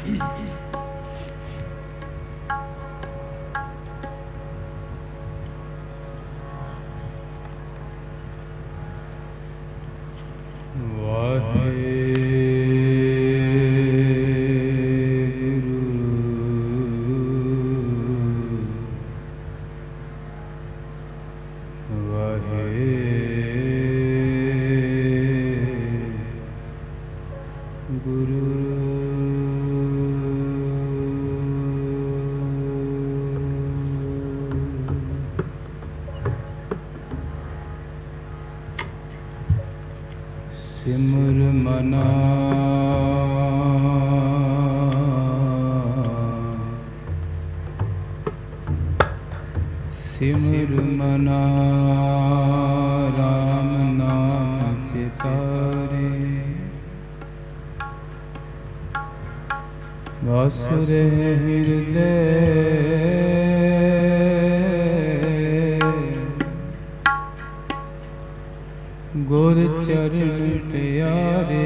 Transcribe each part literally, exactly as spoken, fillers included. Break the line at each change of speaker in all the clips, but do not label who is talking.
ਸਿਮਰ ਮਨਾ ਸਿਮਰ ਮਨਾ ਰਾਮ ਨਾਮ ਚਿਤਾਰੇ ਵਾਸੁਰੇ ਹਿਰਦੇ ਗੁਰ ਚਰਨ ਪਿਆਰੇ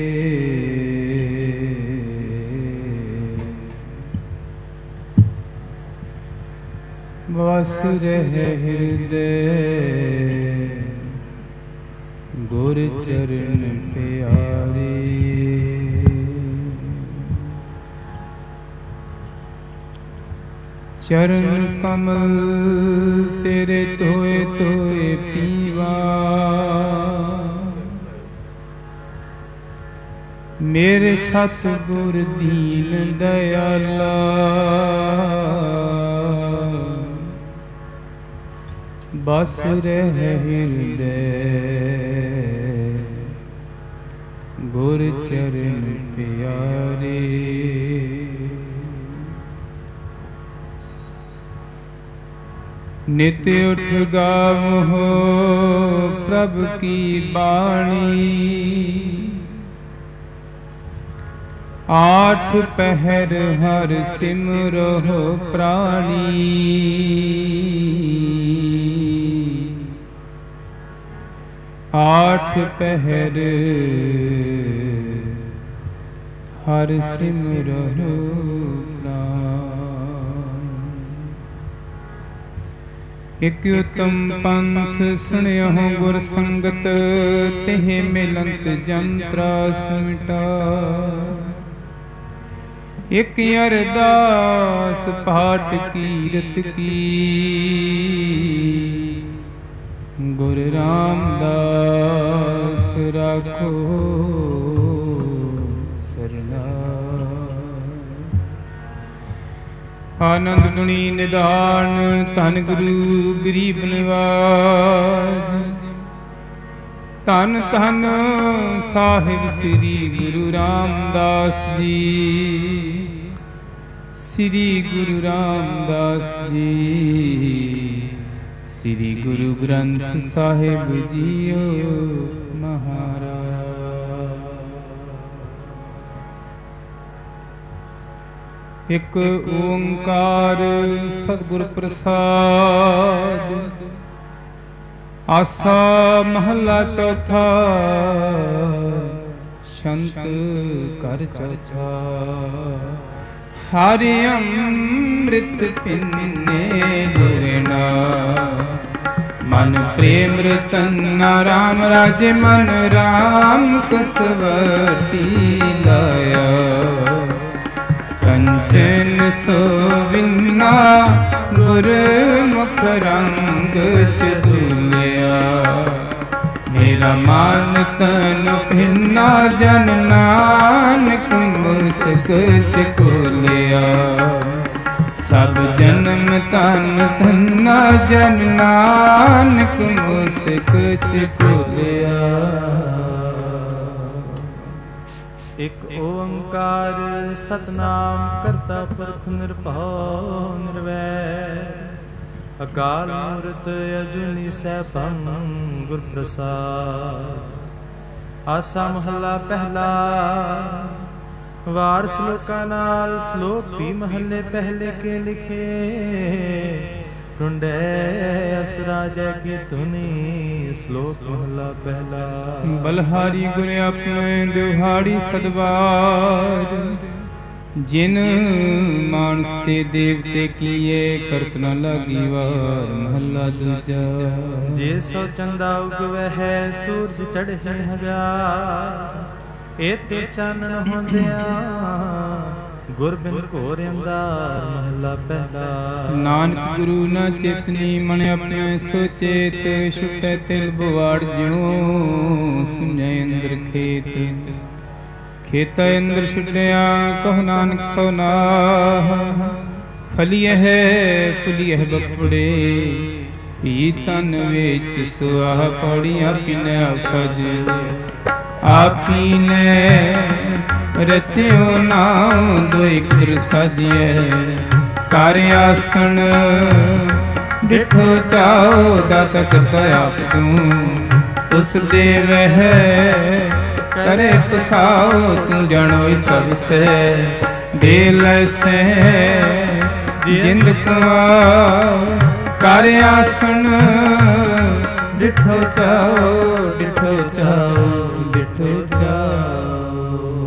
ਵਸ ਰਹਿ ਹਿਰਦੇ ਗੁਰ ਚਰਨ ਪਿਆਰੇ ਚਰਨ ਕਮਲ ਤੇਰੇ ਧੋਏ ਧੋਏ ਪੀਵਾ ਮੇਰੇ ਸਤਿਗੁਰ ਦੀਨ ਦਇਆਲਾ ਬਸ ਰਹਿ ਹਿਰਦੇ ਗੁਰ ਚਰਨ ਪਿਆਰੇ ਨਿਤ ਉਠ ਗਾਵੋ ਪ੍ਰਭ ਕੀ ਬਾਣੀ ਆਠ ਪਹਿਰ ਹਰ ਸਿਮਰੋ ਪ੍ਰਾਣੀ ਆਠ ਪਹਿਰ ਹਰ ਸਿਮਰੋ ਪ੍ਰਾਣੀ ਇਕ ਉਤਮ ਪੰਥ ਸੁਣਿਓ ਗੁਰ ਸੰਗਤ ਤਿਹ ਮਿਲੰਤ ਜੰਤਰਾ ਸਿਮਟਾ ਇਕ ਅਰਦਾਸ ਪਾਠ ਕੀਰਤ ਕੀ ਗੁਰ ਰਾਮਦਾਸ ਰਾਖੋ ਸਰਨਾ ਆਨੰਦ ਗੁਣੀ ਨਿਧਾਨ ਧੰਨ ਗੁਰੂ ਗਰੀਬ ਨਿਵਾਜ ਧੰਨ ਧੰਨ ਸਾਹਿਬ ਸ੍ਰੀ ਗੁਰੂ ਰਾਮਦਾਸ ਜੀ ਸ੍ਰੀ ਗੁਰੂ ਰਾਮਦਾਸ ਜੀ ਸ੍ਰੀ ਗੁਰੂ ਗ੍ਰੰਥ ਸਾਹਿਬ ਜੀਓ ਮਹਾਰਾਜ। ਇਕ ਓੰਕਾਰ ਸਤਿਗੁਰ ਪ੍ਰਸਾਦ ਆਸਾ ਮਹੱਲਾ ਚੌਥਾ ਸ਼ੰਤ ਕਰ ਚੌਥਾ ਹਰਿ ਅੰਮ੍ਰਿਤ ਪਿੰਨੇ ਦੁਰਨਾ ਮਨ ਪ੍ਰੇਮ ਰਤਨ ਰਾਮ ਰਾਜੇ ਮਨ ਰਾਮ ਕਸਵਤੀ ਲਾਇਆ ਕੰਚਨ ਸੋਵਿਨਾ ਗੁਰ ਮੁਖ ਰੰਗ ਚ ਝੂਲਿਆ ਮੇਰਾ ਮਨ ਤਨ ਭਿੰਨਾ ਜਨ ਨਾਨਕ ਮੁਸਕ ਚ ਖੋਲਿਆ ਸਭ ਜਨਮ ਤਨ ਧੰਨਾ ਜਨ ਨਾਨਕ ਮੁਸਕ ਚ ਖੋਲਿਆ।
ਇਕ ਓੰਕਾਰ ਸਤਨਾਮ ਕਰਤਾ ਪੁਰਖ ਨਿਰਭਉ ਨਿਰਵੈਰ ਅਕਾਲ ਮੂਰਤ ਅਜੂਨੀ ਸੈਭੰ ਗੁਰ ਪ੍ਰਸਾਦ। ਆਸਾ ਮਹੱਲਾ ਪਹਿਲਾ ਵਾਰ ਸ਼ਲੋਕਾਂ ਨਾਲ ਸ਼ਲੋਕ ਵੀ ਮਹੱਲੇ ਪਹਿਲੇ ਕੇ ਲਿਖੇ ਟੁੰਡੇ ਅਸਰਾ ਜੈ ਕੀ ਧੁਨੀ ਸ਼ਲੋਕ ਮਹੱਲਾ ਪਹਿਲਾ।
ਬਲਹਾਰੀ ਗੁਰ ਆਪਣੇ ਦਿਹਾੜੀ ਸਦਵਾਰ ਜਿਨ ਮਾਨਸ ਤੇ ਦੇਵਤੇ ਕੀਏ, ਕਰਤ ਨ ਲਾਗੀ ਵਾਰ। ਮਹੱਲਾ ਦੂਜਾ।
ਜੇ ਸੋ ਚੰਦਾ ਉਗਵੈ ਹੈ, ਸੂਰਜ ਚੜ੍ਹੇ ਹਜ਼ਾਰ। ਏਤੇ ਚਾਨਣ ਹੁੰਦਿਆਂ, ਗੁਰ ਬਿਨ ਘੋਰ ਅੰਧਾਰ। ਮਹੱਲਾ ਪਹਿਲਾ।
ਨਾਨਕ ਗੁਰੂ ਨਾ ਚੇਤਨੀ, ਮਨ ਆਪਣੇ ਸੋ ਚੇਤ। ਛੁਟੈ ਤਿਲ ਬਵਾੜ ਜਿਉ, ਸੁਝੈ ਅੰਦਰ ਖੇਤ। ਖੇਤਾ ਅੰਦਰ ਛੁਟਿਆ, ਕਹੁ ਨਾਨਕ ਸੋ ਨਾਹ। ਫਲੀਐ ਹੈ ਫੁਲੀਐ ਬਪੜੇ, ਪੀ ਤਨ ਵਿੱਚ ਸੁਆਹ। ਪੌੜੀਆਂ ਪੀਨੇ ਆਪਜ, ਆਪੀ ਨੇ ਰਚਿਓ ਨਾਮ। ਦੋਇ ਖੁਰ ਸਾਜੀਐ, ਕਰ ਆਸਣ ਡਿਠੋ ਚਾਓ। ਦਾਤਾ ਕਰਤਾ ਆਪ ਤੂੰ, ਤੁਸ ਦੇਵਹਿ ਕਰੇ ਪਸਾਓ। ਤੂੰ ਜਾਣੋ ਸਭ ਸੇ, ਦੇ ਲੈਸੇ ਜਿੰਦ ਕੁਆ। ਕਰ ਆਸਣ ਡਿਠੋ ਚਾਓ, ਡਿਠੋ ਚਾਓ, ਡਿਠੋ ਚਾਓ।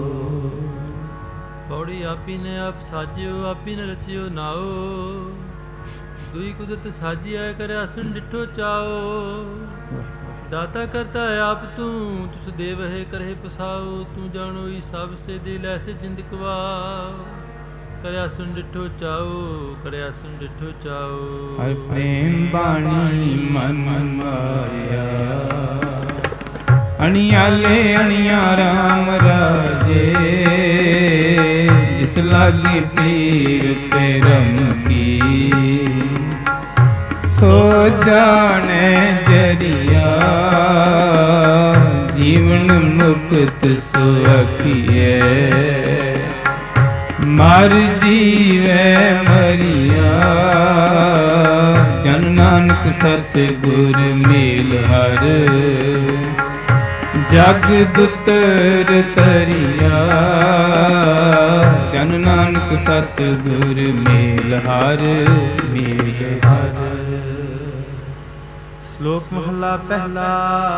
ਪੌੜੀ ਆਪੀ ਨੇ ਆਪ ਸਾਜਿਓ, ਆਪੀ ਨੇ ਰਚਿਓ ਨਾਓ। ਦੁਈ ਕੁਦਰਤ ਸਾਜਿਆ, ਕਰ ਆਸਣ ਡਿਠੋ ਚਾਓ। ਦਾਤਾ ਕਰਤਾ ਆਪ ਤੂੰ, ਤੁਸ ਦੇਵ ਹੈ ਕਰਹਿ ਪਸਾਓ। ਤੂੰ ਜਾਣੋਈ ਸਭ ਸੇ, ਦੇ ਲੈਸੇ ਜਿੰਦ ਕਵਾਓ। ਕਰਿਆ ਸੁਣ ਡਿਠੋ ਚਾਓ, ਕਰਿਆ ਸੁਣ ਡਿਠੋ ਚਾਓ।
ਹਰਿ ਪ੍ਰੇਮ ਬਾਣੀ ਮਨ ਮਾਰਿਆ, ਅਣਿਆਲੇ ਅਣਿਆ ਰਾਮ ਰਾਜੇ। ਜਿਸ ਲਾਗੀ ਪੀਰ ਤੇ ਰਮ ਕੀ, ਸੋ ਜਾਣੇ ਜਰੀਆ। ਜੀਵਨ ਮੁਕਤ ਸੁਖੀਏ, ਮਰ ਜੀਵੈ ਮਰੀਆ। ਜਨ ਨਾਨਕ ਸਤ ਗੁਰ ਮੇਲ ਹਰ, ਜਗ ਦੁਤਰ ਤਰੀਆ। ਜਨ ਨਾਨਕ ਸਤ ਗੁਰ ਮੇਲ ਹਰ, ਮੇਲ ਹਰ।
ਸ਼ਲੋਕ ਮਹਲਾ ਪਹਿਲਾ।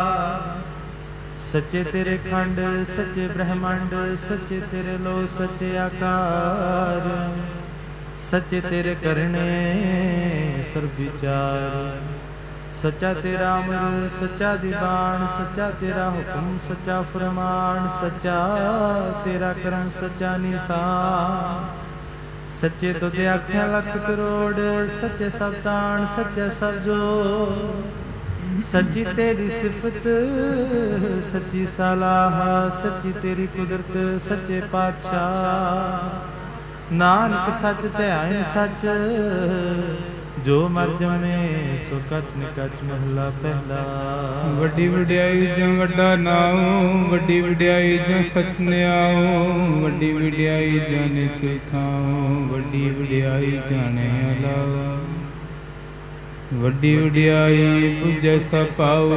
ਸੱਚੇ ਤੇਰੇ ਖੰਡ, ਸੱਚੇ ਬ੍ਰਹਮੰਡ। ਸੱਚੇ ਤੇਰੇ ਲੋ, ਸੱਚੇ ਆਕਾਰ। ਸੱਚੇ ਤੇਰੇ ਕਰਨੇ ਸਰਬ ਵਿਚਾਰ। ਸੱਚਾ ਤੇਰਾ ਅਮਰ, ਸੱਚਾ ਦੀਵਾਨ। ਸੱਚਾ ਤੇਰਾ ਹੁਕਮ, ਸੱਚਾ ਫਰਮਾਨ। ਸੱਚਾ ਤੇਰਾ ਕਰਮ, ਸੱਚਾ ਨਿਸ਼ਾਨ। ਸੱਚੇ ਤੁਧ ਆਖਿਆ ਲੱਖ ਕਰੋੜ। ਸੱਚੇ ਸਭ ਤਾਣ, ਸੱਚੇ ਸਭ ਜੋ। ਸੱਚੀ ਤੇਰੀ ਸਿਫਤ, ਸੱਚੀ ਸਲਾਹ। ਸੱਚੀ ਤੇਰੀ ਕੁਦਰਤ, ਸੱਚੇ ਪਾਤਸ਼ਾਹ। ਨਾਨਕ ਸੱਚ ਧਿਆਇ ਸੱਚ, ਜੋ ਮਰ ਜਮੇ ਸੋ ਕਛ ਨਿਕਛ। ਮਹਲਾ ਪਹਿਲਾ।
ਵੱਡੀ ਵਡਿਆਈ ਜਾਂ ਵੱਡਾ ਨਾਉ, ਵੱਡੀ ਵਡਿਆਈ ਜਾਂ ਸਚ ਨਿਆਉ। ਵੱਡੀ ਵਡਿਆਈ ਜਾਂ ਨਿਚ ਥਾਉ, ਵੱਡੀ ਵਡਿਆਈ ਜਾਣੇ ਅਲਾਵਾ। ਵੱਡੀ ਵਡਿਆਈ ਬੁਝੈ ਸਭ ਪਾਉ,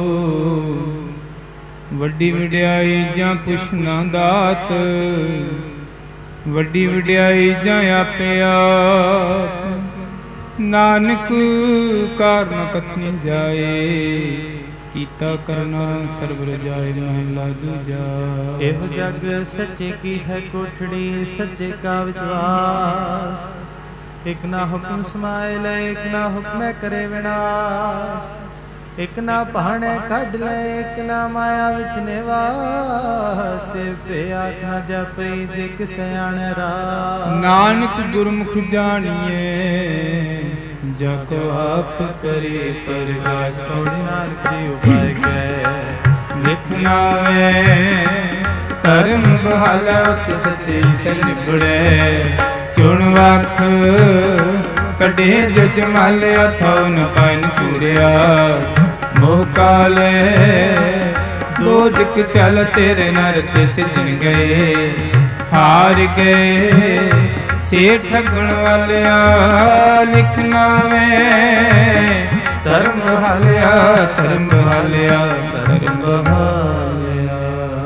ਵੱਡੀ ਵਡਿਆਈ ਜਾਂ ਕੁਛ ਨਾ ਦਾਤ। ਵੱਡੀ ਵਡਿਆਈ ਜਾਂ ਆਪੇ ਆਪ, ਨਾਨਕ ਕਾਰਨ ਕਥਨੀ ਜਾਏ। ਕੀਤਾ ਕਰਨਾ ਸਰਬ ਰਜਾਏ। ਮਹਲਾ ਦੂਜਾ।
ਇਹੋ ਜਗ ਸੱਚੇ ਕੀ ਹੈ ਕੋਠੜੀ, ਸੱਚੇ ਕਾ ਵਿਚਵਾਸ। ਇਕ ਨਾ ਹੁਕਮ ਸਮਾਏ ਲੈ, ਇਕ ਨਾ ਹੁਕਮੈ ਕਰੇ ਵਿਨਾਸ਼। ਇਕ ਨਾ ਭਾਣੇ ਕੱਢ ਲੈ, ਇਕ ਨਾ ਮਾਇਆ ਵਿੱਚ ਨਿਵਾਸ। ਸਿਵ ਆਖ ਨਾ ਜਪਈ, ਜੇ ਕਿਸ ਸਿਆਣੇ ਰਾਹ।
ਨਾਨਕ ਗੁਰਮੁਖ ਜਾਣੀਏ, ਜਾ ਕੋ ਆਪ ਕਰੇ ਪਰਗਾਸ।
ਪੌੜੀ ਨਾਨਕ ਜੀ ਉਪਾਇ ਕੈ
ਲਿਖਣਾ ਵੇ ਧਰਮ ਬਹਾਲਾ, ਸੱਚੇ ਸੇ ਨਿਬੜੇ। ਚੁਣ ਵਖ ਕੱਢੇ ਜੋ ਜਮਾਲਿਆ, ਥੋ ਨ ਪਾਇਨ ਸੂਰਿਆ। ਮੋਹ ਕਾਲੇ ਦੋਜਕ ਚਲ, ਤੇਰੇ ਨਰ ਤੇ ਸਿਜਣ ਗਏ। ਹਾਰ ਗਏ ਸੇ ਠਗਣ ਵਾਲਿਆ, ਲਿਖਣਾ ਵੇ ਧਰਮ ਬਹਾਲਿਆ। ਧਰਮ ਬਹਾਲਿਆ, ਧਰਮ ਬਹਾਲਿਆ।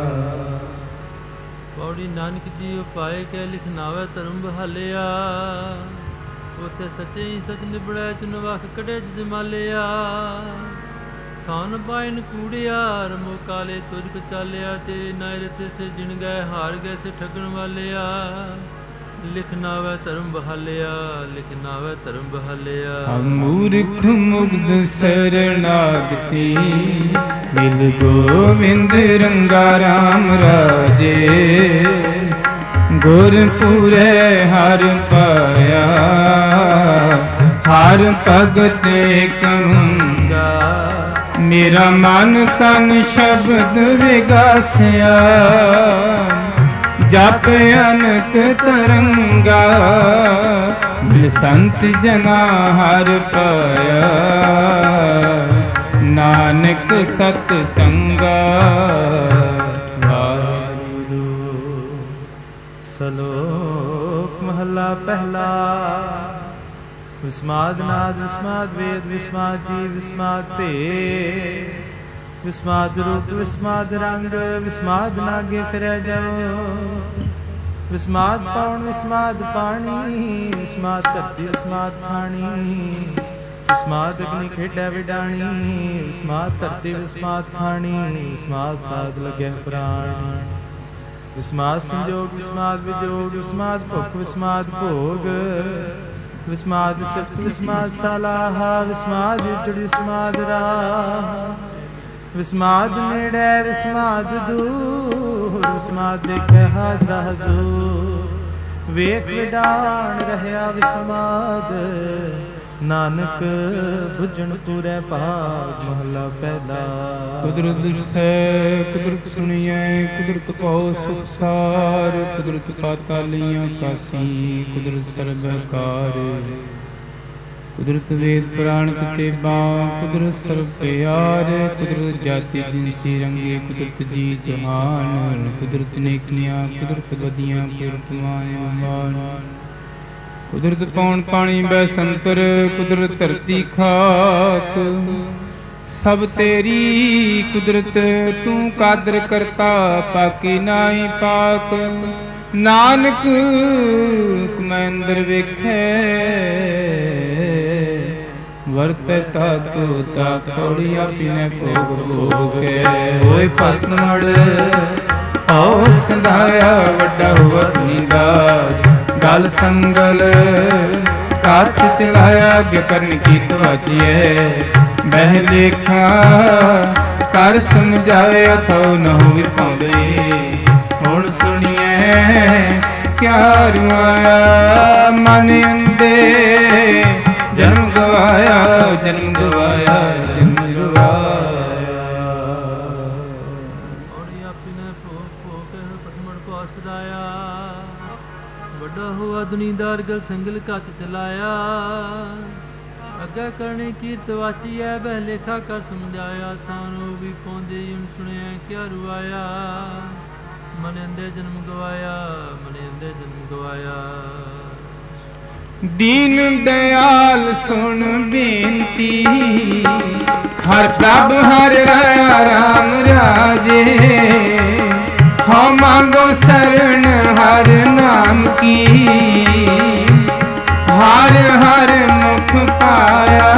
ਪੌੜੀ ਨਾਨਕ ਜੀ ਉਪਾਏ ਕੈ ਲਿਖਨਾਵੇ ਧਰਮ ਬਹਾਲਿਆ। ਉਥੇ ਸੱਚੇ ਹੀ ਸਚ ਨਿਬੜੈ, ਚੁਨ ਵਖ ਕਢੇ ਜਮਾਲਿਆ। ਖਾਨ ਪਾਇਨ ਕੂੜਿਆਰ, ਮੋਹ ਕਾਲੇ ਤੁਝ ਕੋ ਚਾਲਿਆ। ਤੇਰੇ ਨਾਇਰ ਤੇ ਸੇ ਜਿਣ ਗਏ, ਹਾਰ ਗਏ ਸੇ ਠਗਣ ਵਾਲਿਆ। ਲਿਖ ਨਾਵੇ ਧਰਮ ਬਹਾਲਿਆ, ਲਿਖ ਨਾਵੇ ਧਰਮ ਬਹਾਲਿਆ।
ਮੂਰਖ ਮੁਗਧ ਸਰਨਾਗਤੀ ਮਿਲ ਗੋਵਿੰਦ ਰੰਗਾ ਰਾਮ ਰਾਜੇ। ਗੁਰਪੁਰੇ ਹਰ ਪਾਇਆ ਹਰ ਭਗਤ ਕਰੂੰਗਾ। ਮੇਰਾ ਮਨ ਤਨ ਸ਼ਬਦ ਵਿਗਾਸਿਆ ਜਪ ਅਨਕ ਤਰੰਗਾ। ਮਿਲ ਸੰਤ ਜਨਾ ਹਰ ਪਾਇਆ ਨਾਨਕ ਸਤ ਸੰਗਾ।
ਸਲੋਕ ਮਹਲਾ ਪਹਿਲਾ। ਵਿਸਮਾਦ ਨਾਦ ਵਿਸਮਾਦ ਵੇਦ ਵਿਸਮਾਦ ਜੀਵ ਵਿਸਮਾਦ ਭੇਦ। ਵਿਸਮਾਦ ਰੂਪ ਵਿਸਮਾਦ ਰੰਗ ਵਿਸਮਾਦ ਨਾਗੇ ਫਿਰੈ ਜਾਓ। ਵਿਸਮਾਦ ਪੌਣ ਵਿਸਮਾਦ ਪਾਣੀ ਵਿਸਮਾਦ ਧਰਤੀ ਵਿਸਮਾਦ ਖਾਣੀ। ਵਿਸਮਾਦ ਅਗਨੀ ਖੇਡੈ ਵਿਡਾਣੀ ਵਿਸਮਾਦ ਧਰਤੀ ਵਿਸਮਾਦ ਖਾਣੀ। ਵਿਸਮਾਦ ਸਾਧ ਲੱਗੈ ਪ੍ਰਾਣ। ਵਿਸਮਾਦ ਸੰਜੋਗ ਵਿਸਮਾਦ ਵਿਜੋਗ ਵਿਸਮਾਦ ਭੁਖ ਵਿਸਮਾਦ ਭੋਗ। ਵਿਸਮਾਦ ਸਿਫਤ ਵਿਸਮਾਦ ਸਲਾਹਾ ਵਿਸਮਾਦ ਉਜੜ ਵਿਸਮਾਦ ਰਾਹ। ਵਿਸਮਾਦ ਨੇੜੇ ਵਿਸਮਾਦ ਦੂਰ ਵਿਸਮਾਦ ਦੇਖੈ ਹਾਜ਼ਰਾ ਹਜ਼ੂਰ। ਵੇਖ ਵਿਡਾਣ ਰਹਿਆ ਵਿਸਮਾਦ ਨਾਨਕ ਬੁਝਣ ਪੂਰੈ ਭਾਗ। ਮਹਲਾ ਪਹਿਲਾ।
ਕੁਦਰਤ ਦਿਸੈ ਕੁਦਰਤ ਸੁਣੀਐ ਕੁਦਰਤ ਕਉ ਸੁਖ ਸਾਰ। ਕੁਦਰਤ ਪਾਤਾਲੀਆਂ ਕਾਸੀ ਕੁਦਰਤ ਸਰਬਕਾਰ। ਕੁਦਰਤ ਵੇਦ ਪੁਰਾਣ ਕਿਤਾਬਾਂ ਕੁਦਰਤ ਸਰਬ ਪਿਆਰ। ਕੁਦਰਤ ਜਾਤੀ ਜਿਨਸੀ ਰੰਗੇ ਕੁਦਰਤ ਜੀ ਜਹਾਨ। ਕੁਦਰਤ ਨੇਕੀਆਂ ਕੁਦਰਤ ਬਦੀਆਂ ਕੁਦਰਤ ਮਾਨ। ਕੁਦਰਤ ਪੌਣ ਪਾਣੀ ਬੈ ਸੰਤਰ ਕੁਦਰਤ ਧਰਤੀ ਖਾਕ। ਸਭ ਤੇਰੀ ਕੁਦਰਤ ਤੂੰ ਕਾਦਰ ਕਰਤਾ ਪਾਕੀ ਨਾਹੀ ਪਾਕ। ਨਾਨਕ ਮੈਂ ਅੰਦਰ ਵੇਖੈ ਵਰਤਤਾ ਤੂੰ ਤਾ ਥੋੜੀ ਆਪਿਨੇ ਭੋਗ ਭੋਗ ਕੇ। ਹੋਏ ਭਸਮੜ ਔਰ ਸੰਧਾਇਆ ਵੱਡਾ ਹੁਵਤ ਨੀਂਦਾਜ। ਗਲ ਸੰਗਲ ਕਾਚ ਚਲਾਇਆ ਅੱਗੇ ਕਰਨ ਕੀ ਤਵਾਚੀਏ। ਬਹਿ ਲੇਖਾ ਕਰ ਸਮਝਾਏ ਅਥੋ ਨਹੁ ਵਿਪਾਉਂਦੇ। ਹੁਣ ਸੁਣੀਏ ਕਿਆ ਰੁਆਇਆ ਮਨ ਅੰਦੇ। ਜਨਮ ਗਵਾਇਆ ਜਨਮ ਗਵਾਇਆ ਜਨਮ ਗਵਾਇਆ।
ਔੜੀ ਆਪਿਨੇ ਭੋਗ ਭੋਗ ਕੇ ਪਸਮੜ ਕੋ ਅਸਦਾਇਆ। ਵੱਡਾ ਹੋਆ ਦੁਨੀਦਾਰ ਗਲ ਸੰਗਲ ਕੱਤ ਚਲਾਇਆ। ਅੱਗੇ ਕਰਨੀ ਕੀਰਤ ਵਾਚੀ ਐ ਬਹਿ ਲੇਖਾ ਕਰ ਸਮਝਾਇਆ। ਤਾਨੂੰ ਵੀ ਪਾਉਂਦੇ ਹੁਣ ਸੁਣਿਆ ਕਿਆ ਰੁਆਇਆ। ਮਨ ਅੰਦੇ ਜਨਮ ਗਵਾਇਆ ਮਨ ਅੰਦੇ ਜਨਮ ਗਵਾਇਆ।
ਦੀਨ ਦਇਆਲ ਸੁਣ ਬੇਨਤੀ ਹਰ ਪ੍ਰਭ ਹਰ ਰਾਮ ਰਾਜੇ। ਹਉ ਮੰਗੋ ਸਰਣ ਹਰ ਨਾਮ ਕੀ। ਹਰ ਹਰ ਮੁਖ ਪਾਇਆ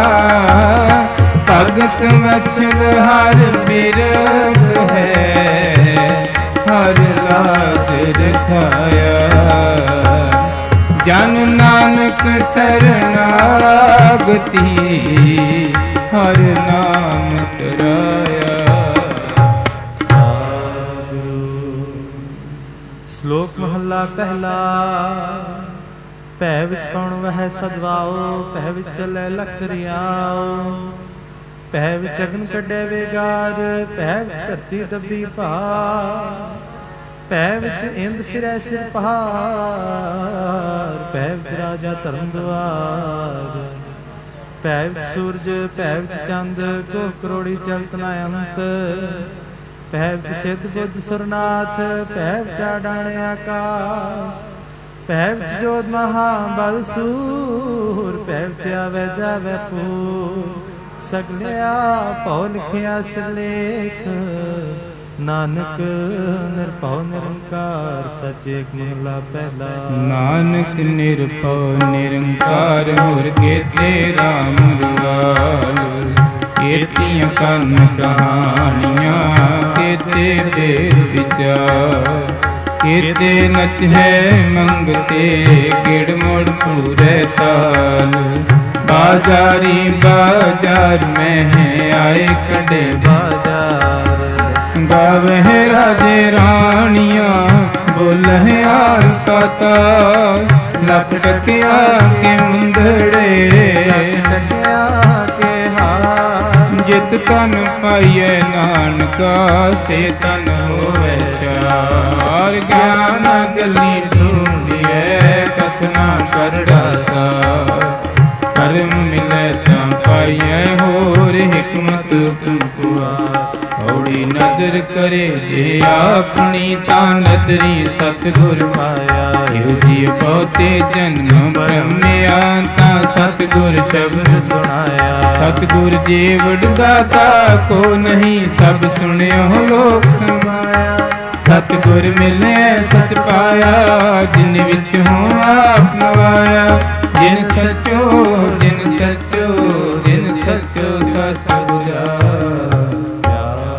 ਭਗਤ ਵਛਲ ਹਰ ਬਿਰਧ ਹੈ। ਹਰ ਲਾਜ ਰਖਾਇਆ ਜਨ ਨਾਨਕ ਸਰਨਾਗਤੀ। ਹਰ ਨਾਮ ਤਰਾਇਆ।
ਸ਼ਲੋਕ ਮਹੱਲਾ ਪਹਿਲਾ। ਭੈ ਵਿੱਚ ਪਉਣ ਵਹਿ ਸਦਵਾਓ ਭੈ ਵਿੱਚ ਚੱਲੇ ਲਖ ਰਿਆਓ। ਭੈ ਵਿੱਚ ਅਗਨ ਕੱਢੇ ਵੇਗਾਰ ਭੈ ਵਿੱਚ ਧਰਤੀ ਦੱਬੀ ਭਾਰ। ਭੈ ਵਿੱਚ ਇੰਦ ਫਿਰੈ ਸਿਰ ਪਹਾੜ ਭੈ ਵਿੱਚ ਰਾਜਾ ਧਰਮ ਦੁਆਰ। ਭੈ ਵਿੱਚ ਸੂਰਜ ਭੈ ਵਿੱਚ ਚੰਦ ਕੋ ਕਰੋੜੀ ਚਲਤ ਨਾ ਅੰਤ। ਭੈ ਵਿੱਚ ਸਿੱਧ ਬੁੱਧ ਸੁਰਨਾਥ ਭੈ ਵਿੱਚ ਆਡਾਣੇ ਆਕਾਸ਼। ਭੈ ਵਿੱਚ ਜੋਤ ਮਹਾ ਬਲ ਸੂਰ ਭੈ ਵਿੱਚ ਆਵੇ ਜਾਵੇ ਪੂਰ। ਸਗਲਿਆ ਭਉ ਲਿਖਿਆ ਸਿਰਲੇਖ ਨਾਨਕ ਨਿਰਭਉ ਨਿਰੰਕਾਰ ਸਚ ਏਕ ਮਹਲਾ ਪਹਿਲਾ।
ਨਾਨਕ ਨਿਰਭਉ ਨਿਰੰਕਾਰ ਹੋਰ ਕੇਤੇ ਰਾਮ ਰਵਾਲ। ਕੀਰਤੀਆਂ ਕਰਨ ਕਹਾਣੀਆਂ ਕੇਤੇ ਦੇਵ ਵਿਚਾਰ। केते नच है मंगते किड़ मोड़ पूरे ताल। बाजारी बाजार में है आए कड़े
बाजार।
गावे राजे रानियां बोले आल का ताल। लख टकिया के मुंदड़े
टकिया के हार।
जित तन पाइए नानका से तन होवे चार। ज्ञान गली ढूंढिए कतना करड़ा सा। कर्म मिले ता पाइए होर हिकमत पुआ। औड़ी नदर करे जे अपनी ता नदरी सतगुर पाया। यो जी बहुते जन्म ब्रह्मया ता सतगुर शब्द सुनाया। सतगुर जी वडदाता को नहीं सब सुनियो लोक समाया। सतगुर मिले सच पाया जिन विच हूँ आप नवाया। जिन सचो जिन सचो जिन सचो सच बुझाया।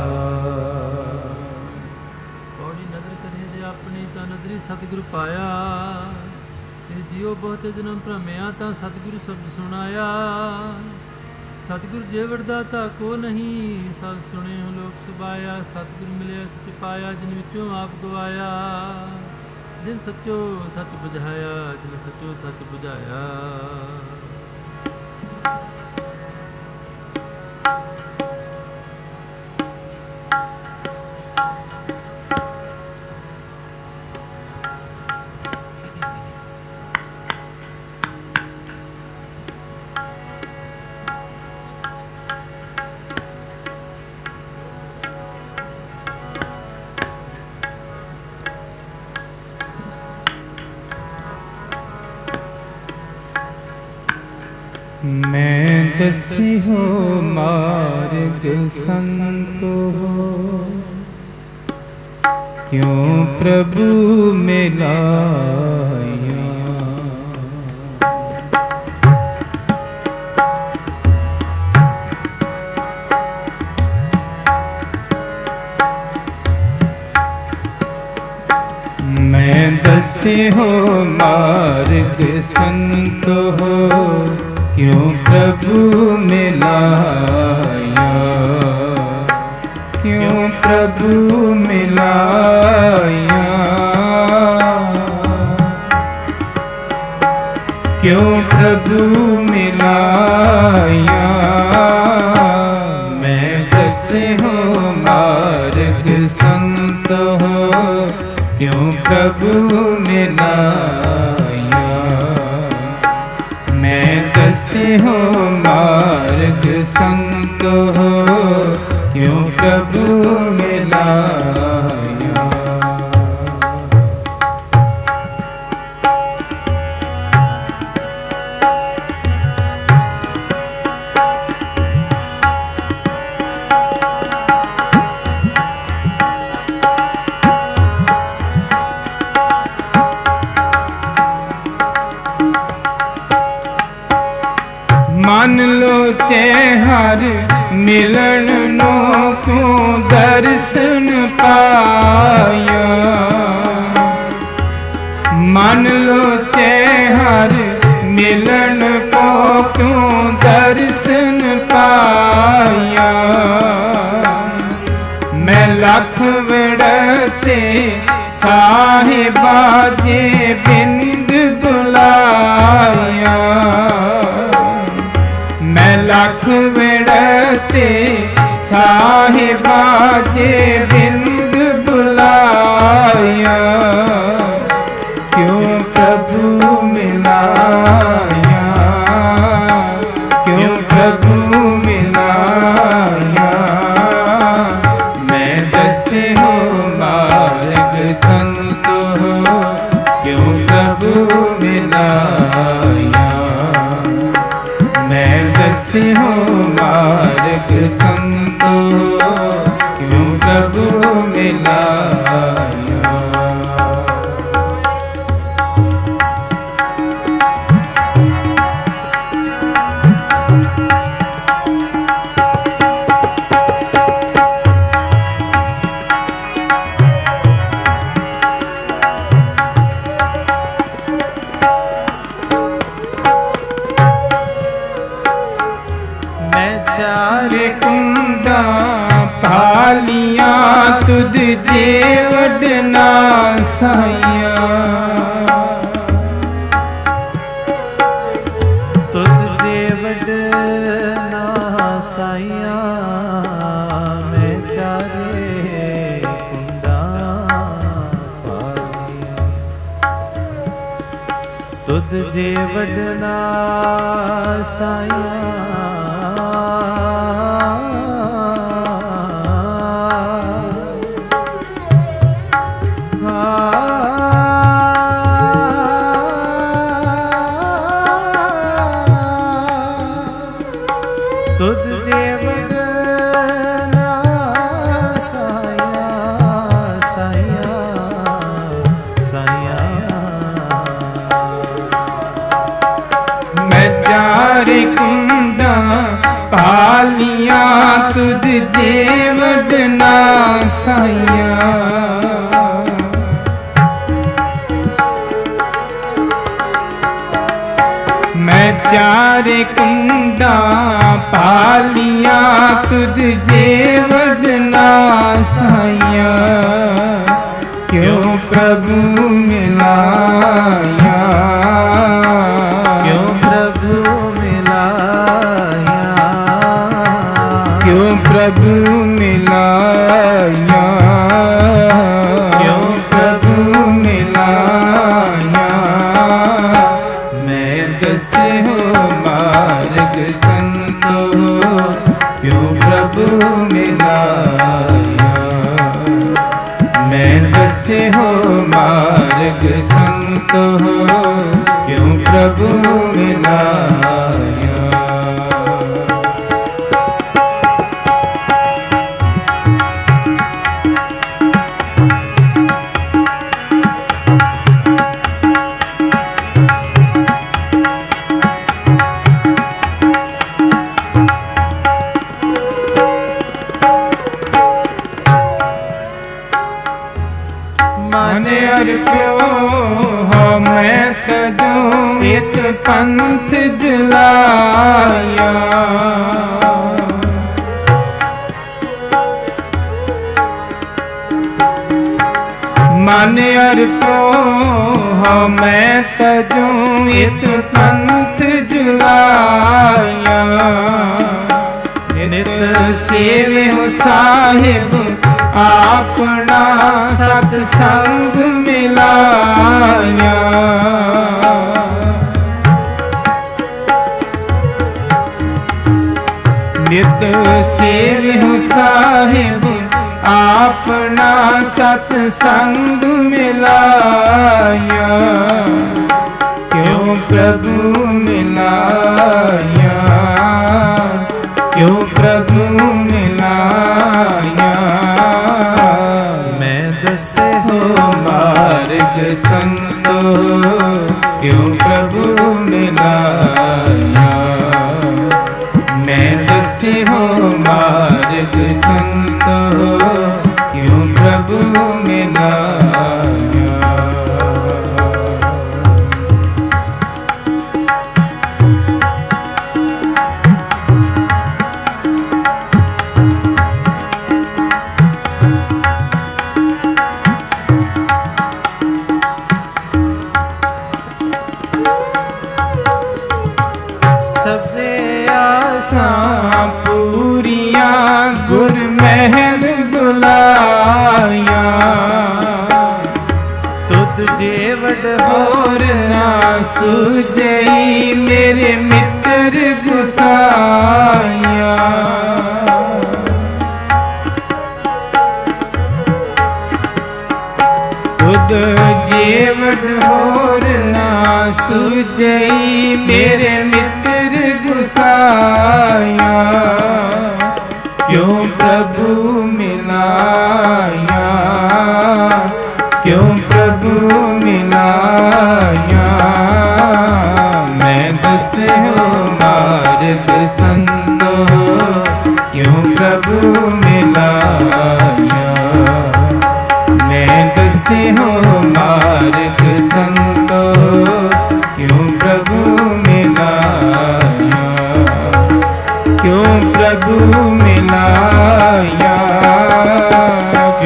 ਔੜੀ ਨਦਰ ਕਰੇ ਜੇ ਆਪਣੀ ਤਾਂ ਨਦਰੀ ਸਤਿਗੁਰ ਪਾਇਆ। ਇਹ ਜਿਉ ਬਹੁਤੇ ਜਨਮ ਭ੍ਰਮਿਆ ਤਾਂ ਸਤਿਗੁਰੂ ਸ਼ਬਦ ਸੁਣਾਇਆ। ਸਤਿਗੁਰ ਜੇ ਵਡਦਾਤਾ ਕੋ ਨਹੀਂ ਸਭ ਸੁਣੇ ਹੋ ਲੋਕ ਸੁਭਾਇਆ। ਸਤਿਗੁਰ ਮਿਲਿਆ ਸਚ ਪਾਇਆ ਜਿਨ ਵਿੱਚੋਂ ਆਪ ਗਵਾਇਆ। ਜਿਨ ਸੱਚੋ ਸੱਚ ਬੁਝਾਇਆ ਜਿਨ ਸੱਚੋ ਸੱਚ ਬੁਝਾਇਆ।
मैं दसी हो मार्ग संतो हो। क्यों प्रभु मिलाया। मैं दसी हो मार्ग संतो हो। क्यों प्रभु मिलाया। क्यों प्रभु मिलाया। क्यों प्रभु मिलाया। मैं दसे हो मार्ग संत हो। क्यों प्रभु मिलाया। मैं दसे हो मार्ग संत हो। क्यों प्रभु मिलाया। मान लो चेहर मिलन नो क्यों दर्शन पाया। मान लो चेहर मिलन को क्यों दर्शन पाया। मैं लख विड़ते साहिबा जे बिंद बुलाया। मैं लख विड़ते साहिबा जे बिंद बुलाया। क्यों प्रभु मिलाया। क्यों प्रभु मिलाया। मैं दसे हो मार्ग संत हो। क्यों प्रभु मिलाया। मैं दसे हो मार्ग संत हो। क्यों प्रभु मिलाया। तुझ जे वडना साइया
तुझ जे वडना साइया मैं चारे कुंडा पाली तुझ जे वडना साइया
पालिया तुझ जे वडना साइया मैं चारे कुंडा पालिया तुझ जे वडना साइया क्यों प्रभु मिलाया
क्यों प्रभु मिलाया
क्यों प्रभु मिलाया क्यों प्रभु मिलाया मैं दसे हो मार्ग संतो क्यों प्रभु मिलाया मैं दसे हो मार्ग संतो क्यों प्रभु मिलाया माने अर्प्यो हो मैं तजो एक पंथ जलाया माने अर्प्यो हो मैं तजो एक पंथ जलाया नित सेवे हो साहिब अपना सत्संग मिलाया नित सेव हो साहिब अपना सत्संग मिलाया क्यों प्रभु मिलाया क्यों प्रभु मिलाया दसे हो मार्ग संतो क्यों प्रभु मिलाया मैं दसे हो मार्ग संतो क्यों प्रभु मिलाया पूरिया गुर महल बुलाया तुझ जे वड होर ना सूझई मेरे मित्र गुसाया तुझ जे वड होर ना सूझई मेरे मित्र गुसाया क्यों प्रभु मिलाया क्यों प्रभु मिलाया मैं दसे हो मार्ग संतो क्यों प्रभु मिलाया मैं दसे हो मार्ग संतो क्यों प्रभु मिलाया क्यों प्रभु मिलाया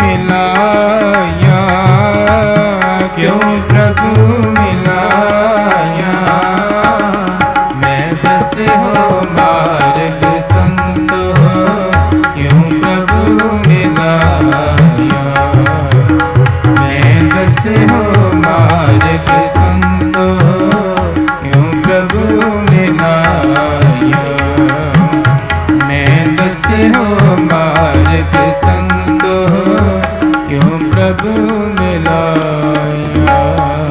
मिलाया, क्यों प्रभु मिलाया। मैं दस हो मार्ग संत हो, क्यों प्रभु मिलाया। मैं दस हो मार्ग संत हो, क्यों प्रभु मिलाया। मैं दस हो मार्ग संत हो, क्यों प्रभु मिलाया।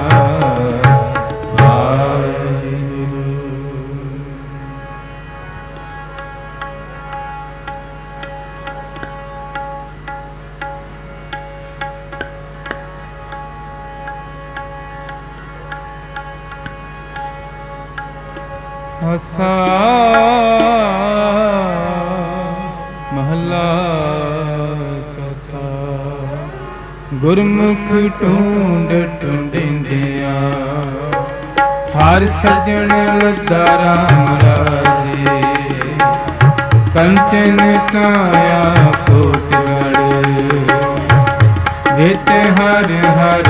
आसा महला चौथा। गुरमुख ढूंढ ढूंढिंदिया, हर सजन लद्दा राम राजे। कंचन काया कोटगढ़, विच हर हर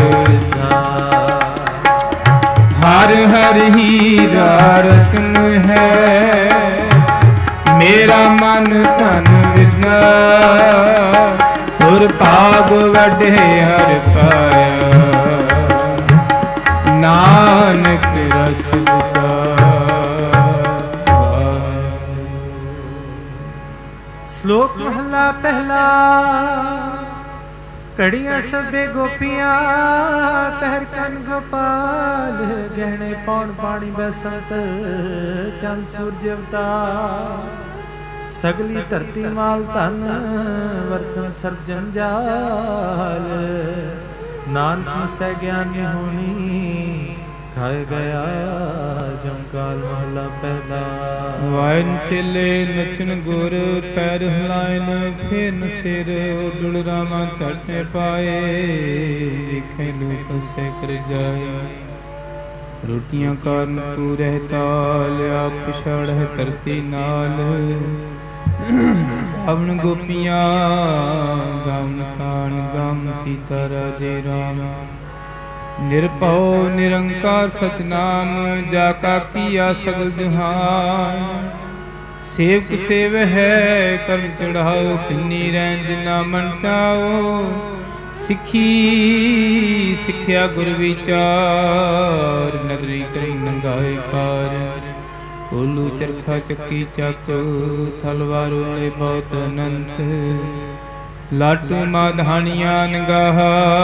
हर हर हीरा रतन है। मेरा मन तन विना, तुर भाग वडे हर पाया। नानक रस
श्लोक महला पहला। कड़ियां सबे गोपियां, पहर कन गोपाल। गहने पौन पानी बसंत, चंद सूरज अवतार। सगली धरती माल धन, वर्तन सर्व जंजाल। नानक मुसै ज्ञानी होनी, खाए गया जमकाल महला पहला।
वायन चले नचन गुर, पैर हिलायन फेर सिर। उडुल रामा चढ़ने पाए, विखे लोक से कर जाए। रोटियां कान तू रहता, लिया पिछाड़ है धरती नाल। अवन गोपियां गावन कान, गाम सीता राजे राम। निरभौ निरंकार सतनाम, जाका किया सगल जहान। सेवक सेव है कर्म चढ़ाओ, फिन्नी रैंज ना मन चाओ। सिखी सिखिया गुर विचार, नगरी करी नंगाए पार। ओलू चरखा चक्की चक, थलवारो ले बहुत अनंत। लाटू माधानिया नगाह,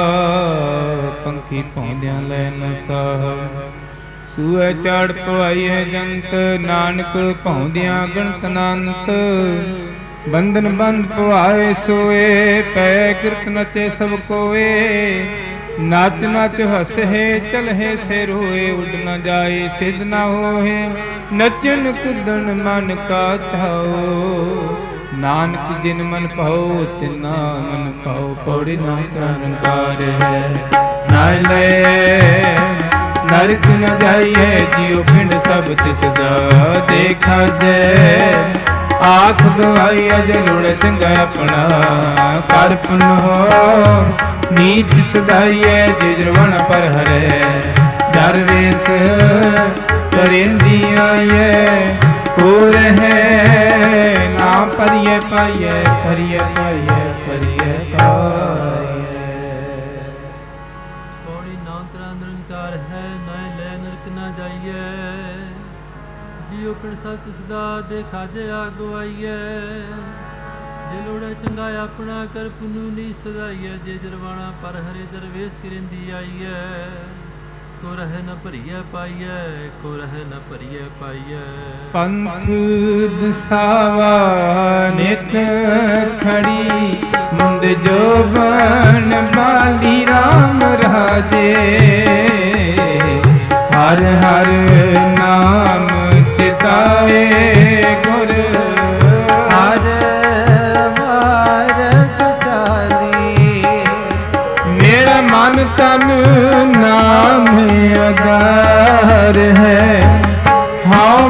पंखी पौंदियां लै नसाह। सूए चाड़ पवाइए जंत, नानक पौंदियां गणत अनंत। बंधन बंद पवाए सोए, पै किरत नचे सब कोए। नाच नाच हस है चल है से रोए, उड़ न जाए सिद्ध न होए। नचन कुदन मन का छाओ, नानक जिन मन पाओ तिना मन पाओ। पौड़ी ना निरंकार है, ना ले नरक न जाइए। जियो पिंड सब तिसदा देखा जे। आख दवाई अज लोड़ चंगा अपना, कर पुन हो नीच सदाइए। जिजरवन पर हरे दरवेश, करेंदी आइए। हो रहे ना परिये पाइये, परिये पाइये, परिये पाइये।
पौड़ी नाम तेरा निरंकार है, ना ले नरक ना जाइए। जियो पिण सच सदा देखा जे आगवाइए। जे लोड़े चंगा अपना, कर पुनु नी सदाइए। जे जरवाना पर हरे दरवेश करेंदी आइए। को रहे न भरिए पाइए, को रहे न भरिए पाइए।
पंथ दसावा नित खड़ी, मुंड जोबन बाली राम राजे। हर हर नाम चिताए गुर,
हर मार्ग चाली।
मेरा मन तन नाम आधार है। हाँ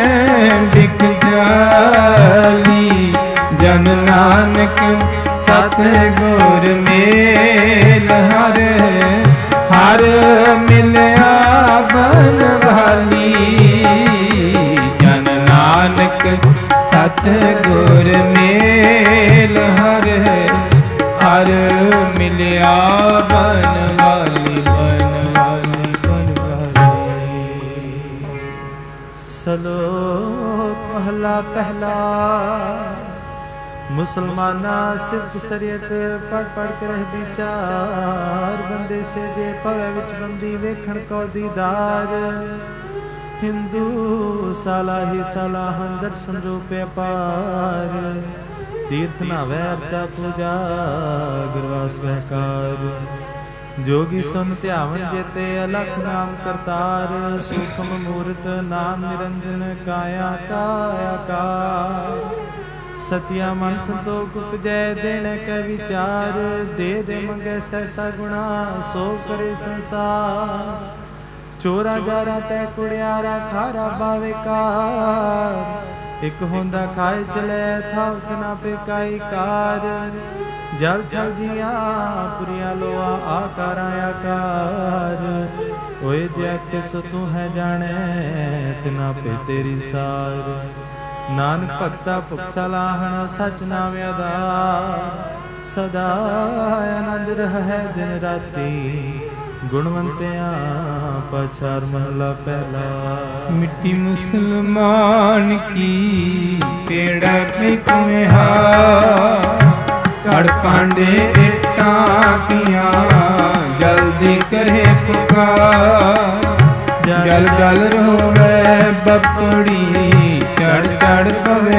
मैं बिक जाली, जन नानक सत सत गुर मेल हर हर मिलया बनवाली जन नानक सत गुर मेल हर हर मिलया बनवाली बनवाली बनवाली।
सलोक महला पहला। मुसलमाना सिर्फ सरियत पढ़ पढ़ कर विचार बंदे से जे पवे विच बंदी वेखण को दीदार। हिंदू साला ही साला हम दर्शन रूपे अपार तीर्थ नावे अर्चा पूजा गुरवास वहकार। जोगी सुन ध्यावन जेते अलख नाम करतार सूक्ष्म मूर्त नाम निरंजन काया काया का। सतिया मन संतोख उपजै देने के विचार दे दे मंगे सहसा गुणा सो करे संसार। चोरा जारा तै कुड़ियारा खारा बावेकार एक होंदा खाए चले था उतना पे काई कार। जल थल जिया पुरिया लोआ आकार आकार ओए जै किस तू है जाने तिना पे तेरी सार। नानक भगता भुख सलाहन सच नाम आधार सदा आनंद रहे दिन राती गुणवंतिया पछार महला पहला।
मिट्टी मुसलमान की पेड़ा पे कुम्हा कड़ पांडे इट्टा पिया जल्दी करे पुकार। जल जल रोवे बपड़ी चढ़ चढ़ पवे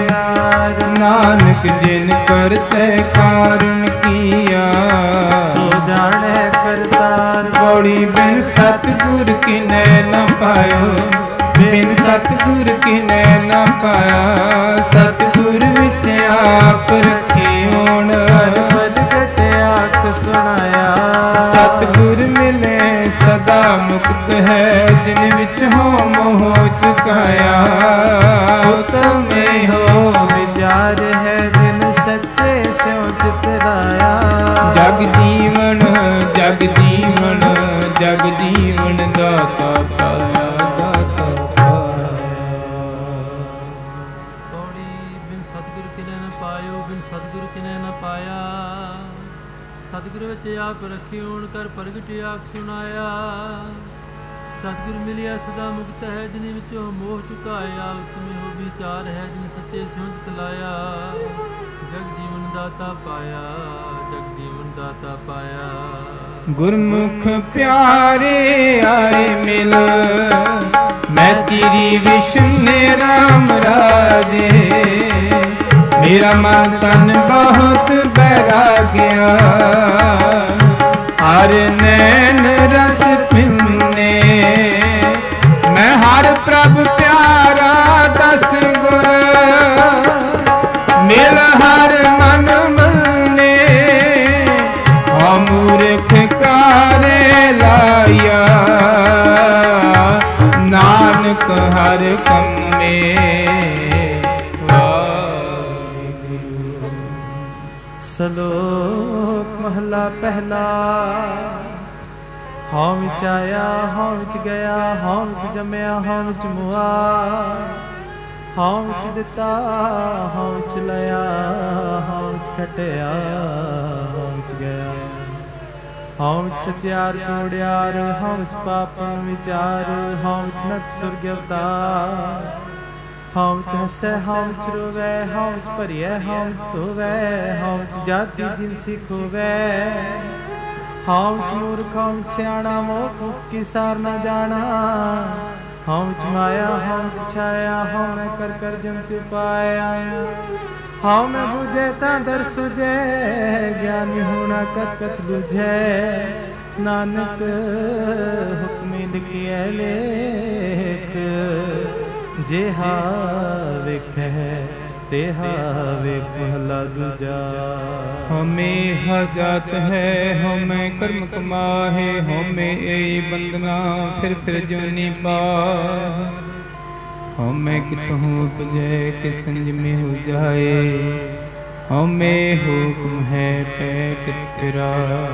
नानक जिन करते कारण किया
सो जाने करतार।
बौड़ी बिन सतगुर किने न पायो बिन सतगुर किने न पाया। सतगुर विच आप रखे होण
बद घटे आख सुनाया।
सतगुर मिले सदा मुक्त है जिन विच हो मोह चुकाया।
में हो विचार है दिन सच्चे से चितराया।
जग जीवन जग जीवन जग जीवन दाता पाया दाता पाया।
पौड़ी बिन सतगुर किने न पायो बिन सतगुर किने न पाया। सतगुर विच आप रखी होण कर प्रगट आख सुनाया। सतगुर मिलिया सदा मुक्त है जिन विचों मोह चुकाया। उत्तम हो विचार है जिन सच्चे सिउं तलाया। जग जीवन दाता पाया जग जीवन दाता पाया।
गुरमुख प्यारे आए मिल मैं चिरी विष्णु राम राजे। मेरा मन तन बहुत बैराग्या हर नैन रस पिन्ने। मैं हर प्रभ प्यारा दस गुर मिल हर मन मने। मूर्ख कारे लाया नानक हर कम में वाहिगुरु।
सलोक महला पहला। हाँ विच आया हाँ विच गया हाँ विच जमया हाँ विच मुआ। हाँ विच दिता हाँ विच लया हाँ विच खटिया हाँ विच गया। हाँ विच सचियार कूड़ियार हाँ विच पापन विचार हाँ विच नत सुर्ग अवतार। हाँ विच हसै हाँ विच रोवै हाँ विच भरियै हाँ विच धोवै हाँ विच जाति जिनसी खोवै। हाँ विच मूर्ख हाँ विच सियाणा मोह की सार न जाना। हाँ विच माया हाँ विच छाया हाँ मैं कर कर जंतु पाया। हाँ मैं बुझे ता दर सुझे ज्ञानी होना कत कत बुझे। नानक हुक्मी लिखिए लेख जे हा वेखै तेहा वेख महला दूजा।
हमें हजात है हमें कर्म कमाहे हमें यही बंदना फिर फिर जोनी पा। हमें कितों उपजे कि संज में हो जाए ਹਉਮੈ ਹੁਕਮ ਹੈ ਪੈਟ ਤੇਰਾ,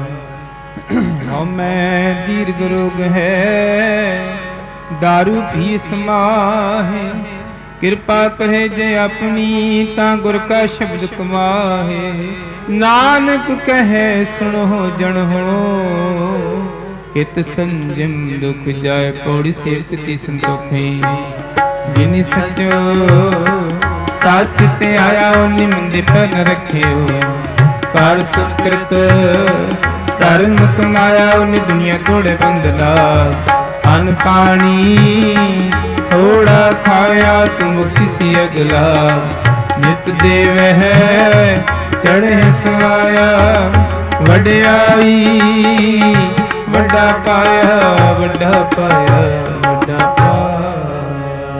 ਹਉਮੈ ਦੀਰਘ ਰੋਗ ਹੈ दारू भी समाहे। किरपा करे जय अपनी ता गुर का शब्द कमाहे। नानक कहे सुनो जन हो हित संजम दुख जाय पौड़ी सेवक ती संतोखे। जिन सचो सास ते आया उन्नी मंदे पर न रखियो। कर सुकृत धर्म कमाया उन्नी दुनिया तोड़े बंदला। अन पानी थोड़ा खाया तू बख्शिसी अगला। नित देव है चढ़े सवाया वड्याई वड्डा पाया वड्डा पाया वड्डा पाया।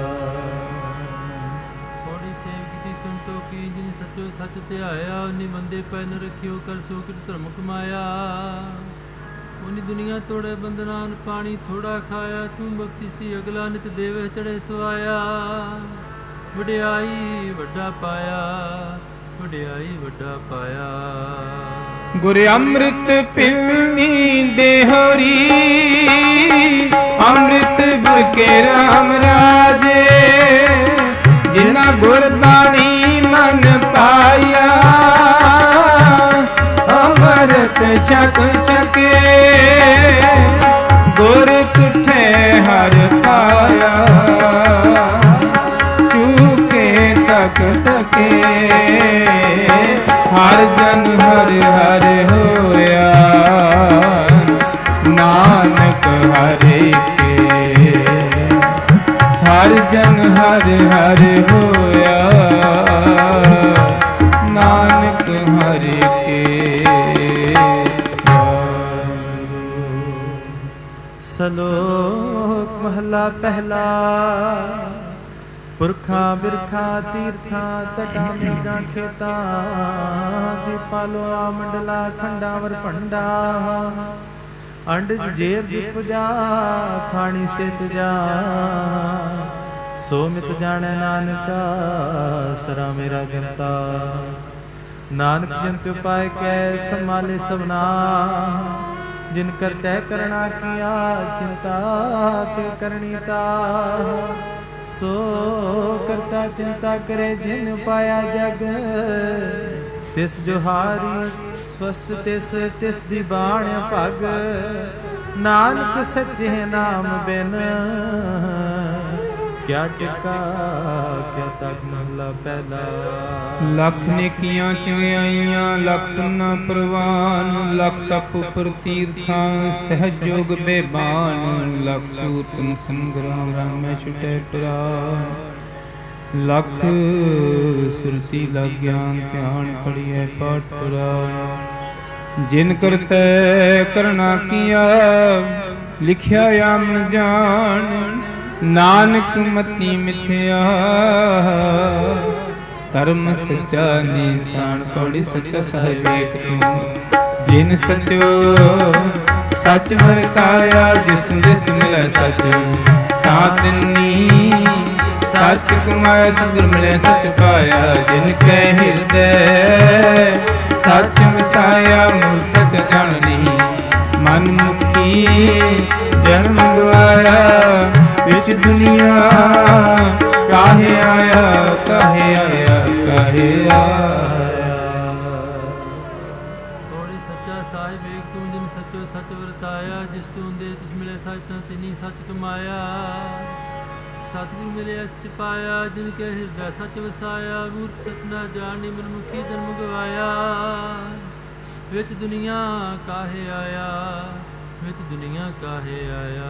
थोड़ी सेवक दी सुन तो की जिन सचो सच ते आया। उन्नी मंदे पै न रखियो कर सुकृत धर्म कमाया। उन्नी दुनिया तोड़े बंदनान पानी थोड़ा खाया। तू बख्शिसी अगला नित देवे चढ़े सवाया। वड्याई वड्डा पाया वड्याई वड्डा पाया।
गुर अमृत पिलनी देहोरी अमृत गुर के राम राजे। जिना गुर बाणी मन पाया अमृत छक सके। गुर तुठे हर पाया चूके तक तके। हर जन हर हर होया नानक हरे के। हर जन हर हर होया नानक हरे के।
सलोक महला पहला। पुरखा बिरखा तीर्था तटा मेघा खेता। दीपालो आ मंडला खंडावर पंडा। अंडज जेर जुपजा खानी से तुजा। सो मित जाने नानका सरा मेरा गंता। नानक जंत उपाय कै संभाले सबना। जिन कर तय करना किया चिंता के करनीता। सो करता चिंता करे जिन पाया जग। तिस जो हारी स्वस्थ तिस तिस दी बाण पग। नानक सच्चे नाम बिन क्या टिका क्या तक महला पहला।
लख नेकियां चंगियाइयां लख न प्रवान। लख तप उपर तीर्थां सहज जोग बेबान। लख सूतन संग्राम राम छुटे प्राण। लख सुरती लग ज्ञान ध्यान पढ़िए पाठ पुराण। जिन करते करना किया लिखिया याम जान। नानक मती मिथ्या धर्म सच्चा निशान। पौड़ी सच्चा सहज एक तू। जिन सचो सच वरताया जिसनु जिस मिले सच। ता तिन्नी सच कमाया सतगुर मिले सच पाया। जिन कै हृदय सच वसाया मूर्ख सच जाणनी। मन मुखी जन्म गवाया विच दुनिया। काहे आया काहे आया काहे आया।
थोड़ी सच्चा साहिब एक तू जिन सचो सच वरताया। जिस तू दे तिस मिले सच तिनी सच कमाया। सतगुर मिले सच पाया जिन के हृदय सच वसाया। मूर्ख सच न जानी मनमुखी जन्म गवाया। विच दुनिया काहे आया विच दुनिया काहे आया।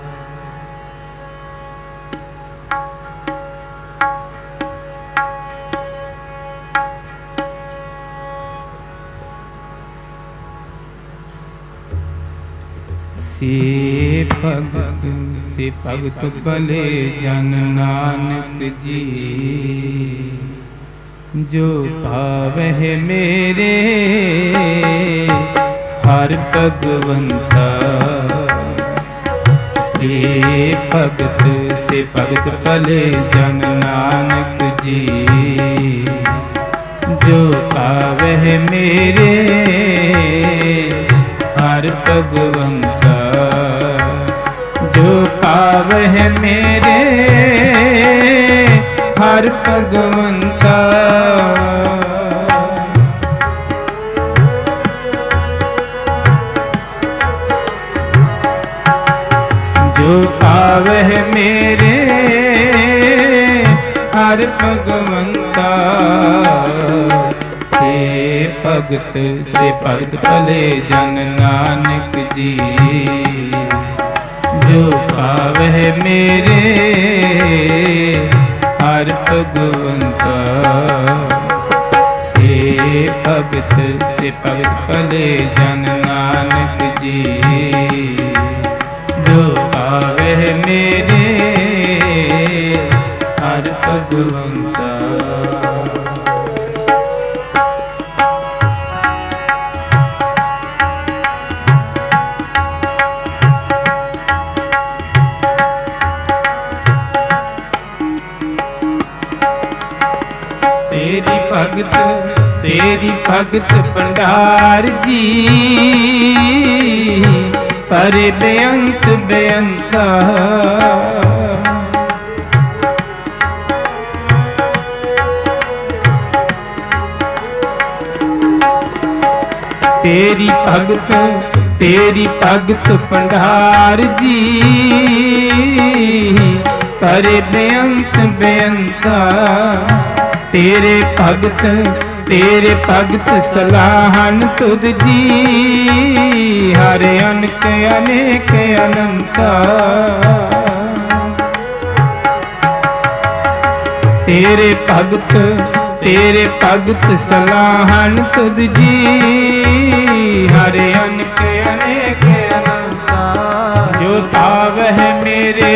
से भगत से भगत भले जन नानक जी। जो भावह मेरे हर भगवंता। से भगत से भगत भले जन नानक जी। जो पावह मेरे हर भगवंता, जो पावह मेरे हर भगवंता। जो पावह मेरे हर भगवंता, से भगत से भगत भले जन नानक जी। जो पावह मेरे हर भगवंता, से भगत से भगत भले जन नानक जी। जो पावह मेरे हर भगवंता। तेरी भगत तेरी भगत भंडार जी, परे बेअंत बेअंता। तेरी भगत तेरी भगत भंडार जी, परे बेअंत बेअंता। तेरे भगत तेरे भगत सलाहन तुद जी, हर अनक अनेक अनंता। तेरे भगत तेरे भगत सलाहन तुद जी, हर अनक अनेक अनंता। जो पावह मेरे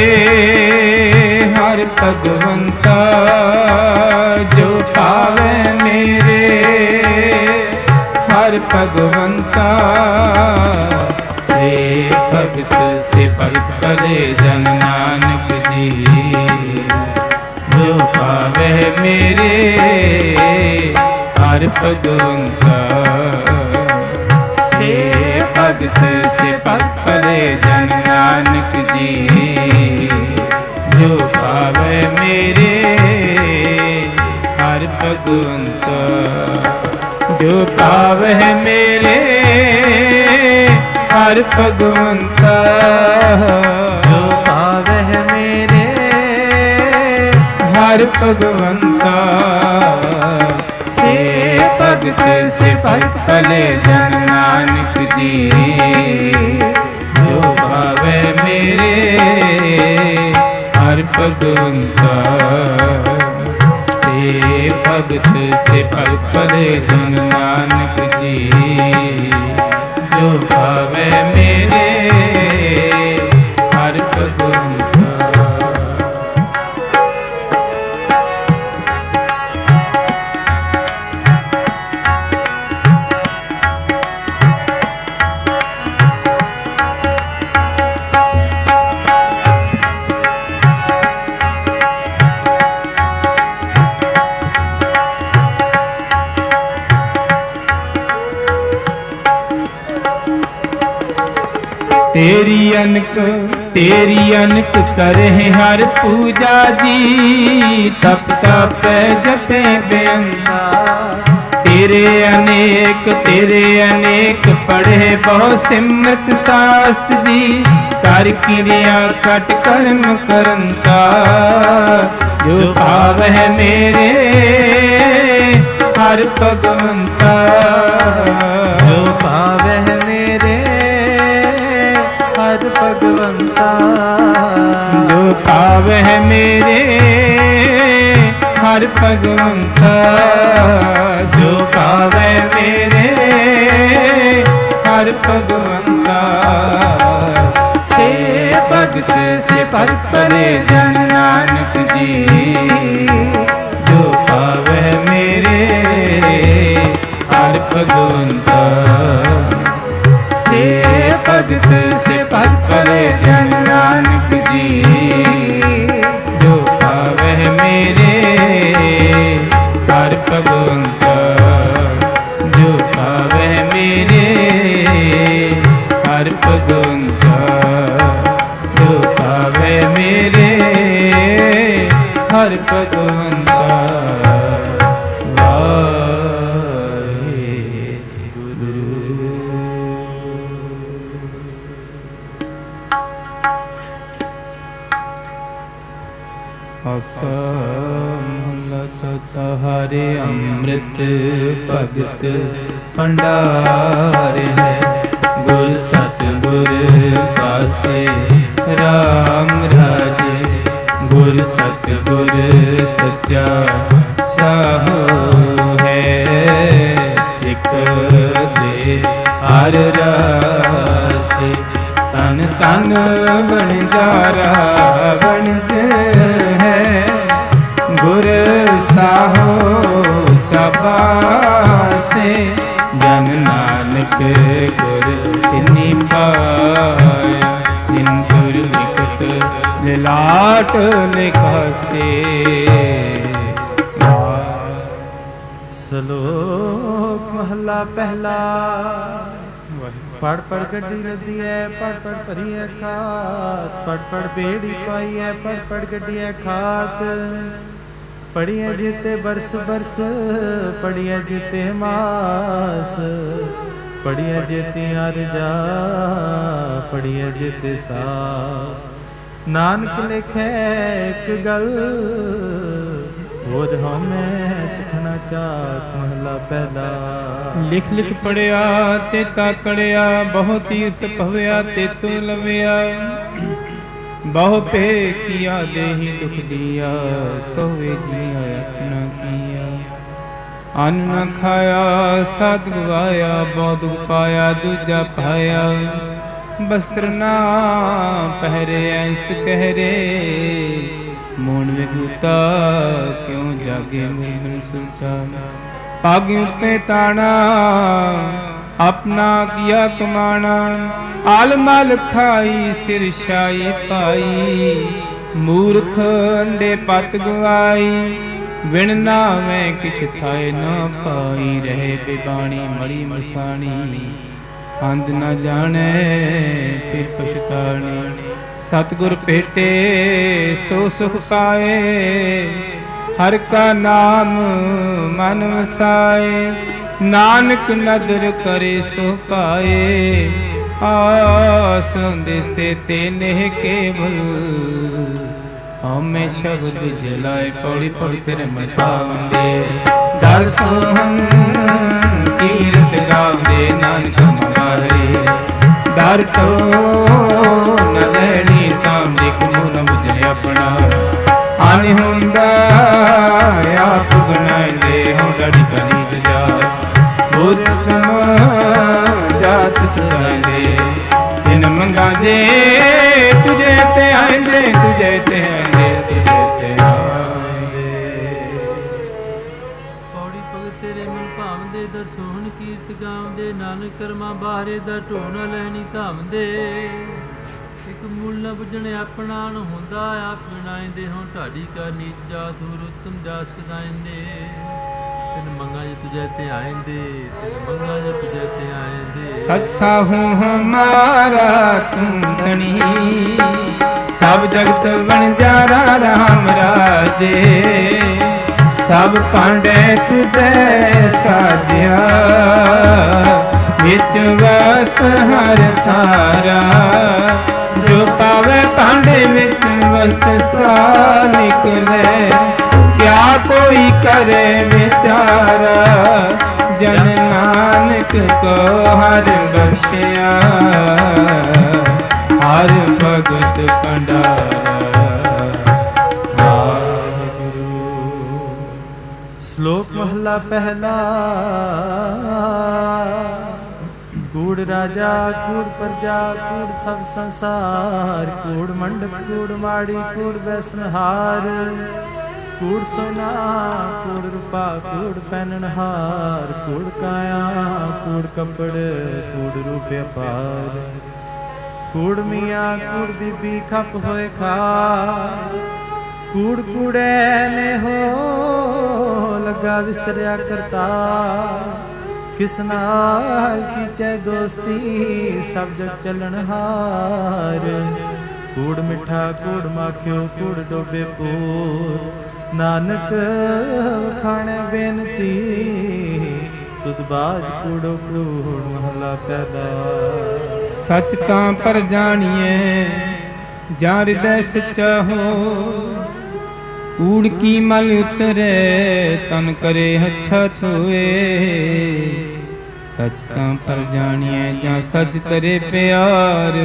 हर भगवंता, जो पावे मेरे हर भगवंता। से भगत से भगत भले जन नानक जी। जो पावे मेरे हर भगवंता, से भगत से भगत भले जन नानक जी। जो पावे मेरे हर भगवंता। जो पावह मेरे हर भगवंता,
जो पावह मेरे
हर भगवंता। से भगत से भगत भले जन नानक जी। जो पावह मेरे हर भगवंता, से भगत से भगत भले जन नानक जी। जो पावे मेरे हर भगवंता। तेरी अनक तेरी अनक करे हर पूजा जी। तप तप जपे बेअंता। तेरे अनेक तेरे अनेक पढ़े बहु सिमरत शास्त्र जी। कर क्रिया कट कर्म करंता। जो पावह मेरे हर भगवंता।
जो पावह मेरे हर भगवंता।
जो पावह मेरे हर भगवंता। जो पावह मेरे हर भगवंता। से भगत से भगत भले जन नानक जी। जो पावह मेरे हर भगवंता। से भगत से भगत भले जन नानक जी। जो पावह मेरे हर भगवंता। ਆਸਾ ਮਹਲਾ ਚੌਥਾ। ਹਰਿ ਅੰਮ੍ਰਿਤ ਭਗਤ ਭੰਡਾਰ ਹੈ, ਗੁਰ ਸਤਿਗੁਰ ਪਾਸੇ ਰਾਮ ਰਾਜੇ। ਗੁਰ ਸਤਿਗੁਰ ਸੱਚਾ ਸਾਹੋ ਹੈ, ਸਿੱਖ ਦੇ ਹਰ ਰਾਸੇ। ਤਨ ਤਨ ਵਣਜਾਰਾ ਵਣਜ ਹੈ, ਗੁਰ ਸਾਹੋ ਸਬਾਸੇ। ਜਨ ਨਾਨਕ ਗੁਰ ਤਿਨੀ ਪਾਇਆ, ਜਿਨ ਗੁਰ ਲਿਖਤ ਲਿਲਾਟ ਲਿਖਾਸੇ।
ਸ਼ਲੋਕ ਮਹਲਾ ਪਹਿਲਾ। ਪੜ ਪੜ ਗੱਡੀ ਲੱਦੀ ਹੈ, ਪੜ ਪੜ ਭਰੀ ਹੈ ਖਾਤ। ਪੜ ਪੜ ਬੇੜੀ ਪਾਈ ਹੈ, ਪੜ ਪੜ ਗੱਡੀ ਹੈ ਖਾਤ। ਪੜੀਏ ਜਿਤੇ ਬਰਸ ਬਰਸ, ਪੜੀਏ ਜਿਤੇ ਮਾਸ। ਪੜੀਏ ਜਿਤੇ ਅਰਜਾ, ਪੜੀਏ ਜਿਤੇ ਸਾਸ। ਨਾਨਕ ਲਿਖੇ ਇੱਕ ਗੱਲ, ਹੋਰ ਹਮੇ ਚਖਣਾ ਚਾਕ। ਮਹਲਾ ਪਹਿਲਾ।
ਲਿਖ ਲਿਖ ਪੜਿਆ ਤੇ ਤਾਕੜਿਆ, ਬਹੁ ਤੀਰਥ ਭਵਿਆ ਤੇ ਤੂੰ ਲਵਿਆ। ਬਹੁ ਪੇ ਕੀਆ ਦੇਹੀ ਦੁਖ ਦੀਆ, ਸੋਵੇ ਜੀਆ ਆਪਣਾ ਕੀਆ। ਅੰਨ ਨ ਖਾਇਆ ਸਦ ਗਵਾਇਆ, ਬਹੁ ਦੁਖ ਪਾਇਆ ਦੂਜਾ ਪਾਇਆ। ਬਸਤਰ ਨਾ ਪਹਿਰੇ ਐਸ ਕਹਿਰੇ, ਮੋਣ ਵਿਗੂਤਾ ਕਿਉਂ ਜਾਗੇ ਮੂਲ ਸੁਲਤਾ। ਭਾਗੀ ਉਤੇ ਤਾਣਾ ਆਪਣਾ ਕੀਆ ਕਮਾਣਾ। ਆਲ ਮਲ ਖਾਈ ਸਿਰ ਛਾਈ ਪਾਈ, ਮੂਰਖ ਅੰਡੇ ਪਤ ਗਵਾਈ। ਵਿਣ ਨਾਵੇਂ ਕਿਛ ਥਾਏ ਨਾ ਪਾਈ, ਰਹੇ ਬੇਬਾਣੀ ਮੜੀ ਮਸਾਣੀ। ਅੰਧ ਨ ਜਾਣੈ ਫਿਰ ਪਛਤਾਣੀ, ਸਤਿਗੁਰ ਭੇਟੇ ਸੋ ਸੁਖ ਪਾਏ। ਹਰ ਕਾ ਨਾਮ ਮਨ ਵਸਾਏ, ਨਾਨਕ ਨਦਰ ਕਰੇ ਸੋ ਪਾਏ। ਆਸ ਦਿਸੇ ਤੇ ਨਹਿ ਕੇਵਲ, ਹਉਮੈ ਸ਼ਬਦ ਜਲਾਏ। ਪੌੜੀ ਪੌੜੀ ਤੇਰੇ ਮਨ ਪਾਵੰਦੇ, ਦਰ ਸੋਹਣ ਕੀਰਤ ਗਾਵਦੇ। ਨਾਨਕ ਮਵਾਰੇ ਦਰ ਟੋ ਨ ਲੈਣੀ, ਤਾਮ ਦੇਖ ਮੂਹ ਨ ਬੁਝੇ ਆਪਣਾ। ਹਾਨੀ ਹੁੰਦਾ ਆਪ ਬਣਾਇਂਦੇ, ਹਉ ਡਾਢੀ ਕਨੀਜ ਜਾ। ਮੂਰਖ ਜਾਤ ਸਦਾਇਂਦੇ, ਤਿਨ ਮੰਗਾ ਜੇ ਤੁਝੇ ਤੇ ਆਇਂਦੇ। ਤੁਝੇ ਤੇ ਆਇਂਦੇ, ਤੁਝੇ ਤੇ ਆਇਂਦੇ।
ਪੌੜੀ ਭਗਤ ਤੇਰੇ ਮਨ ਭਾਵਦੇ, ਦਰ ਸੋਹਣ ਕੀਰਤ ਗਾਵਦੇ। ਨਾਨਕ ਕਰਮਾਂ ਬਾਹਰੇ ਦਰ ਢੋ ਨ ਲੈਣੀ ਧਾਵਦੇ। ਇਕ ਮੂਲ ਨ ਬੁਝਣ ਆਪਣਾ, ਨ ਹੁੰਦਾ ਆਪ ਬਣਾਇਂਦੇ। ਹਉ ਢਾਡੀ ਕਾ ਨੀਚ ਜਾਤ, ਹੁਰ ਉਤਮ ਜਾਤ ਸਦਾਇਂਦੇ। ਤਿਨ ਮੰਗਾ ਜੇ ਤੁਝੇ ਤੇ ਆਇਂਦੇ, ਤਿਨ ਮੰਗਾ ਜੇ ਤੁਝੇ ਤੇ ਆਇਂਦੇ।
ਸਚ ਸਾਹੂ ਹਮਾਰਾ ਤੂੰ ਧਣੀ, ਸਭ ਜਗਤ ਵਣਜਾਰਾ ਰਾਮ ਰਾਜੇ। ਸਭ ਭਾਂਡੇ ਤੁਧੇ ਸਾਜਿਆ, ਵਿੱਚ ਵਸਤ ਹਰ ਥਾਰਾ। ਜੋ ਪਾਵੇ ਭਾਂਡੇ ਵਿੱਚ ਵਸਤ ਸਾ ਨਿਕਲੇ, ਕਿਆ ਕੋਈ ਕਰੇ ਵਿਚਾਰਾ। ਜਨ ਨਾਨਕ ਕੋ ਹਰ ਬਖਸ਼ਿਆ, ਹਰ ਭਗਤ ਭੰਡਾਰਾ। ਵਾਹਿਗੁਰੂ।
ਸ਼ਲੋਕ ਮਹਲਾ ਪਹਿਲਾ। ਕੂੜ ਰਾਜਾ ਕੂੜ ਪ੍ਰਜਾ, ਕੂੜ ਸਭ ਸੰਸਾਰ। ਕੂੜ ਮੰਡਪ ਕੂੜ ਮਾੜੀ, ਕੂੜ ਬੈਸਨਹਾਰ। ਕੂੜ ਸੋਨਾ ਕੂੜ ਰੂਪਾ, ਕੂੜ ਪਹਿਨਣਹਾਰ। ਕੂੜ ਕਾਇਆ ਕੂੜ ਕੱਪੜ, ਕੂੜ ਰੂਪ ਅਪਾਰ। ਕੂੜ ਮੀਆਂ ਕੂੜ ਬੀਬੀ ਖਪ ਹੋਏ ਖਾ। ਕੂੜ ਕੂੜੇ ਨੇ ਹੋ ਲੱਗਾ ਵਿਸਰਿਆ ਕਰਤਾ। ਕਿਸ ਨਾਲ ਕੀਚੈ ਦੋਸਤੀ, ਸਭ ਜਗ ਚੱਲਣਹਾਰ। ਕੂੜ ਮਿੱਠਾ ਕੂੜ ਮਾਖਿਓ, ਕੂੜ ਡੋਬੇ ਪੂਰ। ਨਾਨਕ ਵਖਾਣੈ ਬੇਨਤੀ, ਤੁਧ ਬਾਜ ਕੂੜੋ ਕੂੜ ਮਹਲਾ ਪਹਿਲਾ।
ਸਚ ਤਾਂ ਪਰ ਜਾਣੀਏ ਜਾਂ ਹਿਰਦੈ ਸੱਚਾ ਹੋ, ਕੂੜ ਕੀ ਮਲ ਉਤਰੇ ਤਨ ਕਰੇ ਅੱਛਾ ਛੋਏ। ਸਚ ਤਾਂ ਪਰ ਜਾਣੀਏ ਜਾਂ ਸਚ ਤਰੇ ਪਿਆਰ,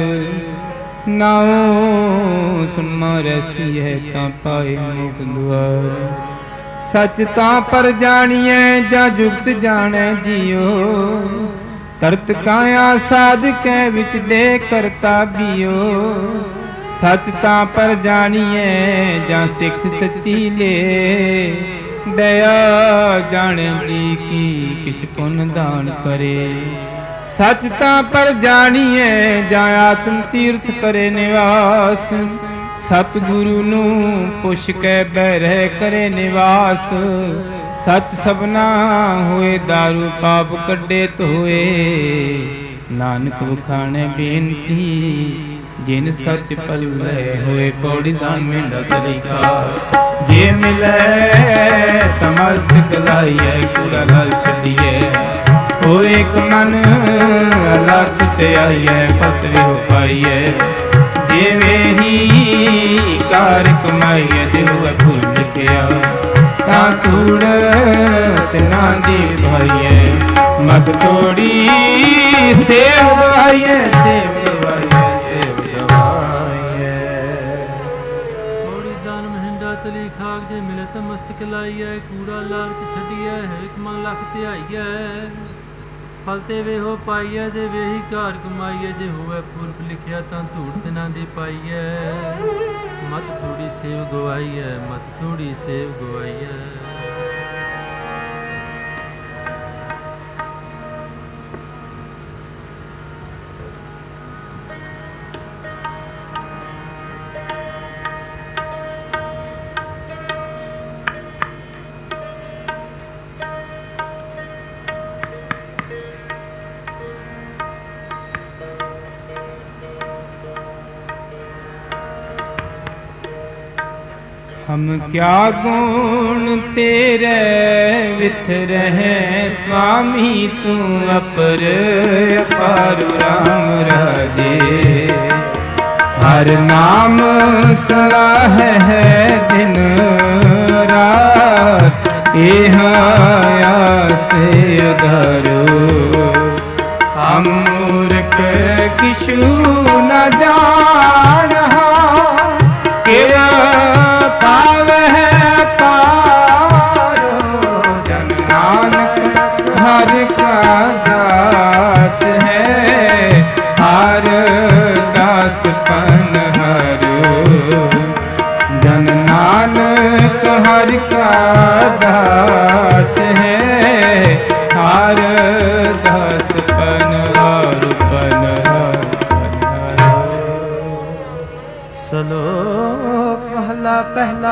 ਨਾਉ ਸੁਨਮਾ ਰੈਸੀ ਹੈ ਤਾਂ ਪਾਏ ਮੁਖ ਦੁਆਰ। ਸਚ ਤਾਂ ਪਰ ਜਾਣੀਏ ਜਾਂ ਜੁਗਤ ਜਾਣੈ ਜੀਓ, ਤਰਤ ਕਾਇਆ ਸਾਧਕੈ ਵਿੱਚ ਦੇ ਕਰਤਾ ਬੀਓ। ਸਚ ਤਾਂ ਪਰ ਜਾਣੀਏ ਜਾਂ ਸਿੱਖ ਸੱਚੀ ਲੇ, ਦਇਆ ਜਾਣੈ ਜੀ ਕੀ ਕਿਛ ਪੁੰਨ ਦਾਨ ਕਰੇ। ਸਚ ਤਾਂ ਪਰ ਜਾਣੀਏ ਜਾਂ ਆਤਮ ਤੀਰਥ ਕਰੇ ਨਿਵਾਸ, ਸਤਿਗੁਰੂ ਨੂੰ ਪੁੱਛ ਕੇ ਬਹਿ ਕਰੇ ਨਿਵਾਸ। ਸਚ ਸਭਨਾ ਹੋਏ ਦਾਰੂ ਪਾਪ ਕੱਢੇ ਧੋਏ, ਨਾਨਕ ਵਖਾਣੇ ਬੇਨਤੀ ਜਿਨ ਸਚ ਪੱਲੇ ਹੋਏ। ਪੌੜੀ ਦਾਨ ਮੇਂਡਾ ਤਰੀਕਾ ਜੇ ਮਿਲੇ ਤਮਸਤਕ ਲਾਈਏ, ਕੂੜਾ ਲਾਲ ਛੱਡੀਏ ਹੋਏ ਇੱਕ ਮਨ ਅਲੱਗ ਤੇ ਆਈਏ। ਫਤਿਹ ਹੋ ਪਾਈਏ ਜਿਵੇਂ ਹੀ ਕਾਰ ਕਮਾਈਏ, ਜੇ ਹੋਵੇ ਭੁੱਲ ਲਿਖਿਆ ਤਾਂ ਧੂੜ ਤਿਨਾ ਦੀ ਭਾਈਏ। ਮਤ ਤੋੜੀ ਸੇਵ ਗਵਾਈਏ, ਸੇਵ ਗਵਾਈਏ, ਸੇਵ ਗਵਾਈਏ।
ਥੋੜੀ ਦਾਨ ਮਹਿੰਡਾ ਤਲੀ ਖਾਕ ਜੇ ਮਿਲੇ ਤਾਂ ਮਸਤਕ ਲਾਈਏ, ਕੂੜਾ ਲਾਲਚ ਛੱਡੀਏ ਹੇਕ ਮਨ ਲੱਖ ਧਿਆਈਏ। ਫਲ ਤੇ ਵੇਹੋ ਪਾਈਏ ਜੇ ਵੇਹੀ ਘਰ ਕਮਾਈਏ, ਜੇ ਹੋਵੇ ਪੁਰਖ ਲਿਖਿਆ ਤਾਂ ਧੂੜ ਤਿਨਾ ਦੀ ਪਾਈਏ। ਮਤ ਥੋੜੀ ਸੇਵ ਗਵਾਈਏ, ਮਤ ਥੋੜੀ ਸੇਵ ਗਵਾਈਏ।
हम क्या गुण तेरे विथ रहे स्वामी, तू अपर अपार राम राजे। हर नाम सलाह है दिन रात, एह आस धरो। हम मूर्ख किछु न जान पन हरो। जन नानक हर का दास है, हर दास पन हर पन हर।
सलोक महला पहला।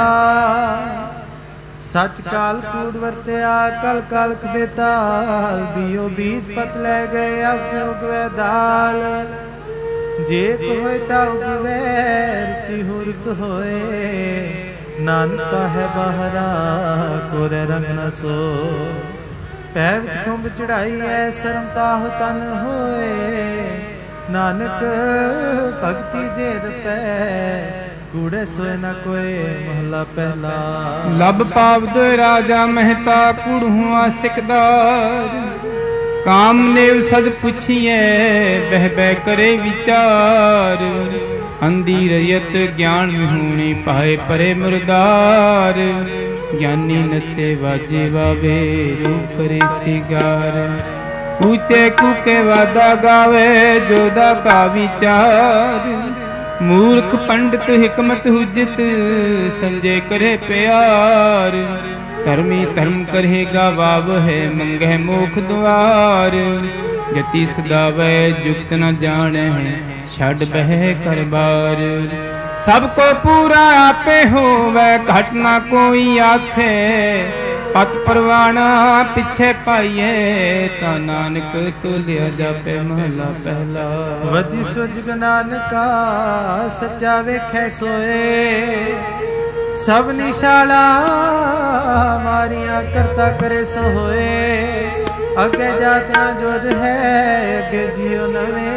सच काल कूड़ वरत्या कल कालख बेताल, बीओ बीज पत ले गए अब उगवे दाल। जे कोय ता उगवे रुति हुरत होए, नानका है बाहरा कोरे रंग न सो। पै विच खुंब चढ़ाई है सरम ताह तन होए, नानक भगति जे रपै कूड़े सोए न कोई महला पहला।
लब पाव दो राजा महता कुड़ हुआ सिकदार, काम नेव सद पुछिए बह बह करे विचार। अंधी रयत ज्ञान विहूणी पाए परे मुरदार, ज्ञानी नचे वाजे वावे रूप करे सिगार। ऊंचे कूके वादा गावे जोदा का विचार, मूर्ख पंडित हिकमत हुज्जत संजय करे प्यार। धर्मी धर्म करेगा वाव है मंगह मोख द्वार, गति सदावे जुगत न जाने है छड़ बह कर बार। सबको पूरा आपे होवे घट ना कोई आखे, पत परवाना पिछे पाइए ता नानक तुलिया जापे महला पहला।
वधि सुजग नानका सच्चा वेखे सोए, सब निशाला मारिया करता करे सो होए। अगे जात ना जोज है अगे जियो नवे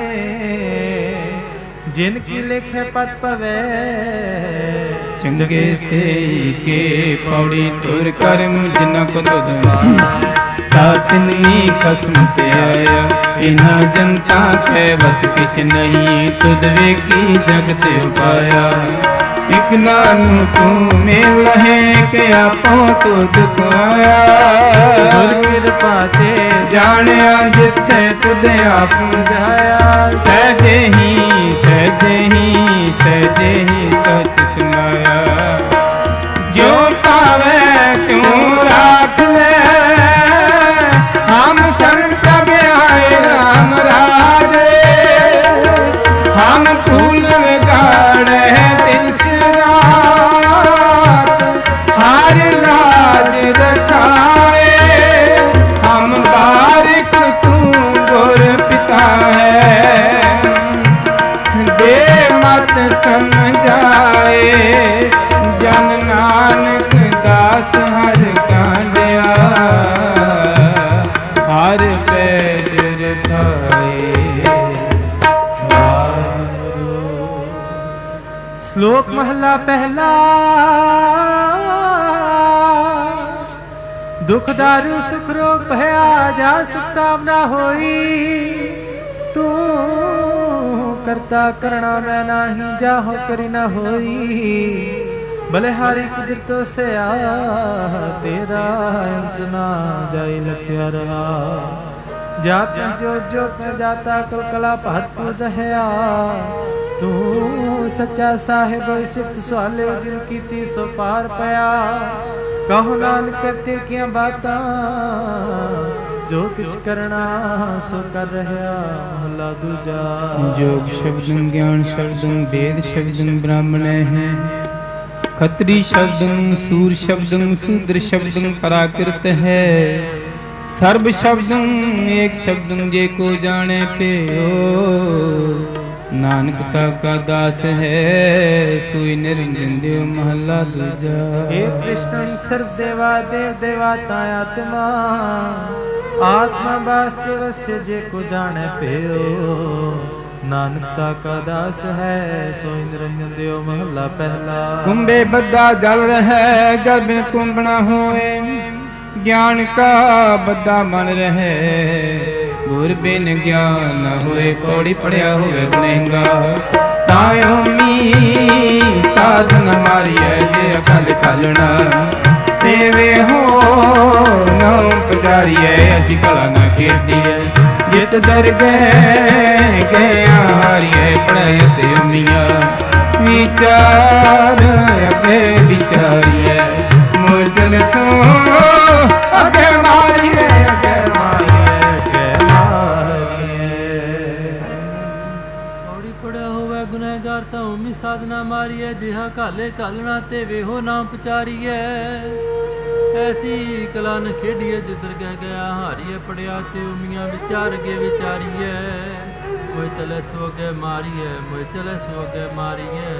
जिनकी लिखे पत पवे
चंगे से के पौड़ी तुर कर मुझ न को तातनी खस्म से आया इना जनता के बस किस नहीं तुद वे की जगत उपाया एक नानू तू मिल है के आपों तो दुख आया
कृपा ते
जानिया जिथे तुदे आप जाया सहजे ही सहजे ही सहजे ही सच सुनाया जो पावे क्यों राख ले हम संत आए राम राजे हम फूल गाड़े दिन से रात हर लाज रखाए हम बारिक तू गुर पिता है दे मत समझाए जन नानक दास हर कांडिया हर पैर रखाए।
श्लोक महला पहला दुख दारू सुख रोग भया जा सुख कामना होई तू करता करना मैं नाही जाहो करी ना होई बलिहारी कुदरत से आ तेरा अंत ना जाई लख्या रहा जात जो जोत में जाता कल कला भरपूर रहया तू सच्चा साहिब सिफत सुहाले जिन कीती सो पार पया कहो नानक करते क्या बाता जो कुछ करना सो कर रहा महला दूजा
जोग शब्द ज्ञान शब्द वेद शब्द ब्राह्मण है खत्री शब्द सूर शब्द शूद्र शब्द पराकृत है सर्व शब्द एक शब्द जे को जाने पे ओ नानकता का दास है सुई निरंजन देव महला दूजा
हे कृष्ण सर्व देवा देव देवाता आत्मा आत्मा वास्तव से जे को जाने पे ओ नानकता का दास है सोई निरंजन देव महला पहला
कुंभे बद्दा जल रहे जल बिन कुंभ न होए ज्ञान का बद्दा मन रहे गुर बिन ज्ञान न होए पौड़ी पड़िया होए गुनेगा तायो मी साधन मारिए जे अकल खालना तेवे हो नौ पुजारिए असी कला न खेदिए जित दर गए गया हारिए पढ़ाए ते उमिया विचार अगे विचारिए मुर्जन सो अगे मारिए अगे मारिए अगे मारिए
पौड़ी पड़ा होवे गुनहगार ता उमी साधना मारिए जिहा काले कालना ते वेहो नाम पचारिए ऐसी कला न खेडिए जिधर कह गया हारिए पड़िया ते उमिया विचार के विचारिए मोए चले सो अगे मारिए मोए चले सो अगे मारिए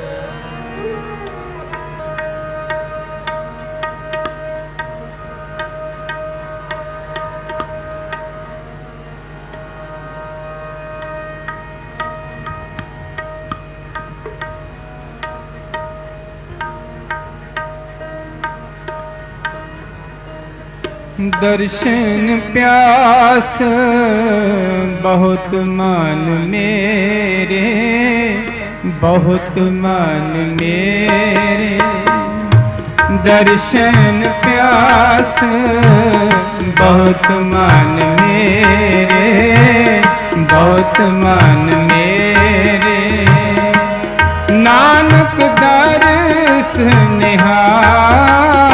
दर्शन प्यास बहुत मान मेरे बहुत मान मेरे दर्शन प्यास बहुत मान मेरे बहुत मान मेरे नानक दर्श निहार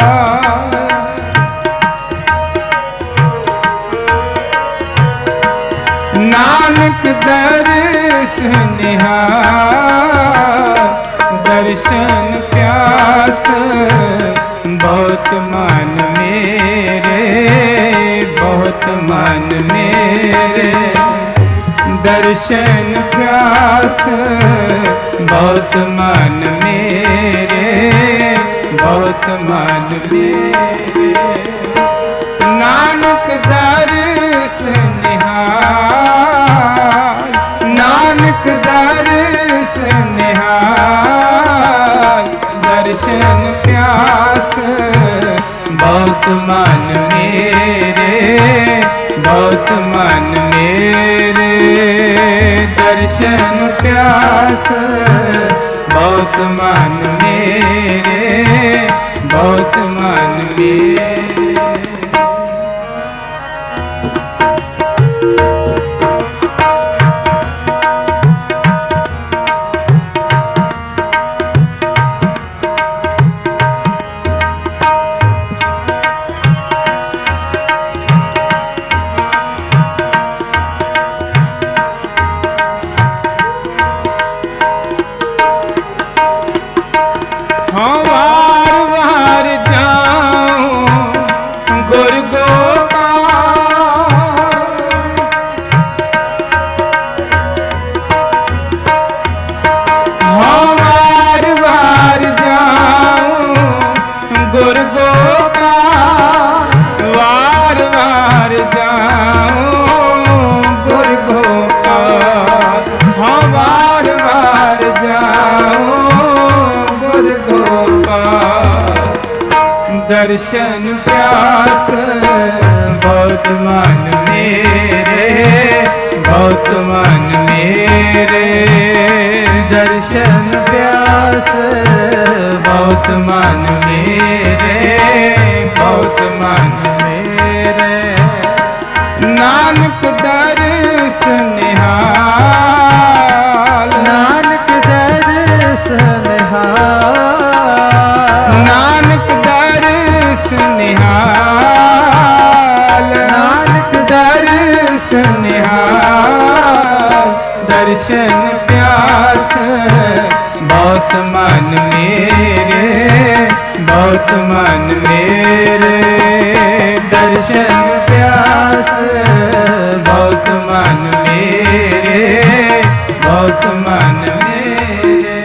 नानक दर्श निहार दर्शन प्यास बहुत मान मेरे बहुत मान मेरे दर्शन प्यास बहुत मान मेरे बहुत मान मेरे नानक दर्श निहाल, नानक दर्श निहाल, दर्शन प्यास बहुत मन मेरे, बहुत मन मेरे, दर्शन प्यास बहुत मन मेरे, बहुत मन मेरे। दर्शन प्यास बहुत मन मेरे, बहुत मन मेरे, दर्शन प्यास बहुत मन मेरे, बहुत मन मेरे, नानक दर्श निहाल, नानक दर्श निहाल, नानक निहाल, नानक दर्श निहाल, दर्शन प्यास बहुत मन मेरे, बहुत मन मेरे, दर्शन प्यास बहुत मन मेरे, बहुत मन मेरे।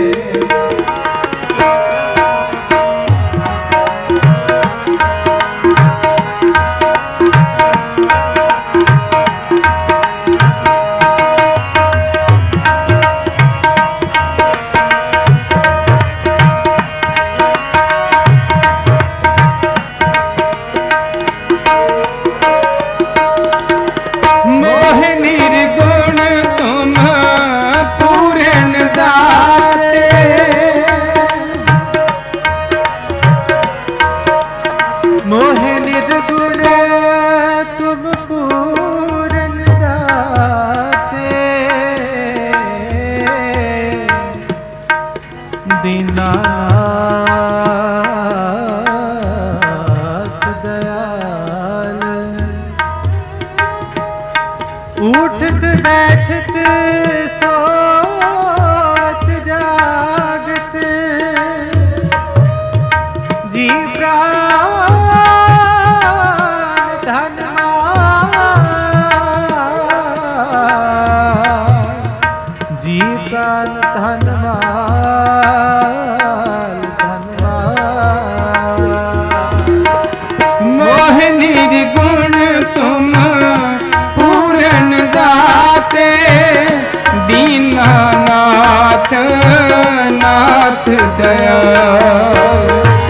दीनानाथ दयाल, उठत बैठत सोत जागत, जी प्राण धनवान, जी प्राण धनवान, निर्गुण तुम पूर्ण दाते, दीनानाथ नाथ दयाल,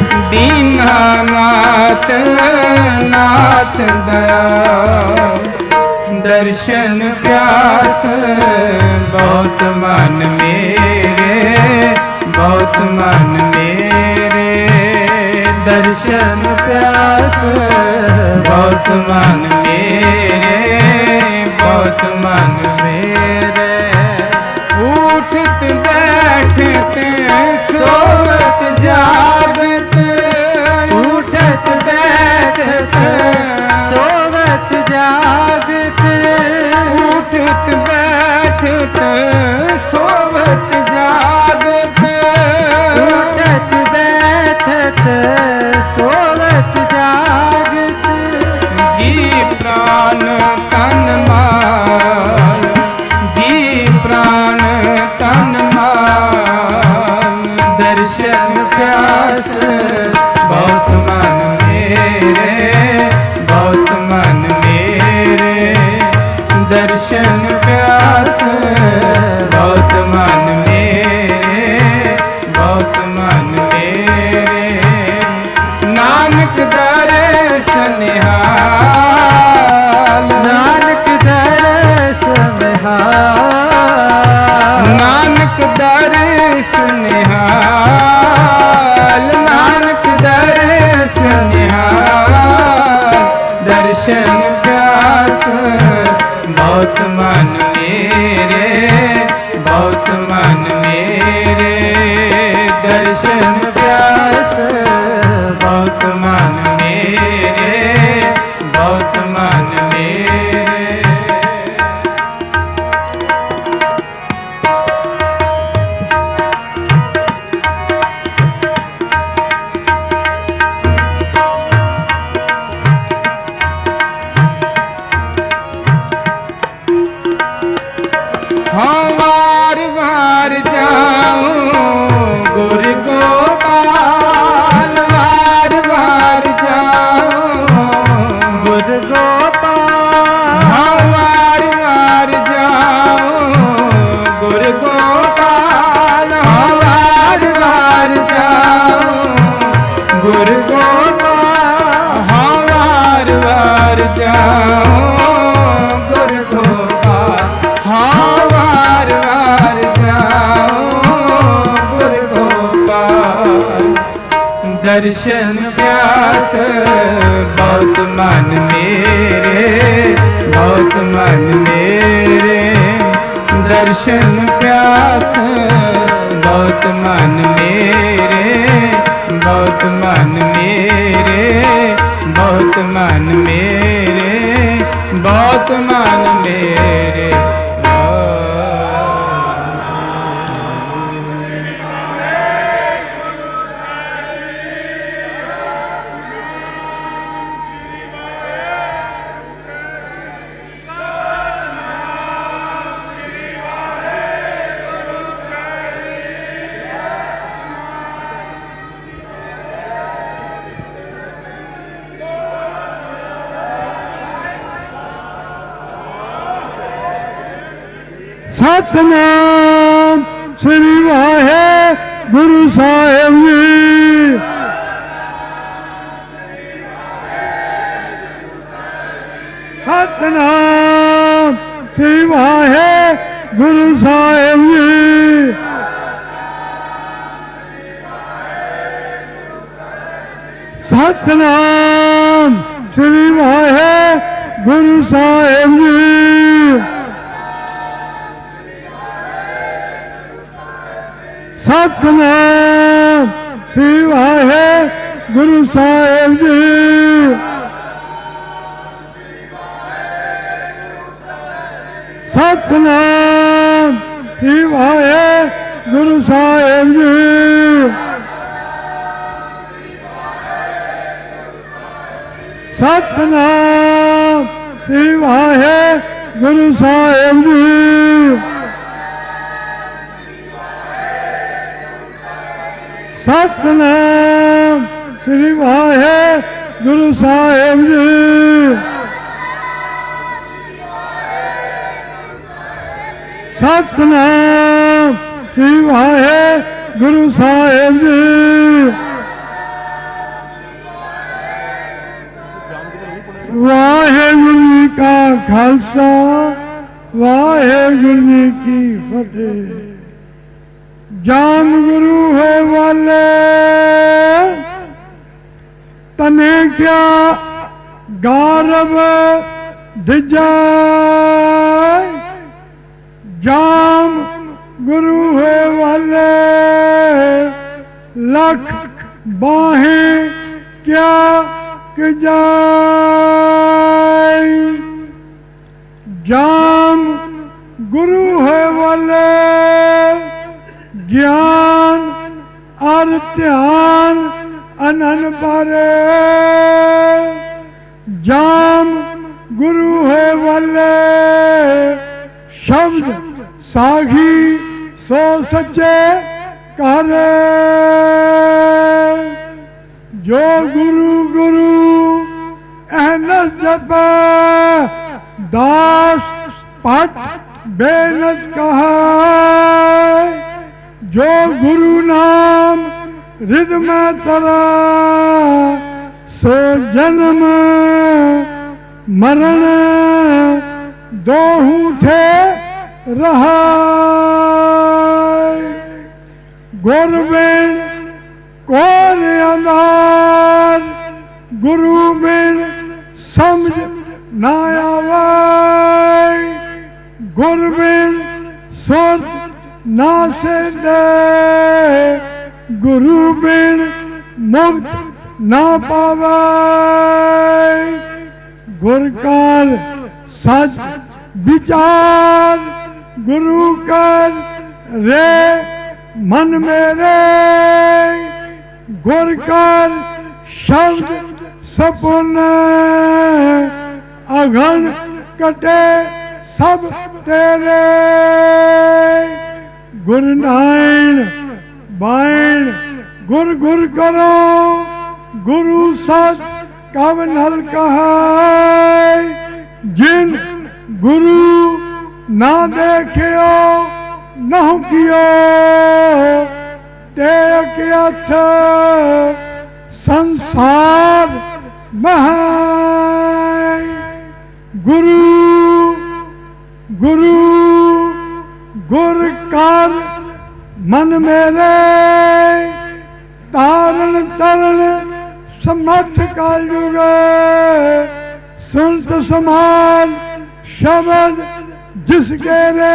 दीनानाथ नाथ दयाल, दर्शन प्यास बहुत मन मेरे, बहुत मन मेरे, दर्शन प्यास बहुत मन मेरे, बहुत मन मेरे, उठत बैठत सोवत जागत, उठत बैठत सोवत जागत, उठत बैठत सोवत जागत, उठत बैठत सोवत जागत, जी प्राण तन माल, जी प्राण तन माल, दर्शन प्यास बहुत मन मेरे, दर्शन प्यास बहुत मन मेरे, बहुत मन मेरे। नानक दर्शन निहाल,
नानक दर्शन निहाल,
नानक दर्शन निहाल, नानक दर्शन निहाल। दर्शन प्यास बहुत मन मेरे, बहुत मन मेरे। दर्शन प्यास बहुत मन मेरे, बहुत मन मेरे। हाँ वार वार जाऊं गुर गोपाल, वार वार जाऊं
गुर गोपाल।
हाँ वार वार जाऊं गुर गोपाल, हाँ वार वार जाऊं गुर गोपाल, हाँ वार वार जाऊं गुर गोपाल, हाँ वार वार जाऊं गुर गोपाल। दर्शन प्यास बहुत मन मेरे, बहुत मन मेरे। दर्शन प्यास बहुत मन मेरे, बहुत मन मेरे, बहुत मन मेरे, बहुत मन मेरे।
सतनाम श्री वाहेगुरु साहिब जी। सतनाम श्री वाहेगुरु साहिब जी। सतनाम श्री वाहेगुरु साहिब जी। सतनाम श्री वाहेगुरु साहिब जी। सतनाम श्री वाहेगुरु साहिब जी। सतनाम श्री वाहेगुरु साहिब जी। सतनाम श्री वाहेगुरु साहिब जी। सतनाम श्री वाहेगुरु साहिब जी। वाहेगुरु जी का खालसा, वाहेगुरु जी की फतेह। जान गुरु है वाले तने क्या गारब दिजाए। जाम गुरु है वाले लख बाहें क्या कि जाए। जाम गुरु है वाले ज्ञान और ध्यान अनन पर। जाम गुरु है वाले शब्द सागी सो सच्चे कर। जो गुरु गुरु एहनस जप दास पट बेनत कहा, जो गुरु नाम रिद में तरा, सो जन्म मरण दोहू थे रहा। गुरबिन कोर अंधार, गुरु बिन समझ ना आवे। गुरबिन सुध ना सिद्धे, गुरु बिन मुक्त ना पावे। गुर कर सच विचार, गुरु कर रे मन मेरे। गुर कर शब्द सपुन, अघन कटे सब तेरे। गुर नारायण बायण गुर गुर करो, गुरु सच कब नल कहा। जिन गुरु ना देखियो नहु कियो, ते अथ संसार महा। गुरु गुरु गुर कर मन मेरे, तारण तरण समर्थ कालयुग। सुनत समान शब्द जिसके रे,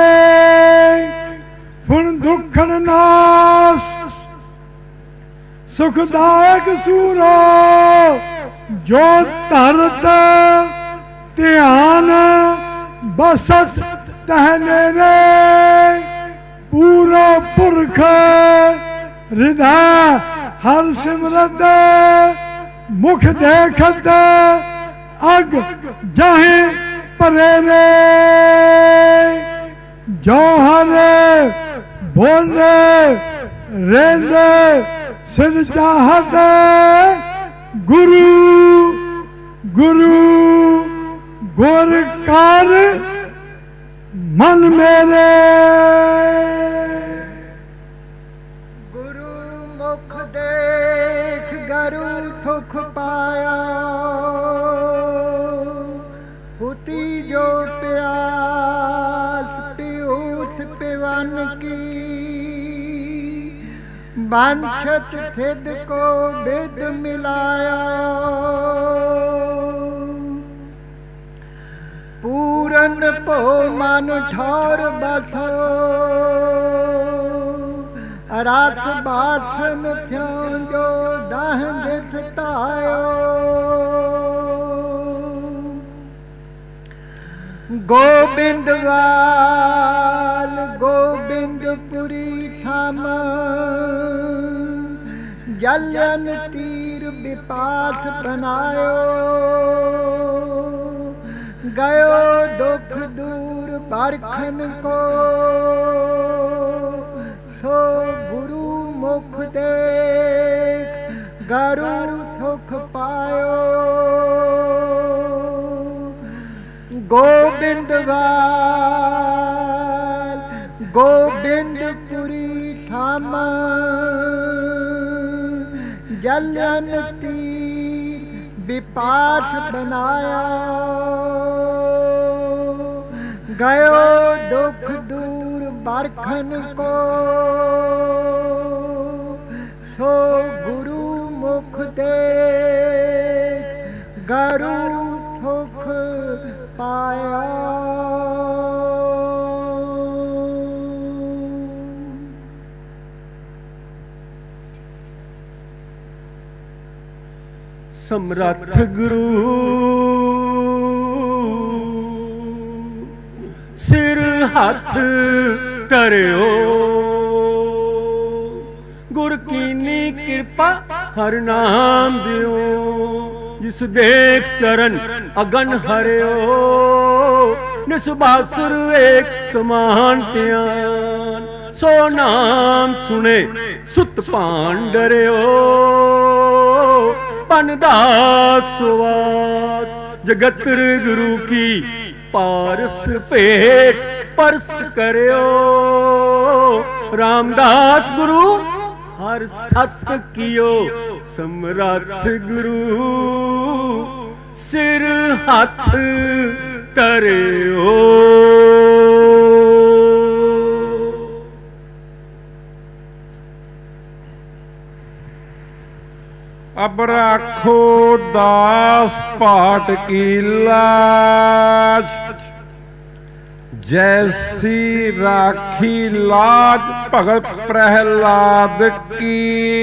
फुन दुखन नाश सुखदायक सूरो। जो तरत ध्यान बसत तहने रे, पूरा पुरख हृदय हर सिमरत। मुख देखत अग जाहे परे रे, जौहर बोले रेंदे सिद्ध चाहत। गुरु गुरु गुर कर मन मेरे।
गुरु मुख देख गरु सुख पाया, हुती जो प्यास पीयूष पिवन की। वांछत सिद्ध को विद मिलाया, पूरन पो मन ठौर बसो। रस बासन थ्यों जो दह दिस तायो। गोबिंद वाल गोबिंदपुरी सम, जलन तीर विपास बनायो। गयो दुख दूर बरखन को, सो गुरु मुख देख गरु सुख पायो। गोबिंद वाल गोबिंदपुरी सम, जलन तीर विपास बनाया। गयो दुख दूर बरखन को, सो गुरु मुख देख गरु सुख पाया।
ਸਮਰੱਥ ਗੁਰੂ ਸਿਰ ਹੱਥ ਧਰਿਓ, ਗੁਰ ਕੀਨੀ ਕਿਰਪਾ ਹਰ ਨਾਮ ਦਿਓ। ਜਿਸ ਦੇਖ ਚਰਨ ਅਗਨ ਹਰਿਓ, ਨਿਸਬਾਸੁਰ ਏਕ ਸਮਾਨ ਧਿਆਨ। ਸੋ ਨਾਮ ਸੁਣੇ ਸੁਤ ਭਾਨ ਡਰਿਓ, पन दास सुवास जगत गुरु की ਪਾਰਸ ਭੇਟ ਪਰਸ ਕਰਿਓ। ਰਾਮਦਾਸ ਗੁਰੂ ਹਰ ਸਤ ਕੀਓ ਸਮਰੱਥ ਗੁਰੂ ਸਿਰ ਹੱਥ ਧਰਿਓ।
ਅਬ ਰਾਖੋ ਦਾਸ ਪਾਟ ਕੀ ਲਾਜ, जैसी राखी लाज भगत प्रहलाद की।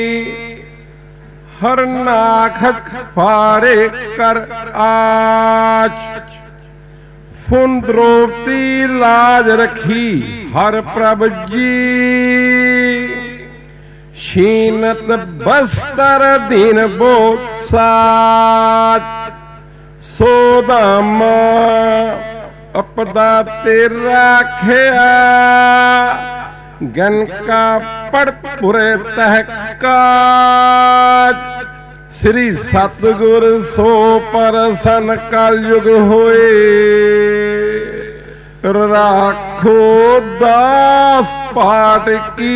हर नाखक फारे कर आज, फुन द्रौपदी लाज रखी हर प्रभ जी। शीनत बस्तर दीन बो साज, सोदामा अपदा तेरा खेया। गन का पड़ पुरे तहकाज, श्री सतगुर सो परसन कलयुग होए। राखो दास पाट की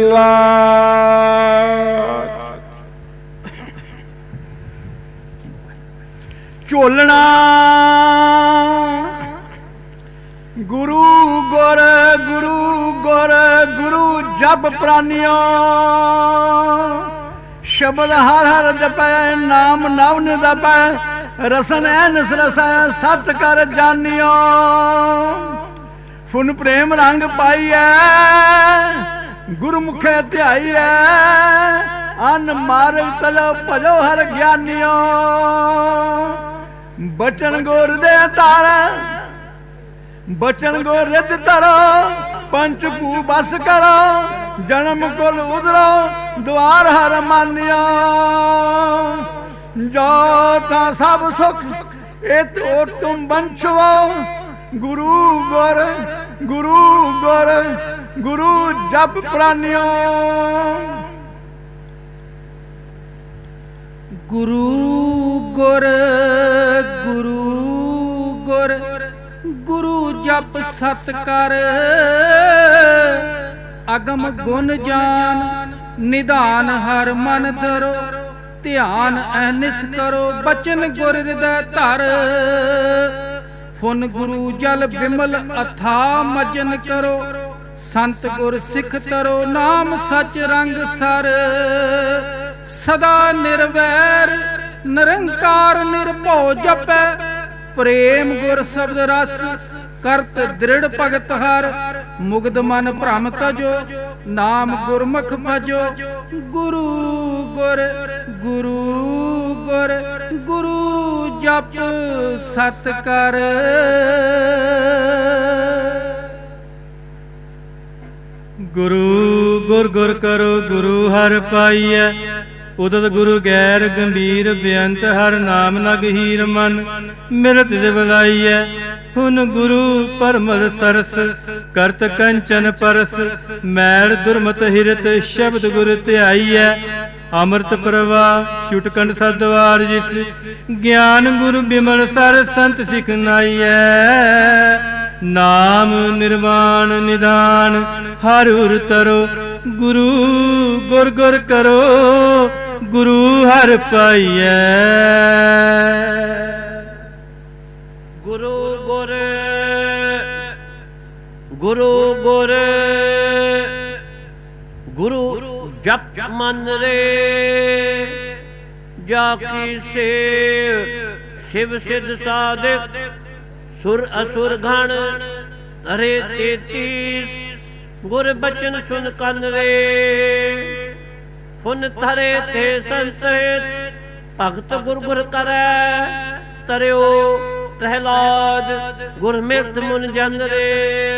लाज।
ਝੋਲਣਾ ਗੁਰੂ ਗੁਰ ਗੁਰੂ ਗੁਰ ਗੁਰੂ ਜਪ ਪ੍ਰਾਨਿਓ। ਸ਼ਬਦ ਹਰ ਹਰ ਜਪੈ, ਨਾਮ ਨਵ ਨਿਦਪੈ। ਰਸਨ ਐਨਸ ਰਸੈ, ਸਤ ਕਰ ਜਾਣਿਓ। ਫੁਨ ਪ੍ਰੇਮ ਰੰਗ ਪਾਈਐ, ਗੁਰਮੁਖੇ ਧਿਆਈਐ। ਅਨ ਮਾਰਗ ਤਲੋ ਭਜੋ ਹਰ ਗਿਆਨਿਓ। ਬਚਨ ਗੁਰ ਦੇ ਤਾਰ, ਬਚਨ ਗੋ ਰਿੱਧ ਧਰੋ। ਪੰਚ ਭੂ ਬਸ ਕਰੋ, ਜਨਮ ਕੁਲ ਉਧਰੋ। ਦੁਆਰ ਹਰ ਮਾਨਿਓ, ਜੋ ਤਾਂ ਸਭ ਸੁਖ ਇਤ ਓਟੁਮ ਬੰਛਵੋ। ਗੁਰੂ ਗੁਰ ਗੁਰੂ ਗੁਰ ਗੁਰੂ ਜਪ ਪ੍ਰਾਨਿਓ।
ਗੁਰੂ ਗੁਰ ਗੁਰੂ ਗੁਰ ਗੁਰੂ ਜਪ ਸਤ ਕਰ। ਅਗਮ ਗੁਣ ਜਾਨ ਨਿਧਾਨ ਹਰ ਮਨ ਧਰੋ। ਧਿਆਨ ਅਹਨਿਸ ਕਰੋ, ਬਚਨ ਗੁਰ ਹਿਰਦੈ ਧਰ। ਫੁਨ ਗੁਰੂ ਜਲ ਬਿਮਲ ਅਥਾ ਮਜਨ ਕਰੋ। ਸੰਤ ਗੁਰ ਸਿੱਖ ਤਰੋ, ਨਾਮ ਸਚ ਰੰਗ ਸਰ। ਸਦਾ ਨਿਰਵੈਰ ਨਿਰੰਕਾਰ ਨਿਰਭਉ ਜਪੈ। ਪ੍ਰੇਮ ਗੁਰ ਸ਼ਬਦ ਰਸ ਕਰਤ ਦ੍ਰਿੜ ਭਗਤ ਹਰ। ਮੁਗਧ ਮਨ ਭ੍ਰਮ ਤਜੋ, ਨਾਮ ਗੁਰਮੁਖ ਭਜੋ। ਗੁਰੂ ਗੁਰ ਗੁਰੂ ਗੁਰ ਗੁਰੂ ਜਪ ਸਤ ਕਰ।
ਗੁਰੂ ਗੁਰ ਗੁਰ ਕਰੋ, ਗੁਰੂ ਹਰ ਪਾਈਐ। ਉਦਤ ਗੁਰੂ ਗੈਰ ਗੰਭੀਰ ਬੇਅੰਤ। ਹਰ ਨਾਮ ਨਗ ਹੀਰ ਮਨ ਮਿਰਤ ਦਿਵਲਾਈਐ। ਹੁਨ ਗੁਰੂ ਪਰਮਦ ਸਰਸ ਕਰਤ ਕੰਚਨ ਪਰਸ। ਮੈਲ ਦੁਰਮਤ ਹਿਰਤ ਸ਼ਬਦ ਗੁਰ ਧਿਆਈਐ। ਅੰਮ੍ਰਿਤ ਪ੍ਰਵਾਹ ਛੁਟਕੰਡ ਸਦਵਾਰ ਜਿਸ। ਗਿਆਨ ਗੁਰੂ ਬਿਮਲ ਸਰ ਸੰਤ ਸਿਖ ਨਾਈਐ। ਨਾਮ ਨਿਰਵਾਣ ਨਿਦਾਨ ਹਰ ਉਰ ਤਰੋ। ਗੁਰੂ ਗੁਰ ਗੁਰ ਕਰੋ, ਗੁਰੂ ਹਰ ਪਾਈਐ।
ਗੁਰੂ ਗੁਰ ਗੁਰੂ ਗੁਰ ਗੁਰੂ ਜਪ ਮਨ ਰੇ। ਜਾ ਕੀ ਸੇਵ ਸ਼ਿਵ ਸਿਧ ਸਾਧਕ। ਸੁਰ ਅਸੁਰ ਗਣ ਧਰੇ ਤੇਤੀਸ। ਗੁਰ ਬਚਨ ਸੁਨ ਕੰਨ ਰੇ। ਫੁਨ ਧਰੇ ਤੇ ਸੰਤਹਿਤ। ਭਗਤ ਗੁਰ ਗੁਰ ਕਰੈ ਤਰਿਓ। ਪ੍ਰਹਿਲਾਦ ਗੁਰ ਮਿਰਤ ਮੁਨ ਜਨ ਰੇ।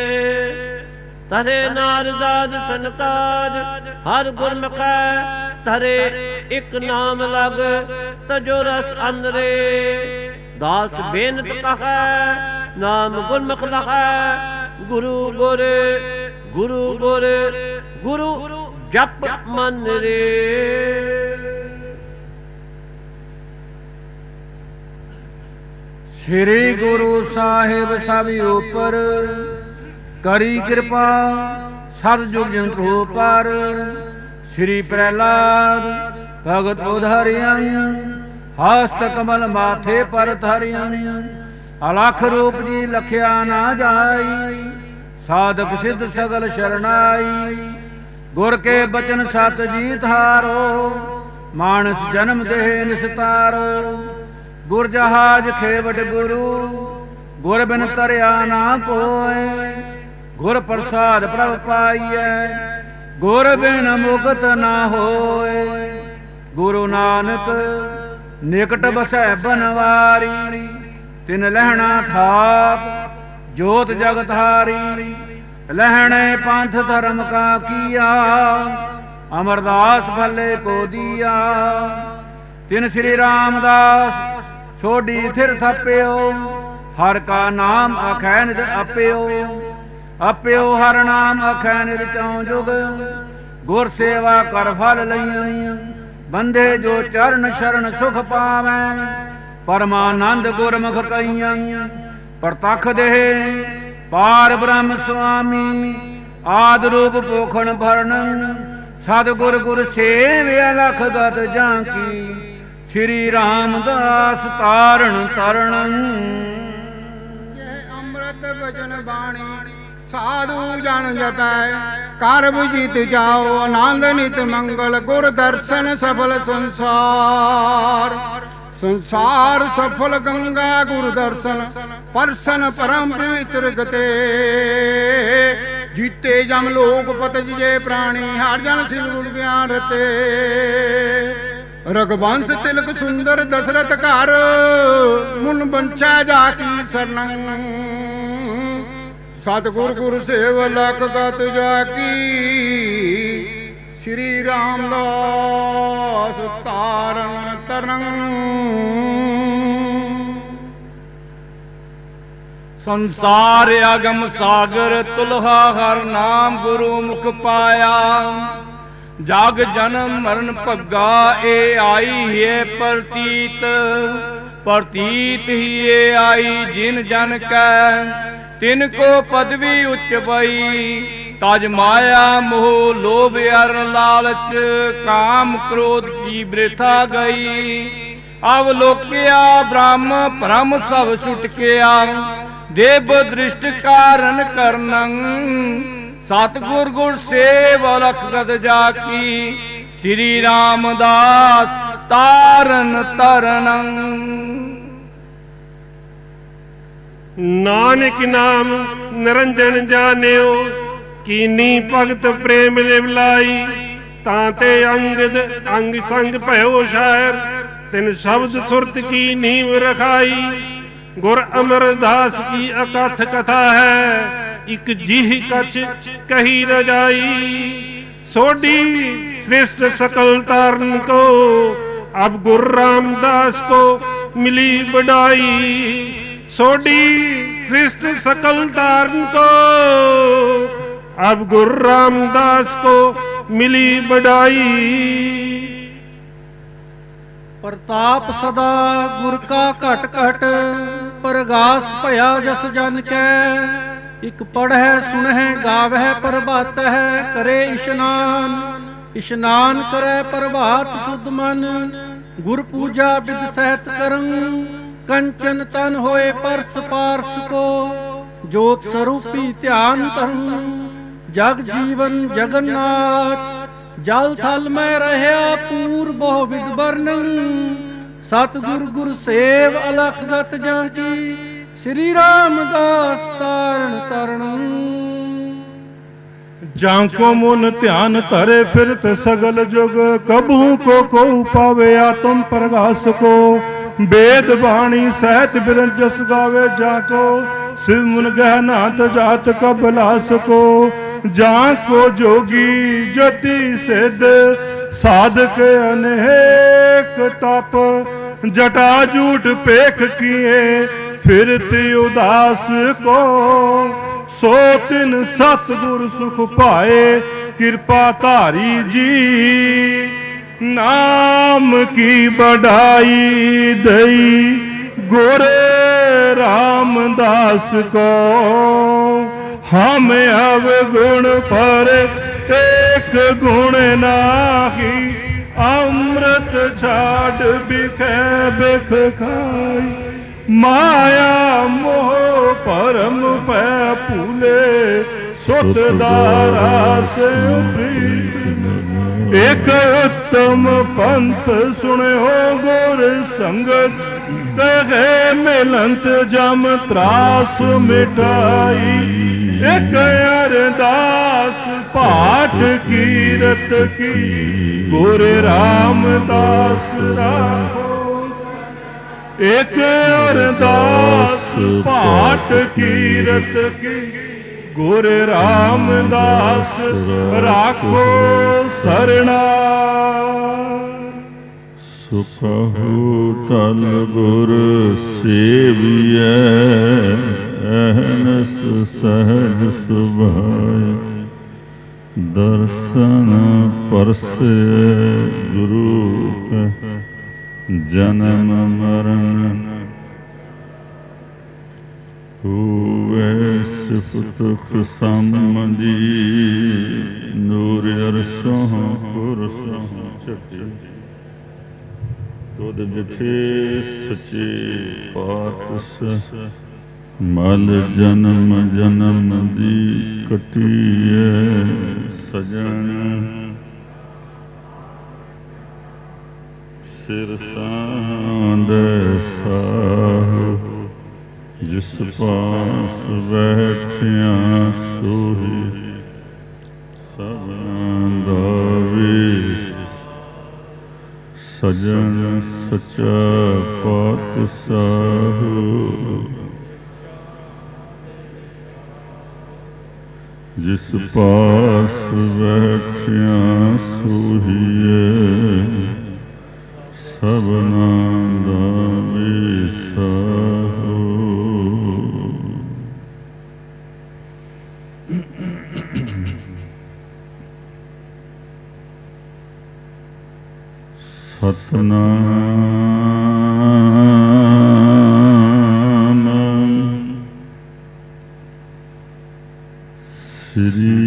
ਧਰੇ ਨਾਰਦਾਦ ਸਨਕਾਦ ਹਰ ਗੁਰਮੁਖੈ। ਧਰੇ ਇਕ ਨਾਮ ਲਗ ਤਜੋ ਰਸ ਅੰਦਰੇ। ਦਾਸ ਬੇਨਤ ਕਹੈ ਨਾਮ ਗੁਰਮੁਖ ਲਹੈ। ਗੁਰੂ ਗੁਰ ਗੁਰੂ ਗੁਰ ਗੁਰੂ ਜਪ ਮਨ ਰੇ।
ਸ੍ਰੀ ਗੁਰੂ ਸਾਹਿਬ ਸਭ ਉਪਰ ਕਰੀ ਕਿਰਪਾ ਸਤਿਜੁਗ ਜਨ ਪ੍ਰਭੂ ਪਰ। ਸ੍ਰੀ ਪ੍ਰਹਿਲਾਦ ਭਗਤ ਉਧਾਰਿਆ ਹਸਤ ਕਮਲ ਮਾਥੇ ਪਰ ਧਰਿਆ। ਅਲਖ ਰੂਪ ਜੀ ਲਖਿਆ ਨਾ ਜਾਈ ਸਾਧਕ ਸਿੱਧ ਸਗਲ ਸ਼ਰਨਾਈ। ਗੁਰ ਕੇ ਬਚਨ ਸਤ ਜੀ ਧਾਰੋ ਮਾਨਸ ਜਨਮ ਦੇਹ ਨਿਸਤਾਰੋ। ਗੁਰ ਜਹਾਜ ਖੇਵਟ ਗੁਰੂ ਗੁਰ ਬਿਨ ਤਰਿਆ ਨਾ ਕੋਇ। ਗੁਰ ਪ੍ਰਸਾਦ ਪ੍ਰਭ ਪਾਈਐ ਗੁਰ ਬਿਨ ਮੁਕਤ ਨਾ ਹੋਏ। ਗੁਰੂ ਨਾਨਕ ਨਿਕਟ ਬਸੈ ਬਨਵਾਰੀ ਤਿਨ ਲਹਿਣਾ ਥਾਪ ਜੋਤ ਜਗਤ ਹਾਰੀ। ਲਹਿਣੇ ਪੰਥ ਧਰਮ ਕਾ ਕੀਆ ਅਮਰਦਾਸ ਭਲੇ ਕੋ ਦੀਆ। ਤਿਨ ਸ੍ਰੀ ਰਾਮਦਾਸ ਛੋਡੀ ਥਿਰ ਥਪਿਓ ਹਰ ਕਾ ਨਾਮ ਅਖੈ ਨਿਤ ਅਪਿਓ। ਅਪਿਓ ਹਰ ਨਾਮ ਅਖੈ ਨਿਤ ਚਉ ਜੁਗ ਗੁਰ ਸੇਵਾ ਕਰ ਫਲ ਲਈਆਂ। ਬੰਦੇ ਜੋ ਚਰਨ ਸ਼ਰਨ ਸੁਖ ਪਾਵੈ ਪਰਮਾਨੰਦ ਗੁਰਮੁਖ ਕਈਆਂ। ਪ੍ਰਤਖ ਦੇਹ ਪਾਰ ਬ੍ਰਹਮ ਸੁਆਮੀ ਆਦ ਰੂਪ ਪੋਖਣ ਭਰਨ। ਸਤਿਗੁਰ ਗੁਰ ਸੇਵਿਆ ਲਖ ਗਤ ਜਾਂਕੀ ਸ੍ਰੀ ਰਾਮਦਾਸ ਤਾਰਨ ਤਰਣ।
ਅੰਮ੍ਰਿਤ ਵਚਨ ਬਾਣੀ ਸਾਧੂ ਜਨ ਜਪੈ ਕਰ ਬੁਝਿਤ ਜਾਓ ਆਨੰਦ ਨਿਤ ਮੰਗਲ। ਗੁਰ ਦਰਸ਼ਨ ਸਫਲ ਸੰਸਾਰ ਸੰਸਾਰ ਸਫਲ ਗੰਗਾ। ਗੁਰ ਦਰਸ਼ਨ ਪਰਸਨ ਪਰਮ ਪਵਿੱਤਰ ਗਤੇ। ਜੀਤੇ ਜਮ ਲੋਕ ਪਤ ਜੇ ਪ੍ਰਾਣੀ ਹਰ ਜਨ ਸਿਵ ਗੁਰ ਗਿਆਨ ਰਤੇ। ਰਘੁਵੰਸ਼ ਤਿਲਕ ਸੁੰਦਰ ਦਸ਼ਰਥ ਘਰ ਮੁਨ ਬੰਚਾ ਜਾ ਕੀ ਸਰਨੰ। ਸਤਿਗੁਰ ਗੁਰ ਸੇਵ ਲਖ ਗਤ ਜਾ ਕੀ ਸ੍ਰੀ ਰਾਮਦਾਸ ਤਾਰਨ ਤਰਨ।
ਸੰਸਾਰ ਅਗਮ ਸਾਗਰ ਤੁਲਹਾ ਹਰ ਨਾਮ ਗੁਰੂ ਮੁਖ ਪਾਇਆ। ਜਗ ਜਨਮ ਮਰਨ ਭੱਗਾ ਏ ਆਈ ਹੈ ਪ੍ਰਤੀਤ। ਪ੍ਰਤੀਤ ਹੀ ਏ ਆਈ ਜਿਨ ਜਨ ਕੈ ਤਿਨ ਕੋ ਪਦਵੀ ਉੱਚ ਪਈ। ਤਜ ਮਾਇਆ ਮੋਹ ਲੋਭ ਅਰ ਲਾਲਚ ਕਾਮ ਕ੍ਰੋਧ ਕੀ ਬ੍ਰਿਥਾ ਗਈ। ਅਵ ਲੋਕਿਆ ਬ੍ਰਹਮ ਭ੍ਰਮ ਸਭ ਛੁਟਕਿਆ ਦੇਵ ਦ੍ਰਿਸ਼ਟ ਕਾਰਨ ਕਰਨੰ। ਸਤਿਗੁਰ ਗੁਰ ਸੇਵ ਲਖ ਗਤ ਜਾ ਕੀ ਸ੍ਰੀ ਰਾਮਦਾਸ ਤਾਰਨ ਤਰਨੰ।
ਨਾਨਕ ਨਾਮ ਨਿਰੰਜਨ ਜਾਣਿਓ ਕੀਨੀ ਭਗਤ ਪ੍ਰੇਮ ਲਿਵ ਲਾਈ। ਤਾਂ ਤੇ ਅੰਗਦ ਅੰਗ ਸੰਗ ਭਇਓ ਸ਼ਾਇਰ ਤਿਨ ਸ਼ਬਦ ਸੁਰਤ ਕੀ ਨੀਵ ਰਖਾਈ। ਗੁਰ ਅਮਰਦਾਸ ਕੀ ਅਕਥ ਕਥਾ ਹੈ ਇਕ ਜਿਹ ਕਛ ਕਹੀ ਰਜਾਈ। ਸੋਢੀ श्रेष्ठ सकल तारन को अब गुरु रामदास को मिली बढ़ाई। सोडी श्रेष्ठ सकल तारन को अब गुरु रामदास को मिली बढ़ाई।
प्रताप सदा गुर का घट घट प्रगास भया जस जन कै। इक पढ़ै सुनह गावह प्रभात है करे इशनान। इशनान करे प्रभात सुध मन गुर पूजा विद सहत करं। कंचन तन होए परस पारस को जोत स्वरूपी ध्यान तरं। जग जीवन जगन्नाथ जल थल में रहया पूर बहु विद वर्णन। सतगुर गुर सेव अलख गत जाकी श्री रामदास तारण तरण।
जाको मुन ध्यान धरे फिरत सगल जुग कबू को को पावे आत्म प्रकाश को। वेद वाणी सहत बिरंजस गावे जाको शिव मुन गहनाथ जात कबलास को। जाको जोगी जति सिद्ध साधक अनेक तप। जटा जूट पेख किए फिरती उदास को। सो तिन सतगुर सुख पाए कृपा धारी जी। नाम की बढ़ाई दई गुर रामदास को। हम अवगुण पर एक गुण नाही, अमृत छाड़ बिखे बिख खाई। माया मोह परम पै फूले, सुत दारा से प्रीत। एक उत्तम पंथ सुनो गुर संगत, कहे मिलंत जम त्रास मिटाई। एक अरदास पाठ कीरत की, गुर रामदास राखो। एक अरदास पाठ कीरत की, गुर रामदास राखो सरना।
सुखहु टल गुर सेवियै, अहनस सहज सुभाय। दर्शन परसे गुरु जन्म मरण, हुए सिफत खसामदी। नूर अरसों पुरसों चटे, तुद जिथे सचे पातशाह। मल जन्म जन्म दी कटिए सजन। सिर सांद साहु, जिस पास बैठिया सोही। सबना दा वेश, सजन सचा पातशाह। जिस पास बैठिया सोहिए, सबना दा बेसाहो। सतनाम श्री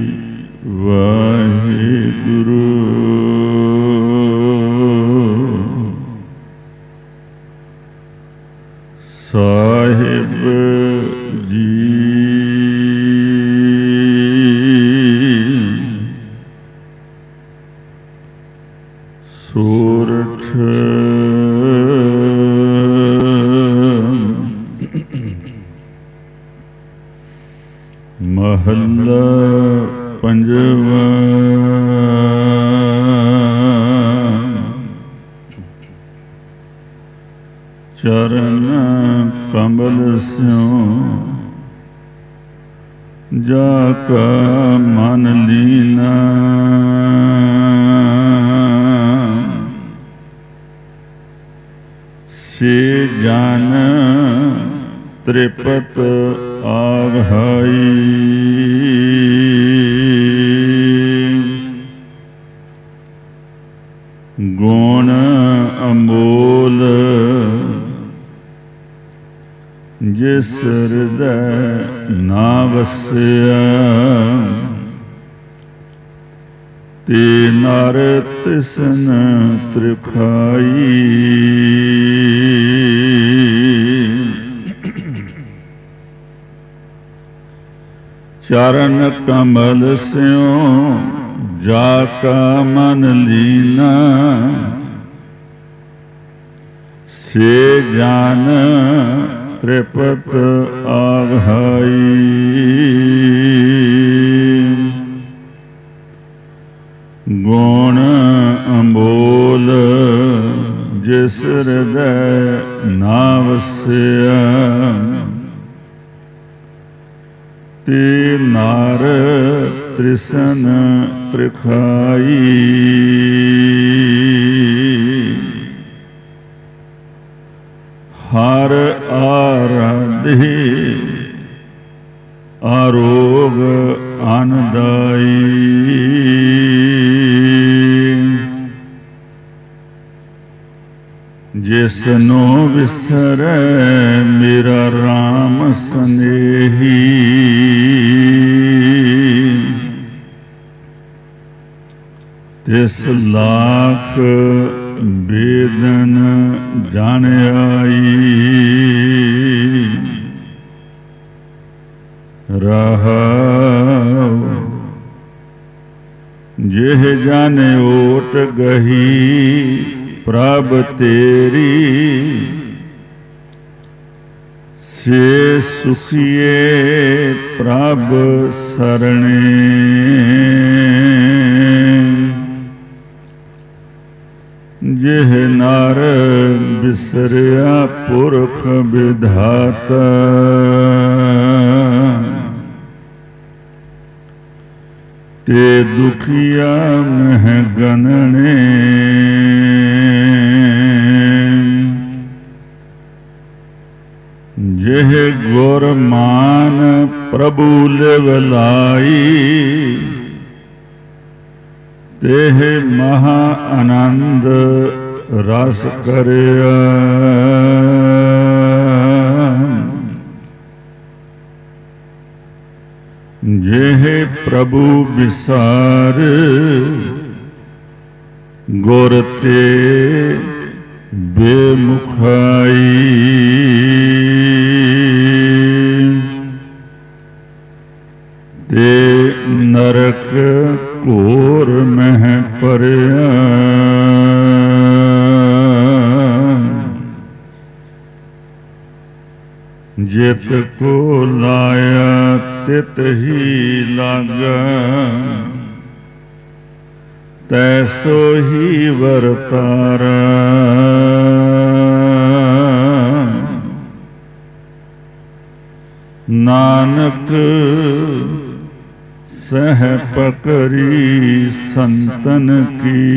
वाहिगुरु। साहिब जी सोरठ महला पंजवा। चरण कमल स्यों जाका मन लीना। से जान त्रिपत आवहाई। गुण अमोल जिस हृदय ना वसया। ते नर तिसन त्रिखाई। चरण कमल स्यों जाका मन लीना। से जान त्रिपत आवहाई। गुण अमोल जिस हृदय ना वसया। ते नार त्रिसन त्रिखाई। हर आराधे आरोग आनदाई। ਜਿਸਨੂੰ ਵਿਸਰੈ ਮੇਰਾ RAM ਸਨੇਹੀ, ਤਿਸ ਲਾਖ ਬੇਦਨ ਜਾਣਿਆਈ। ਰਹਾਉ ਜਿਹ ਜਨ ਓਟ ਗਹੀ ਪ੍ਰਭ ਤੇਰੀ, ਸੇ ਸੁਖੀਏ ਪ੍ਰਭ ਸਰਣੇ। ਜਿਹ ਨਰ ਬਿਸਰਿਆ ਪੁਰਖ ਵਿਧਾਤਾ, ਤੇ ਦੁਖੀਆ ਮਹਿ ਗਨਣੇ। ਜਿਹ ਗੁਰ ਮਾਨ ਪ੍ਰਭੂ ਲਿਵ ਲਾਈ, ਤੇਹ ਮਹਾ ਆਨੰਦ ਰਸ ਕਰਿਆ। ਜਿਹ ਪ੍ਰਭੂ ਵਿਸਾਰ ਗੁਰ ਤੇ ਬੇਮੁਖਾਈ, ਤੇ ਨਰਕ ਘੋਰ ਮਹਿ ਪਰਿਆ। ਜਿਤ ਕੋ ਲਾਇਆ ਤਿਤ ਹੀ ਲਾਗਾ, ਤੈਸੋ ਹੀ ਵਰਤਾਰਾ। ਨਾਨਕ ਸਹਿ ਪਕਰੀ ਸੰਤਨ ਕੀ,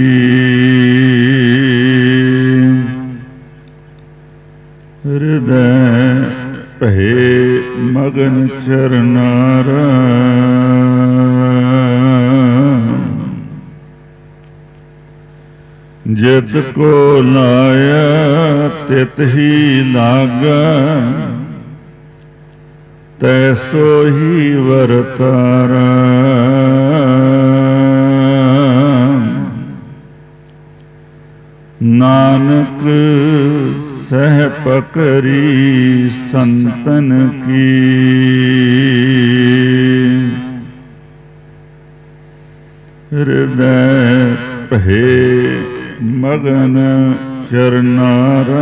ਹਿਰਦੈ ਭਏ ਮਗਨ ਚਰਨਾਰਾ। ਜਿਤ ਕੋ ਲਾਇਆ ਤਿਤ ਹੀ ਲਾਗਾ, ਤੈਸੋ ਹੀ ਵਰਤਾਰਾ। ਨਾਨਕ ਸਹਿ ਪਕਰੀ ਸੰਤਨ ਕੀ, ਹਿਰਦੈ ਭਏ ਮਗਨ ਚਰਨਾਰਾ।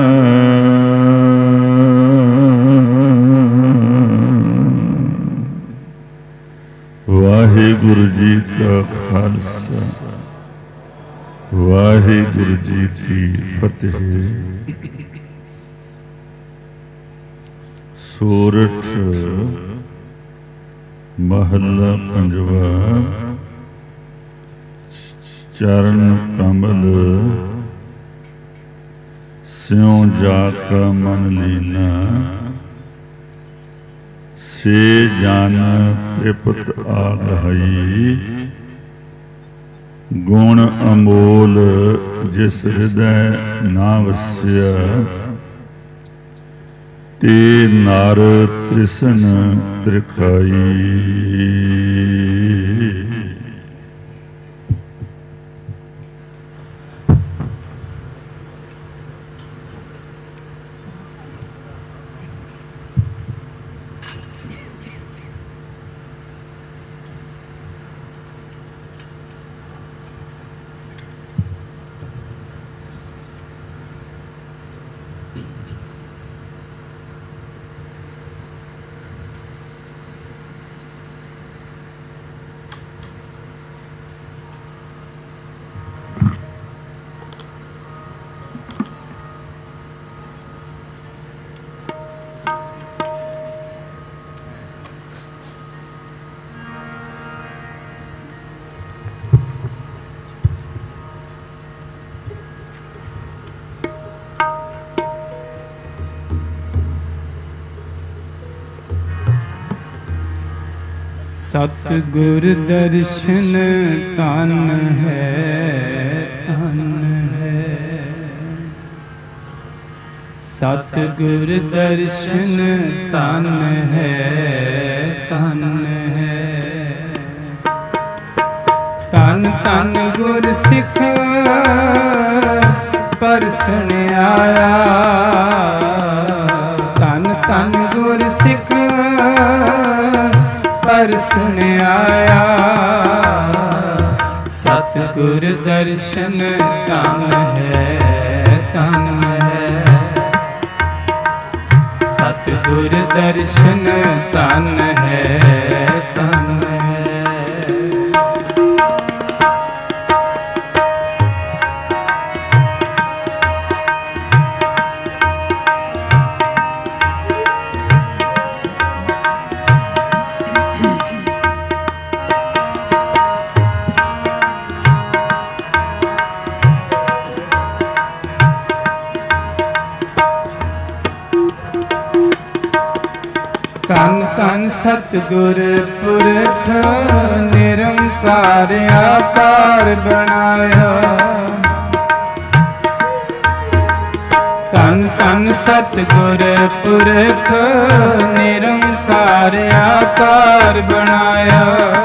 ਵਾਹਿਗੁਰੂ ਜੀ ਕਾ ਖਾਲਸਾ, ਵਾਹਿਗੁਰੂ ਜੀ ਕੀ ਫਤਿਹ। ਸੂਰਠ ਮਹੱਲਾ ਪੰਜਵਾ। ਚਰਨ ਕਮਲ ਸਿਉ ਜਾ ਕਾ ਮਨ ਲੀਨਾ, ਸੇ ਜਨ ਤ੍ਰਿਪਤ ਆਗਹਈ। ਗੁਣ ਅਮੋਲ ਜਿਸ ਹਿਰਦੈ ਨਾ ਵਸਿਆ, ਤੇ ਨਰ ਤ੍ਰਿਸ਼ਨ ਤ੍ਰਿਖਾਈ।
ਸਤਿਗੁਰ ਦਰਸ਼ਨ ਧਨ ਹੈ, ਧਨ ਹੈ। सतगुर दर्शन तन है तन है। तन तन गुर सिख परसन आया। तन तन गुर सिख परसन आया। सतगुर दर्शन तन है तन है। सतगुर दर्शन तन है तन है। तन तन सतगुर पुरख निरंकार आकार बनाया। तन तन सतगुर पुरख निरंकार आकार बनाया।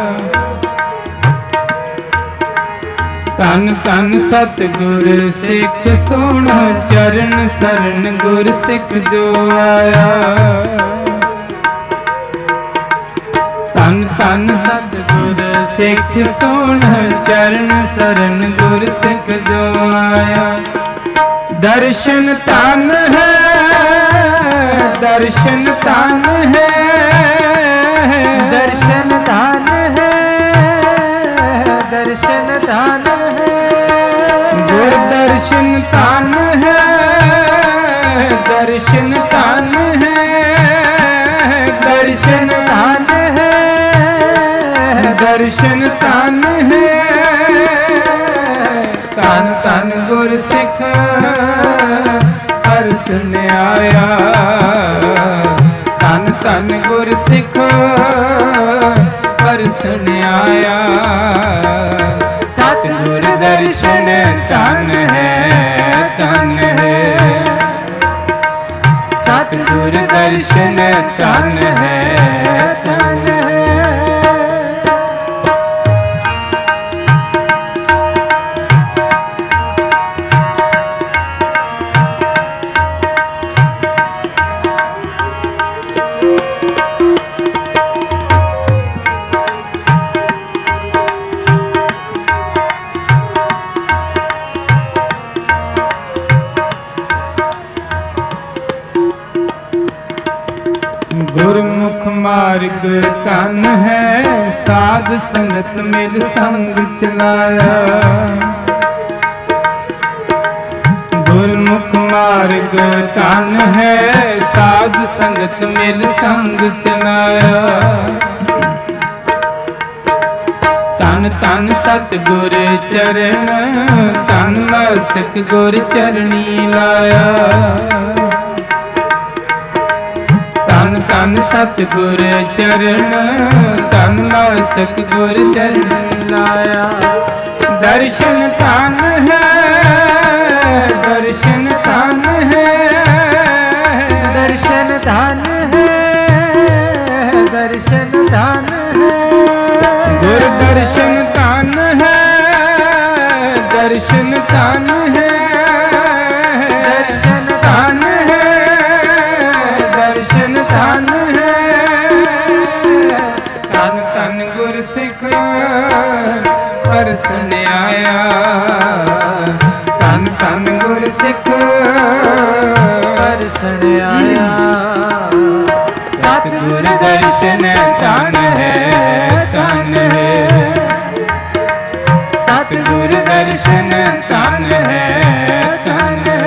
तन तन सतगुर सिख सोण चरण शरण गुर सिख जो आया। तन तन सतगुर सिख सोण चरण शरण गुर सिख जो आया। दर्शन तन है दर्शन तन है। दर्शन तन है दर्शन तन है। गुर दर्शन तन है दर्शन तन है। दर्शन तन है दर्शन तन है। तन तन गुर सिख परसन आया। तन तन गुर सिख परसन आया। सतगुर दर्शन तन है तन है। सतगुर दर्शन तन है तन है। गुरमुख मार्ग तन है साध संगत मिल संग चलाया। गुरमुख मार्ग तन है साध संगत मिल संग चलाया। तन तन सतगुर चरण तन मस्तक गुर चरणी लाया। तन तन सतगुर चरण तन मस्तक गुर चरण लाया। दर्शन तन है दर्शन तन है। दर्शन तन है दर्शन तन है। गुर दर्शन तन है दर्शन तन है। दर्शन तन है दर्शन तन है। तन तन गुर सिख परसन आया। तन तन गुर सिख परसन आया। सतगुर दर्शन तन है तन है। सतगुर दर्शन तन है तन है।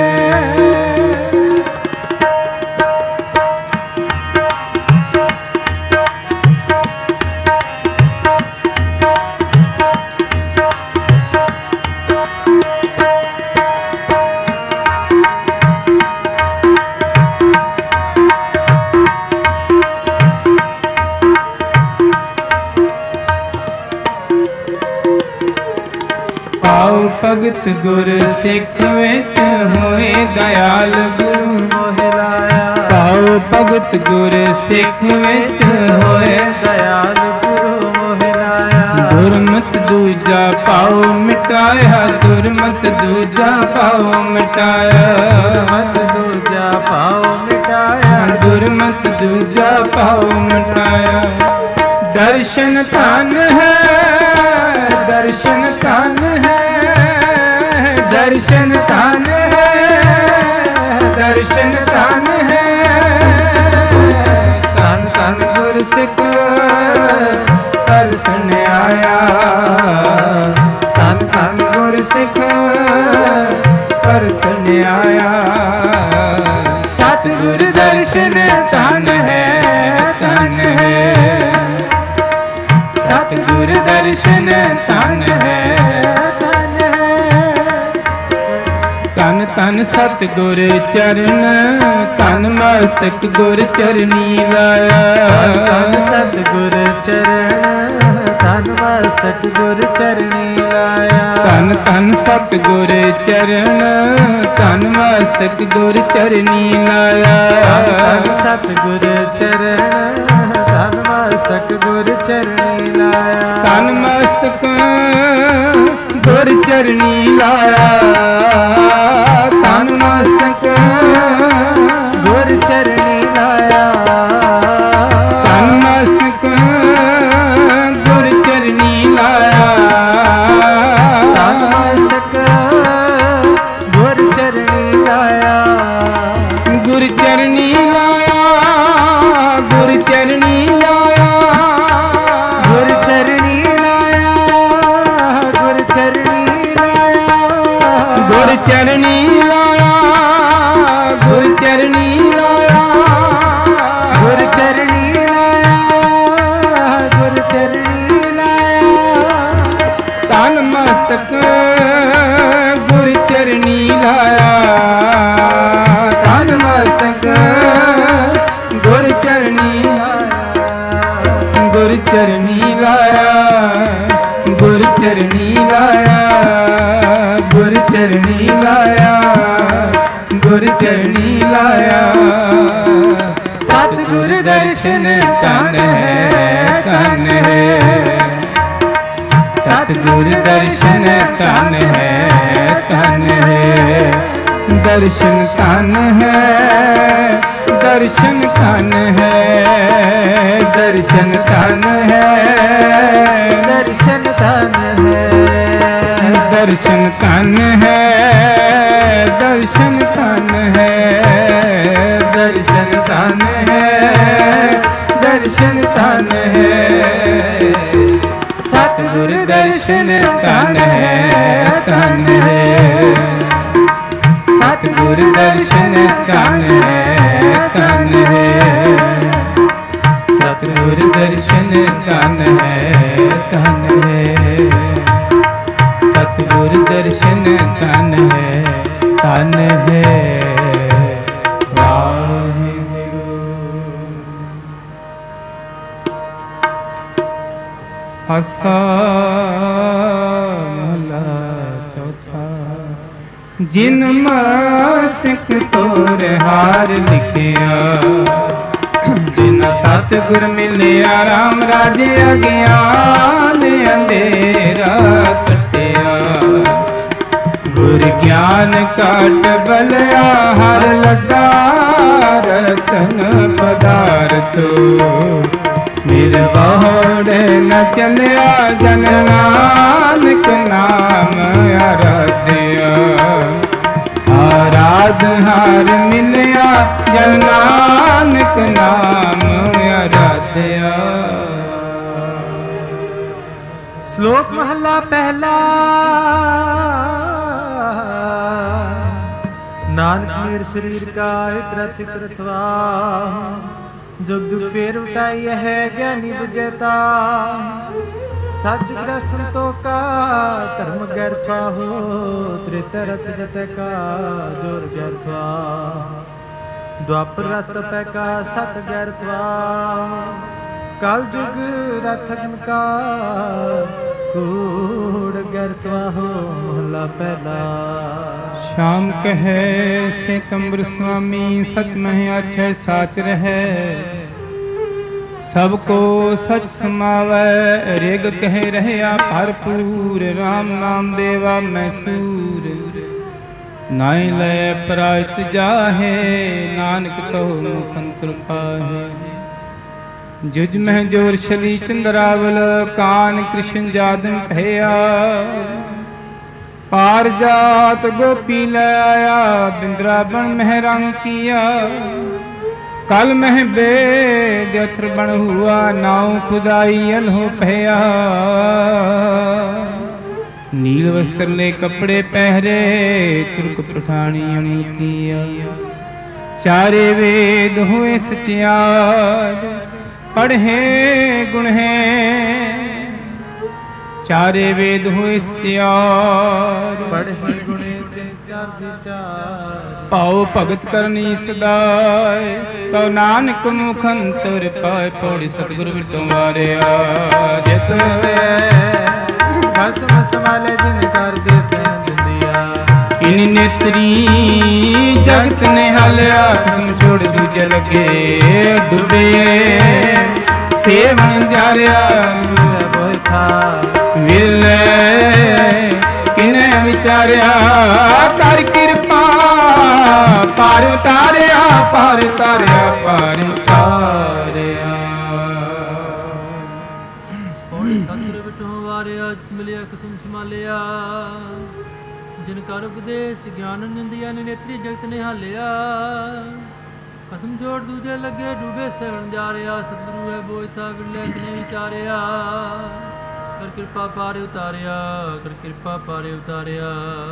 भगत गुर सिख विच होए दयाल गुरु मोहे। ਭਗਤ ਗੁਰ ਸਿੱਖ ਵਿੱਚ ਹੋਏ
ਦਇਆਲ ਗੁਰੂ ਮੋਹ ਲਾਇਆ
ਗੁਰਮਤਿ ਦੂਜਾ ਪਾਉ ਮਿਟਾਇਆ ਗੁਰਮਤਿ ਦੂਜਾ ਪਾਉ ਮਿਟਾਇਆ
ਗੁਰਮਤਿ ਦੂਜਾ ਪਾਉ ਮਿਟਾਇਆ
ਗੁਰਮਤਿ ਦੂਜਾ ਪਾਉ ਮਿਟਾਇਆ ਦਰਸ਼ਨ ਧਨ ਹੈ ਦਰਸ਼ਨ ਧਨ ਹੈ ਦਰਸ਼ਨ ਧਨ ਹੈ ਦਰਸ਼ਨ ਧਨ ਹੈ ਧੰਨ ਧੰਨ ਗੁਰ ਸਿੱਖ ਦਰਸ਼ਨ ਆਇਆ ਧੰਨ ਧੰਨ ਗੁਰ ਸਿੱਖ ਦਰਸ਼ਨ ਆਇਆ ਸਤਿਗੁਰ ਦਰਸ਼ਨ ਧਨ ਹੈ ਧਨ ਹੈ ਸਤਿਗੁਰ ਦਰਸ਼ਨ ਧਨ ਹੈ ਧਨ ਹੈ ਧੰਨ ਧੰਨ ਸਤਿਗੁਰ ਚਰਨ ਧੰਨ ਮਸਤਕ ਗੁਰ ਚਰਨੀ ਲਾਇਆ
ਧੰਨ ਸਤਿਗੁਰ ਚਰਨ ਧੰਨ ਮਸਤਕ ਗੁਰ ਚਰਨੀ ਲਾਇਆ
ਧੰਨ ਧੰਨ ਸਤਿਗੁਰ ਚਰਨ ਧੰਨ ਮਸਤਕ ਗੁਰ ਚਰਨੀ ਲਾਇਆ
ਧੰਨ ਸਤਿਗੁਰ ਚਰਨ ਧੰਨ ਮਸਤਕ ਗੁਰ ਚਰਨੀ ਲਾਇਆ
ਧੰਨ ਮਸਤਕ ਗੁਰ ਚਰਨੀ ਲਾਇਆ ਧੰਨ ਮਸਤਕ
ਗੁਰ ਚਰਨੀ ਲਾਇਆ
ਧੰਨ ਮਸਤਕ ਗੁਰ ਚਰਨੀ ਲਾਇਆ
ਧੰਨ ਮਸਤਕ ਗੁਰ ਚਰਨੀ ਲਾਇਆ
ਗੁਰ ਚਰਨੀ ਲਾਇਆ ਗੁਰ ਚਰਨੀ ਲਾਇਆ
ਗੁਰ ਚਰਨੀ ਲਾਇਆ ਗੁਰ ਚਰਨੀ ਲਾਇਆ
ਗੁਰ ਚਰਨੀ ਲਾਇਆ ਗੁਰ ਚਰਨੀ ਲਾਇਆ
ਗੁਰ ਚਰਨੀ ਲਾਇਆ ਗੁਰ ਚਰਨੀ ਲਾਇਆ
ਧੰਨ ਮਸਤਕ ਗੁਰ ਚਰਨੀ ਲਾਇਆ ਧੰਨ ਮਸਤਕ ਗੁਰ ਚਰਨੀ ਲਾਇਆ ਗੁਰ ਚਰਨੀ ਲਾਇਆ ਗੁਰ ਚਰਨੀ ਲਾਇਆ ਗੁਰ ਚਰਨੀ ਲਾਇਆ ਗੁਰ ਚਰਨੀ ਲਾਇਆ ਸਤਿਗੁਰ ਦਰਸ਼ਨ ਧਨ ਹੈ ਧਨ ਹੈ ਸਤਿਗੁਰ ਦਰਸ਼ਨ ਧਨ ਹੈ ਧਨ ਹੈ ਦਰਸ਼ਨ ਧਨ ਹੈ ਦਰਸ਼ਨ ਧਨ ਹੈ ਦਰਸ਼ਨ ਧਨ ਹੈ
ਦਰਸ਼ਨ ਧਨ ਹੈ
ਦਰਸ਼ਨ ਧਨ ਹੈ ਦਰਸ਼ਨ ਧਨ ਹੈ ਦਰਸ਼ਨ ਧਨ ਹੈ ਦਰਸ਼ਨ ਧਨ ਹੈ ਸਤਿਗੁਰ ਦਰਸ਼ਨ ਧਨ ਹੈ ਧਨ ਹੈ ਸਤਿਗੁਰ ਦਰਸ਼ਨ ਧਨ ਹੈ ਧਨ ਹੈ ਸਤਿਗੁਰ ਦਰਸ਼ਨ ਧਨ ਹੈ ਧਨ ਹੈ ਸਤਿਗੁਰ ਦਰਸ਼ਨ ਧਨ ਹੈ ਧਨ ਹੈ ਵਾਹਿਗੁਰੂ। ਆਸਾ ਮਹਲਾ ਚੌਥਾ। ਜਿਨ ਮਸਤਕ ਤੋਰ ਹਾਰ ਲਿਖਿਆ, ਜਿਨ ਸਤਿਗੁਰ ਮਿਲਿਆ ਰਾਮ ਰਾਜੇ ਅਗਿਆਨ ਅੰਧੇਰਾ ਕੱਟਿਆ। ਗੁਰ ਗਿਆਨ ਕਾਟ ਬਲਿਆ ਹਰ ਲੱਗਾ ਰਤਨ ਪਦਾਰਥੋ। ਨਿਰਵਹੁੜ ਨ ਚਲਿਆ ਜਨ ਨਾਨਕ ਨਾਮ ਆਰਾਧਿਆ। ਆਰਾਧ ਹਾਰ ਮਿਲਿਆ ਜਨ ਨਾਨਕ ਨਾਮ ਆਰਾਧਿਆ।
ਸ਼ਲੋਕ ਮਹਲਾ ਪਹਿਲਾ। ਨਾਨਕ ਮੇਰ ਸਰੀਰ ਕਾ ਇਕ ਰਥ ਇਕ ਰਥਵਾ। जुग जुग फेर उठाई है ज्ञानी बुझेता। सच ग्रसन तो का धर्म गैरथवा हो। त्रेता रथ जत का जोर गैरथवा। द्वापर रथ पै का सत गैरथवा। कल जुग रथन का कूड़ गैरथवा हो। महला पहला।
श्याम कहे से कंबर स्वामी सच मह अच्छे साच रहे सबको सच समावै रिग कह रहा भरपूर राम नाम देवा मैसूर नाई लय परायत जाहे नानक कहो मुखंतर पाहे जुज मह जोर शली चंद्रावल कान कृष्ण जादन भया पार जात गोपी लाया बिंद्रावन मह रंग किया कल मह बेद अथर बन हुआ नाव खुदाई अलहो पहया नील वस्त्र ले कपड़े पहरे तुर्क पठानी अमल किया चारे वेद हुए सचियाद पढ़े गुण है चारे वेद हुए सचियार
पढ़े गुणे तिन चार विचार
पाओ भगत करनी सदाय तो नानक मुखंतर पाए पौड़ी सतगुरु बिरतों वारिया जित
भस्म समाले जिन कर देश में दिया
इन नेत्री जगत ने हालिया कसम छोड़ दूजे लगे डूबे सेवन जारिया बोय था विरले किने विचारिया कर कृपा पार उतारिया पार उतारिया पार उतारिया
सतगुर बिठो वारिया मिलिया कसम संभालिया जिन कर उपदेश ज्ञान निंदिया ने नेत्री जगत ने हालिया कसम छोड़ दूजे लगे डूबे शरण जा रहा सतगुरु है बोझ था विरले किने विचारिया कर कृपा पारे उतारिया कर कृपा पारे उतारिया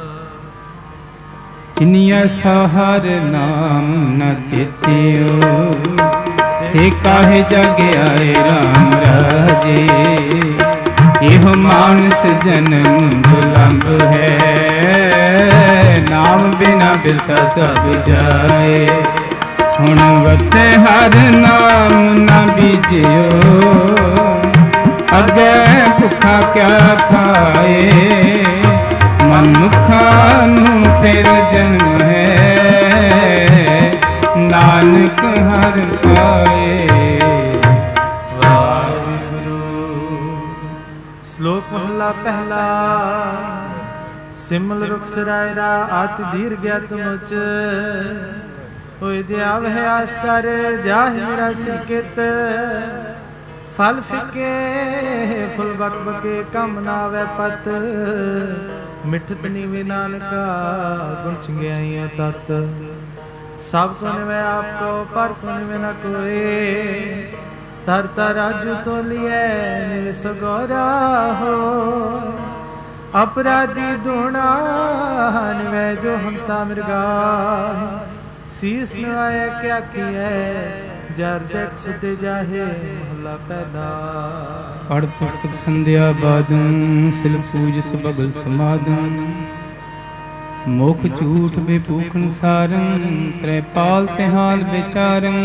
किनिया सहार नाम न चेतियो से काहे जागे आए राम राजे यह मानस जन्म दुलंब है नाम बिना बिलता सब जाए हुण वते हर नाम न बीजियो अगे भुखा क्या खाए मनुखा नू फिर जन्म है नानक हर पाए वाहिगुरु।
श्लोक महला पहला सिमल रुख सरायरा आत धीर गया तुमुच होय दिया वह आस कर जाहि मेरा सिकित फल फिके फुल बक बके कम ना वे पत मिठत नीवे नानका गुण छिंगियाइया तत सब को निवे आपको पर को निवे न कोई तर तर राजू तो लिए निवे सगोरा हो अपराधी दूना निवे जो हंता मृगा शीस नवाए क्या किए जर देख सुते जाहे महला पैदा
पढ़ पुस्तक संध्या बादन सिल पूज सबगल समादन मुख झूठ बेपूखन सारन त्रैपाल तिहाल बेचारन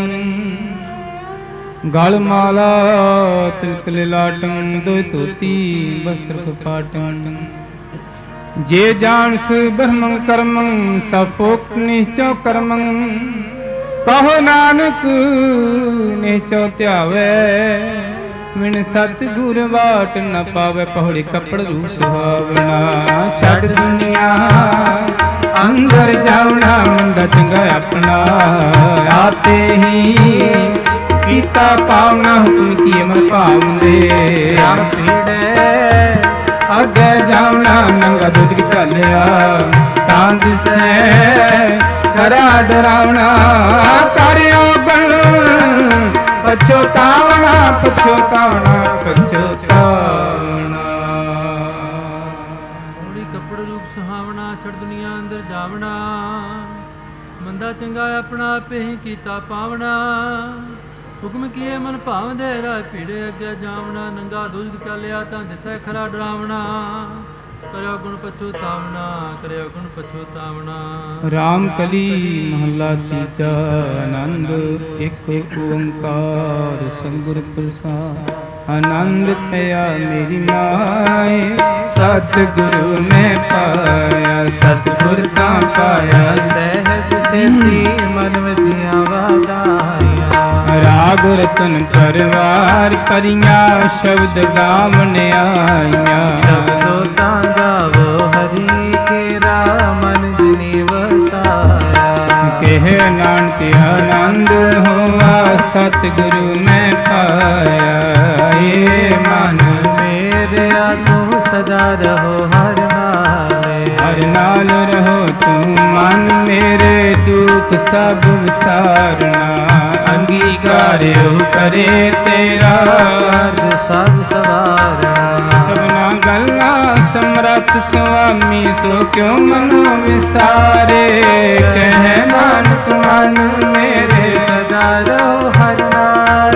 गल माला तिलक लाटन दो तोती वस्त्र कपाटन जे जानस ब्रह्मं कर्मं सफोक निश्चय कर्मं कहो नानक निश्चय त्यावे विन सतगुर वाट न पावे पहुड़ी कपड़ रूप सुहावना छड़ दुनिया अंदर जावना मंदा चंगा अपना आते ही पीता पावना हुक्म किए मन पावंदे
राम पीड़े
अगे जावना नंगा दूध चलिया तांद से करा डरावना करियो बन पछोतावना पछोतावना पछोतावना
पौड़ी कपड़ रूप सुहावना छड़ दुनिया अंदर जावना मंदा चंगा अपना आपे ही कीता पावना हुक्म किए मन भावदे राह पीड़े अगे जावना नंगा दुज चलिया तां दिसै खरा डरावना करो गुण पछोतावना करो गुण पछोतावना।
राम कली महला तीजा आनंद एक ओंकार सतगुर प्रसाद आनंद पया मेरी माए सतगुरु में पाया, सतगुर का पाया
सहज से सी मन जिया वादाया।
राग रतन परवार परिया शब्द गावन आया,
शब्दो ता गावो हरि केरा मन जिनी वसाया।
कह नानक आनंद हुआ सतगुरु में पाया, ये मन
मेरे तू सदा रहो हर नाल,
हर नाल रहो तू मन मेरे दुख सब विसारना। अंगीकार करे तेरा
सब सवारना।
सबना गल्ला समरथ स्वामी सो क्यों मनो विसारे। कह नानक मन मेरे
सदा रहो हर नाल,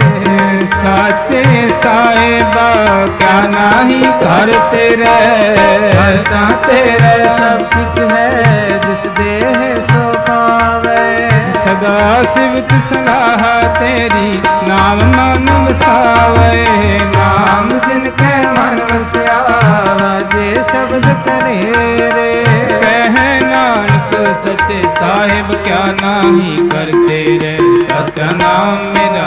साचे साहिबा क्या नाही घर तेरे,
हरता तेरे सब कुछ है जिस देह सो पावे।
सदा सिवत सलाह तेरी नाम मन वसावे, नाम जिनके मन वसावा
जे शब्द करे रे।
कह नानक सच्चे साहिब क्या नाही करते रे। सच्चा नाम मेरा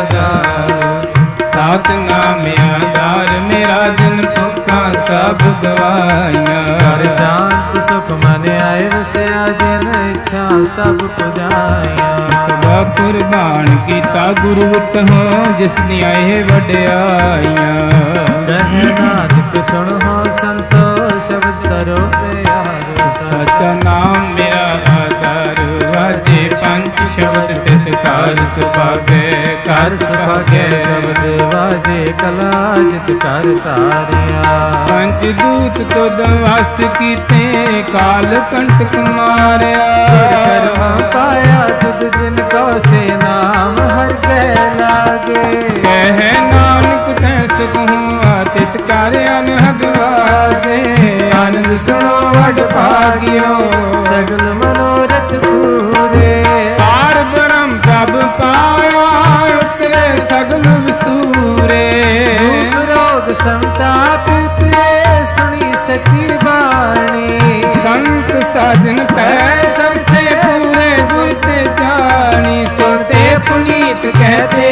आधार, सात नाम आधार मेरा दिन भुखा सब गवाइया।
कर शांत सुख मन आए वसया जिन इच्छा सब पुजाया।
सबा कुर्बान कीता गुरु विट हो जिसने आए वड्याइया।
कह नानक सुन हो संतो शब्द करो प्यारो।
सच्चा नाम मेरा आधार, वाजे पंच शब्द तित कार सुभागे, कार सुभागे
शब्द वाजे कला जित कर तारिया।
पंच दूत तो दवास कीते काल कंटक मारिया।
कर्म पाया तुद जिनको से नाम हर कह लागे।
कह नानक तैस कहूँ तित कार्य अनहद वाजे। आनंद सुनो वड भागियो
सगल मनोरथ पूरे।
पार ब्रह्म प्रभ पाया उतरे सगल विसूरे।
रोग संताप सुनी सची बाणी।
संत साजन पै सबसे पूरे गुरते जानी। सुनते पुनीत कहते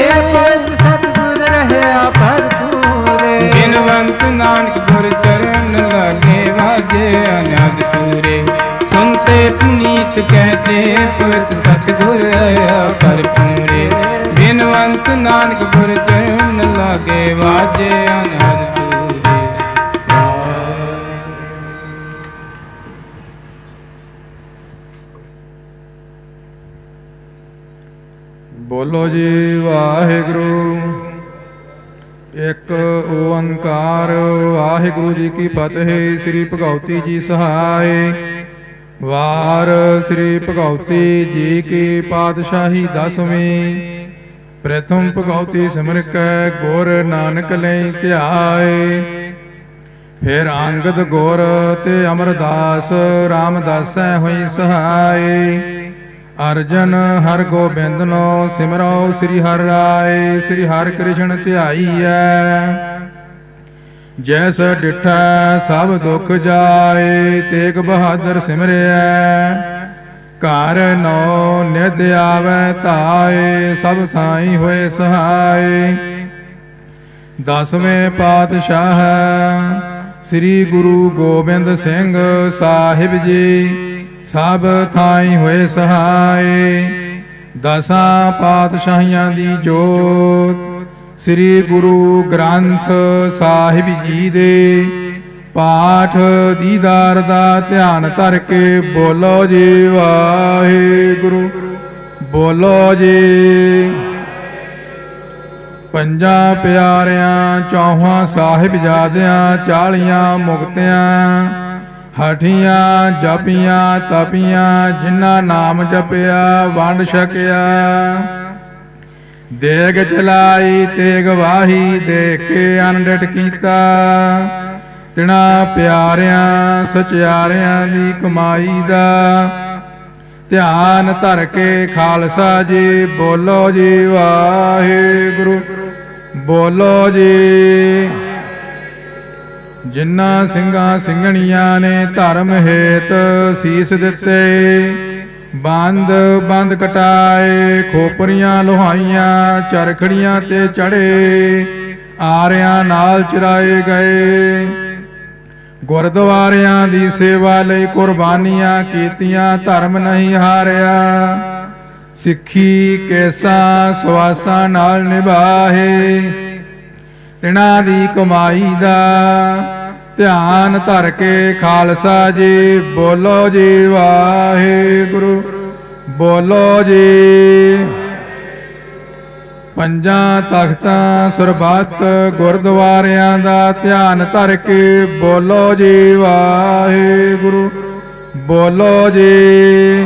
सतगुर रहे भरपूरे।
बिनवंत नानक गुर चरण लगे वाजे अनाद पूरे। सुनते पुनीत कहते पुरत सतगुर भरपूरे। बिनवंत नानक गुर चरण लगे वाजे अनाद पूरे।
ਬੋਲੋ ਜੀ ਵਾਹਿਗੁਰੂ। ਇੱਕ ਓੰਕਾਰ। ਵਾਹਿਗੁਰੂ ਜੀ ਕੀ ਫਤਿਹ। ਸ੍ਰੀ ਭਗਉਤੀ ਜੀ ਸਹਾਇ। ਵਾਰ ਸ੍ਰੀ ਭਗਉਤੀ ਜੀ ਕੀ ਪਾਤਸ਼ਾਹੀ ਦਸਵੀਂ। ਪ੍ਰਥਮ ਭਗਉਤੀ ਸਿਮਰ ਕੈ ਗੁਰ ਨਾਨਕ ਲਈ ਧਿਆਏ। ਫਿਰ ਅੰਗਦ ਗੁਰ ਤੇ ਅਮਰਦਾਸ ਰਾਮਦਾਸੈ ਹੋਈ ਸਹਾਇ। ਅਰਜਨ ਹਰ ਗੋਬਿੰਦ ਨੋ ਸਿਮਰੋ ਸ੍ਰੀ ਹਰਿ ਰਾਏ। ਸ੍ਰੀ ਹਰਿ ਕ੍ਰਿਸ਼ਨ ਧਿਆਈਐ। ਜੈਸ ਡਿਠੈ ਸਭ ਦੁਖ ਜਾਏ। ਤੇਗ ਬਹਾਦਰ ਸਿਮਰਿਐ। ਘਰ ਨੋ ਨਿਧ ਆਵੈ ਧਾਏ। ਸਭ ਸਾਈ ਹੋਏ ਸਹਾਏ। ਦਸਵੇਂ ਪਾਤਸ਼ਾਹ ਸ੍ਰੀ ਗੁਰੂ ਗੋਬਿੰਦ ਸਿੰਘ ਸਾਹਿਬ ਜੀ ਸਭ ਥਾਈ ਹੋਏ ਸਹਾਏ। ਦਸਾਂ ਪਾਤਸ਼ਾਹੀਆਂ ਦੀ ਜੋਤ ਸ੍ਰੀ ਗੁਰੂ ਗ੍ਰੰਥ ਸਾਹਿਬ ਜੀ ਦੇ ਪਾਠ ਦੀਦਾਰ ਦਾ ਧਿਆਨ ਧਰ ਕੇ ਬੋਲੋ ਜੀ ਵਾਹਿਗੁਰੂ। ਬੋਲੋ ਜੀ। ਪੰਜਾਂ ਪਿਆਰਿਆਂ ਚੌਹਾਂ ਸਾਹਿਬਜ਼ਾਦਿਆਂ ਚਾਲੀਆਂ ਮੁਕਤਿਆਂ ਹਠੀਆਂ ਜਪੀਆਂ ਤਪੀਆਂ ਜਿਨ੍ਹਾਂ ਨਾਮ ਜਪਿਆ ਵੰਡ ਛਕਿਆ। ਦੇਗ ਚਲਾਈ ਤੇਗ ਵਾਹੀ ਦੇ ਕੇ ਅਨਡਟ ਕੀਤਾ। ਤਿਨਾ ਪਿਆਰਿਆਂ ਸਚਿਆਰਿਆਂ ਦੀ ਕਮਾਈ ਦਾ ਧਿਆਨ ਧਰ ਕੇ ਖਾਲਸਾ ਜੀ ਬੋਲੋ ਜੀ ਵਾਹਿਗੁਰੂ। ਬੋਲੋ ਜੀ। ਜਿਨ੍ਹਾਂ ਸਿੰਘਾਂ ਸਿੰਘਣੀਆਂ ਨੇ ਧਰਮ ਹੇਤ ਸੀਸ ਦਿੱਤੇ, ਬੰਦ ਬੰਦ ਕਟਾਏ, ਖੋਪਰੀਆਂ ਲੋਹਾਈਆਂ, ਚਰਖੜੀਆਂ ਤੇ ਚੜੇ, ਆਰਿਆਂ ਨਾਲ ਚਰਾਏ ਗਏ। ਗੁਰਦੁਆਰਿਆਂ ਦੀ ਸੇਵਾ ਲਈ ਕੁਰਬਾਨੀਆਂ ਕੀਤੀਆਂ, ਧਰਮ ਨਹੀਂ ਹਾਰਿਆ। ਸਿੱਖੀ ਕੇਸਾਂ ਸਵਾਸਾਂ ਨਾਲ ਨਿਭਾਹੇ, ਤਿਨਾਂ ਦੀ ਕਮਾਈ ਦਾ ਧਿਆਨ ਧਰ ਕੇ ਖਾਲਸਾ ਜੀ ਬੋਲੋ ਜੀ ਵਾਹਿਗੁਰੂ, ਬੋਲੋ ਜੀ। ਪੰਜਾਂ ਤਖਤਾਂ ਸਰਬੱਤ ਗੁਰਦੁਆਰਿਆਂ ਦਾ ਧਿਆਨ ਧਰ ਕੇ ਬੋਲੋ ਜੀ ਵਾਹਿਗੁਰੂ, ਬੋਲੋ ਜੀ।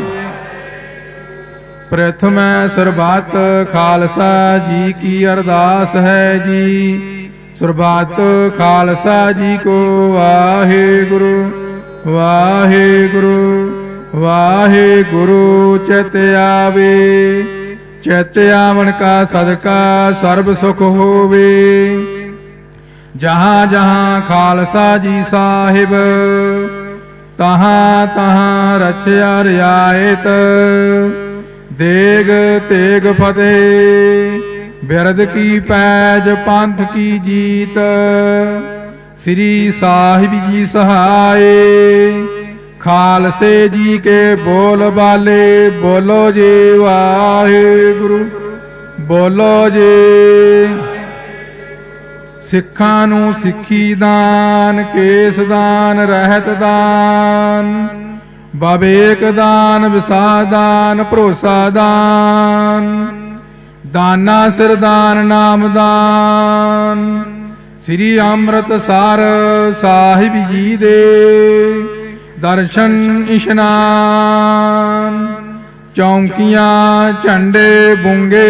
ਪ੍ਰਥਮੈ ਸਰਬੱਤ ਖਾਲਸਾ ਜੀ ਕੀ ਅਰਦਾਸ ਹੈ ਜੀ, ਸਰਬੱਤ ਖਾਲਸਾ ਜੀ ਕੋ ਵਾਹਿਗੁਰੂ, ਵਾਹਿਗੁਰੂ, ਵਾਹਿਗੁਰੂ। ਚਿਤ ਆਵੇ, ਚਿਤ ਆਵਣ ਕਾ ਸਦਕਾ ਸਰਬ ਸੁਖ ਹੋਵੇ। ਜਹਾਂ ਜਹਾਂ ਖਾਲਸਾ ਜੀ ਸਾਹਿਬ, ਤਹਾਂ ਤਹਾਂ ਰਚਿਆ ਰਿਆਇਤ। ਦੇਗ ਤੇਗ ਫਤਿਹ, ਬਿਰਦ ਕੀ ਪੈਜ ਪੰਥ ਕੀ ਜੀਤ। ਸ੍ਰੀ ਸਾਹਿਬ ਜੀ ਸਹਾਏ, ਖਾਲਸੇ ਜੀ ਕੇ ਬੋਲ ਬਾਲੇ, ਬੋਲੋ ਜੀ ਵਾਹਿਗੁਰੂ, ਬੋਲੋ ਜੀ। ਸਿੱਖਾਂ ਨੂੰ ਸਿੱਖੀ ਦਾਨ, ਕੇਸ ਦਾਨ, ਰਹਿਤ ਦਾਨ, ਬਵੇਕ ਦਾਨ, ਵਿਸਾਹ ਦਾਨ, ਭਰੋਸਾ ਦਾਨ, ਦਾਨਾ ਸਿਰ ਦਾਨ, ਨਾਮ ਦਾਨ। ਸ੍ਰੀ ਅੰਮ੍ਰਿਤਸਰ ਸਾਹਿਬ ਜੀ ਦੇ ਦਰਸ਼ਨ ਇਸ਼ਨਾਨ। ਚੌਂਕੀਆਂ ਝੰਡੇ ਬੁੰਗੇ,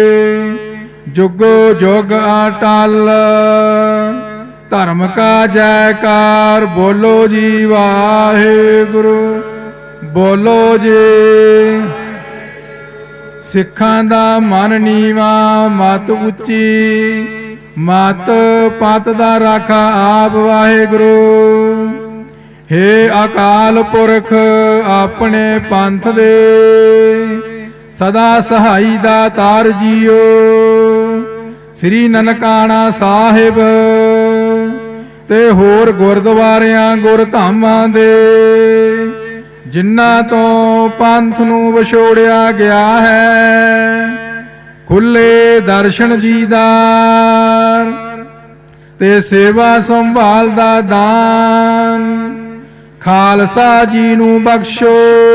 ਜੁਗੋ ਜੁਗ ਅਟਲ। ਧਰਮ ਕਾ ਜੈਕਾਰ, ਬੋਲੋ ਜੀ ਵਾਹਿਗੁਰੂ, ਬੋਲੋ ਜੀ। ਸਿੱਖਾਂ ਦਾ ਮਨ ਨੀਵਾ, ਮਤ ਉੱਚੀ, ਮਤ ਪਤ ਦਾ ਰਾਖਾ ਆਪ ਵਾਹਿਗੁਰੂ। ਹੇ ਅਕਾਲ ਪੁਰਖ ਆਪਣੇ ਪੰਥ ਦੇ, ਸਦਾ ਸਹਾਈ ਦਾ ਤਾਰ ਜੀਓ। ਸ੍ਰੀ ਨਨਕਾਣਾ ਸਾਹਿਬ ਤੇ ਹੋਰ ਗੁਰਦੁਆਰਿਆਂ ਗੁਰਧਾਮਾਂ ਦੇ, ਜਿਨ੍ਹਾਂ ਤੋਂ ਪੰਥ ਨੂੰ ਵਿਛੋੜਿਆ ਗਿਆ ਹੈ, ਖੁੱਲੇ ਦਰਸ਼ਨ ਦੀਦਾਰ ਤੇ ਸੇਵਾ ਸੰਭਾਲ ਦਾ ਦਾਨ ਖਾਲਸਾ ਜੀ ਨੂੰ ਬਖਸ਼ੋ।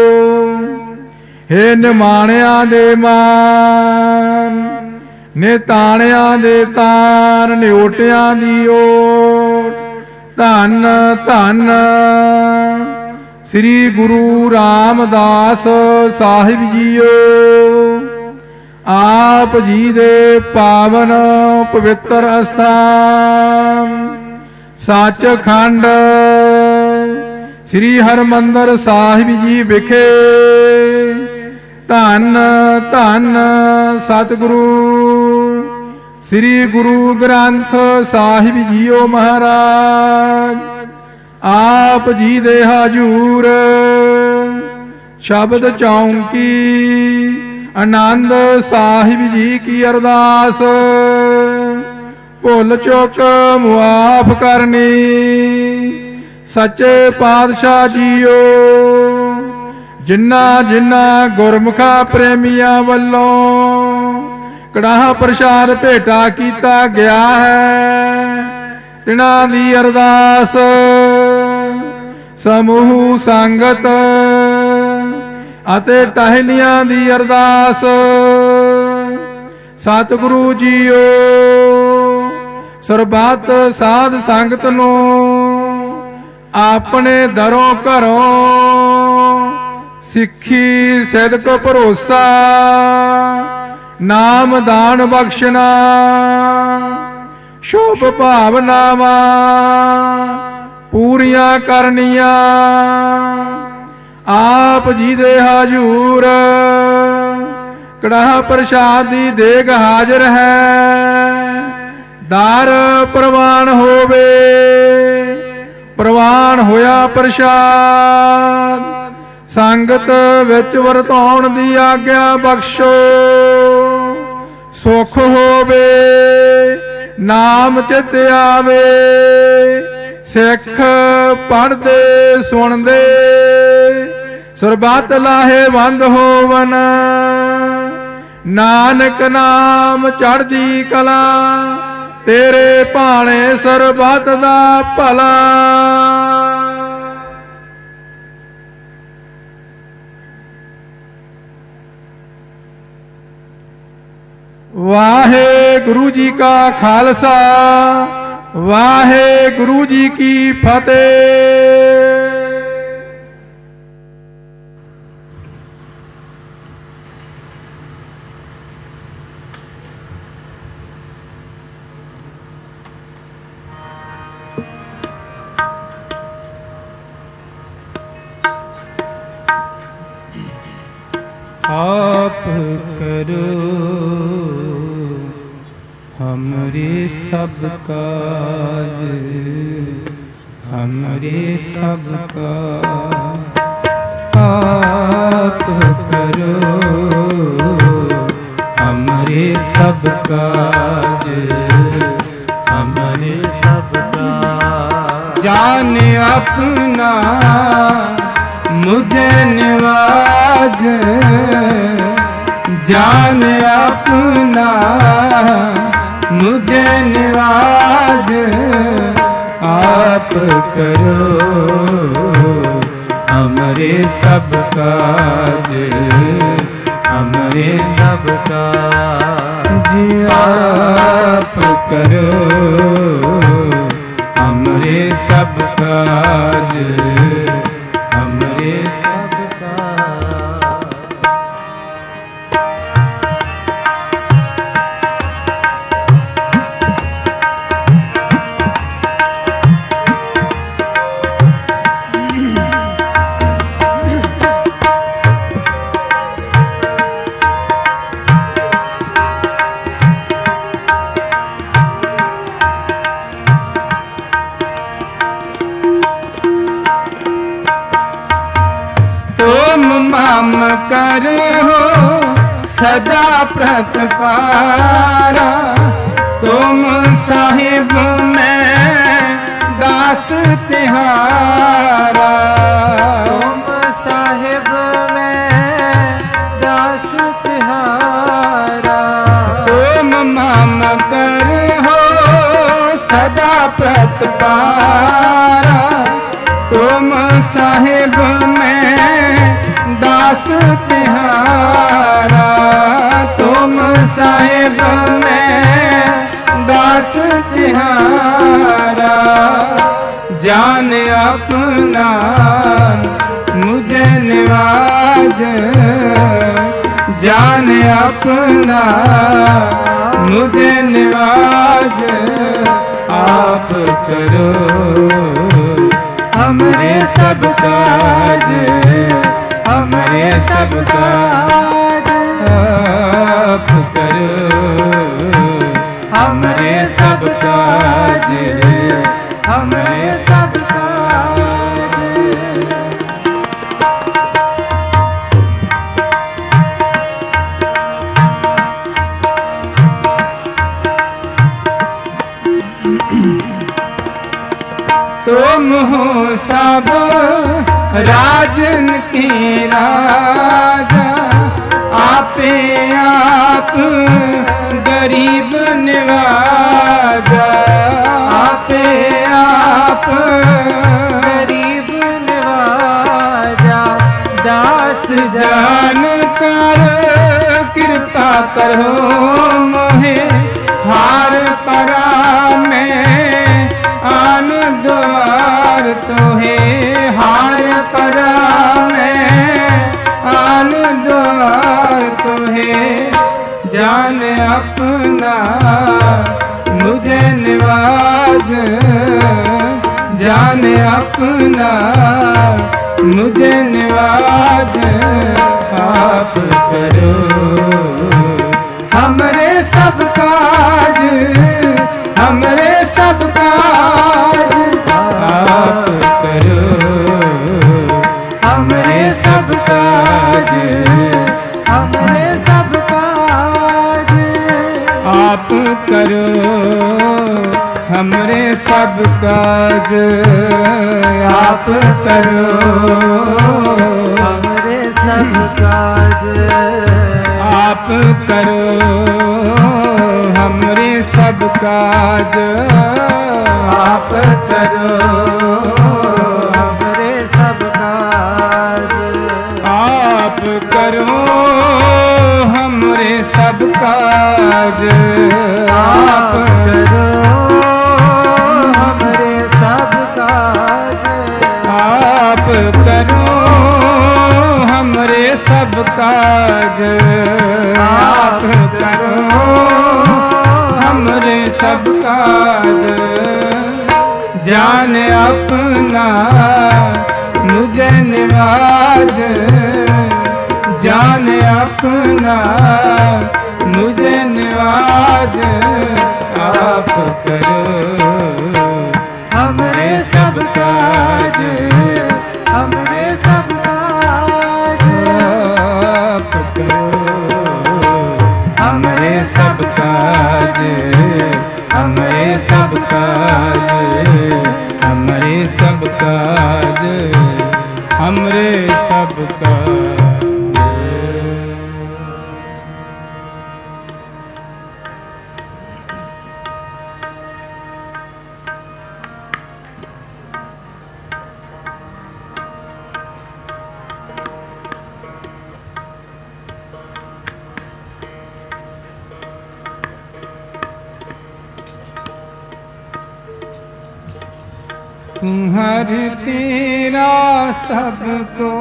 ਹੇ ਨਿਮਾਣਿਆਂ ਦੇ ਮਾਨ, ਨਿਤਾਣਿਆਂ ਦੇ ਤਾਨ, ਨਿਓਟਿਆਂ ਦੀ ਓਟ। ਧੰਨ ਧੰਨ ਸ੍ਰੀ ਗੁਰੂ ਰਾਮਦਾਸ ਸਾਹਿਬ ਜੀਓ। ਆਪ ਜੀ ਦੇ ਪਾਵਨ ਪਵਿੱਤਰ ਅਸਥਾਨ ਸੱਚਖੰਡ ਸ੍ਰੀ ਹਰਿਮੰਦਰ ਸਾਹਿਬ ਜੀ ਵਿਖੇ ਧੰਨ ਧੰਨ ਸਤਿਗੁਰੂ ਸ੍ਰੀ ਗੁਰੂ ਗ੍ਰੰਥ ਸਾਹਿਬ ਜੀਓ ਮਹਾਰਾਜ ਆਪ ਜੀ ਦੇ ਹਜੂਰ ਸ਼ਬਦ ਚੌਂਕੀ ਆਨੰਦ ਸਾਹਿਬ ਜੀ ਕੀ ਅਰਦਾਸ ਭੁੱਲ ਚੁੱਕ ਮੁਆਫ ਕਰਨੀ। ਸੱਚੇ ਪਾਤਸ਼ਾਹ ਜੀਓ ਜਿਨ੍ਹਾਂ ਜਿਨ੍ਹਾਂ ਗੁਰਮੁਖਾ ਪ੍ਰੇਮੀਆਂ ਵੱਲੋਂ ਕੜਾਹ ਪ੍ਰਸ਼ਾਦ ਭੇਟਾ ਕੀਤਾ ਗਿਆ ਹੈ, ਤਿਨਾਂ ਦੀ ਅਰਦਾਸ ਸਮੂਹ ਸੰਗਤ ਅਤੇ ਟਹਿਲੀਆਂ ਦੀ ਅਰਦਾਸ ਸਤਿਗੁਰੂ ਜੀਓ ਸਰਬੱਤ ਸਾਧ ਸੰਗਤ ਨੂੰ ਆਪਣੇ ਦਰੋਂ ਘਰੋਂ ਸਿੱਖੀ ਸਿਦਕ ਭਰੋਸਾ ਨਾਮ ਦਾਨ ਬਖਸ਼ਣਾ ਸ਼ੁਭ ਭਾਵਨਾਵਾਂ ਪੂਰੀਆਂ ਕਰਨੀਆਂ। ਆਪ ਜੀ ਦੇ ਹਜੂਰ ਕੜਾਹ ਪ੍ਰਸ਼ਾਦ ਦੀ ਦੇਗ ਹਾਜ਼ਰ ਹੈ, ਦਰ ਪ੍ਰਵਾਨ ਹੋਵੇ। ਪ੍ਰਵਾਨ ਹੋਇਆ ਪ੍ਰਸ਼ਾਦ। ਸੰਗਤ ਵਿੱਚ ਵਰਤਾਉਣ ਦੀ ਆਗਿਆ ਬਖਸ਼ੋ। ਸੁਖ ਹੋਵੇ ਨਾਮ ਚਿਤ ਆਵੇ। ਸਿੱਖ ਪੜ੍ਹਦੇ ਸੁਣਦੇ ਸਰਬੱਤ ਲਾਹੇਵੰਦ ਹੋਵਨ। ਨਾਨਕ ਨਾਮ ਚੜ੍ਹਦੀ ਕਲਾ ਤੇਰੇ ਭਾਣੇ ਸਰਬੱਤ ਦਾ ਭਲਾ। वाहेगुरु जी का खालसा वाहेगुरु जी की फतेह।
आप करो हमरे सब काज, हमरे सब काज। आप करो हमरे सब काज, हमरे सब काज। जाने अपना मुझे निवाज, जान अपना मुझे निवाज। आप करो हमरे सब काज, हमरे सब काज। आप करो हमरे सब काज, हमरे सब काज। मम कर हो सदा प्रतिपारा। तुम साहिब मैं दास तिहारा। तुम साहिब मैं दास तिहारा। तुम मम कर हो सदा प्रतिपारा। तुम साहिब मैं दास तिहारा। तुम साहिब में दास तिहारा। जान अपना मुझे निवाज, जान अपना मुझे निवाज। आप करो हमरे सब काज, हमरे सब काज। आप करो हमरे सब काज, हमरे सब काज। तुम हो सब राजन की राजा। आपे आप गरीब निवाजा। आपे आप गरीब निवाजा। दास जान कर कृपा करो मोहे। हार परा में आन द्वार तोहे। हार परा में आन द्वार तोहे। जान अपना मुझे निवाज, जान अपना मुझे निवाज। आप करो हमरे सब काज, हमरे सब काज। आप काज आप करो,
हमरे सब काज
आप करो, हमरे सब काज आप करो,
हमरे सब काज
आप करो, हमरे सब काज आप करो,
हमरे सब काज
आप करो, हमरे सब काज आप करो, हमरे सब काज। जान अपना मुझे निवाज, जान अपना मुझे निवाज आप करो,
हमरे सब काज हमरे सब काज
आप करो, हमरे सब काज हमरे सब काज हमरे सब काज हमरे सब काज। तुम्हारे तेरा सबको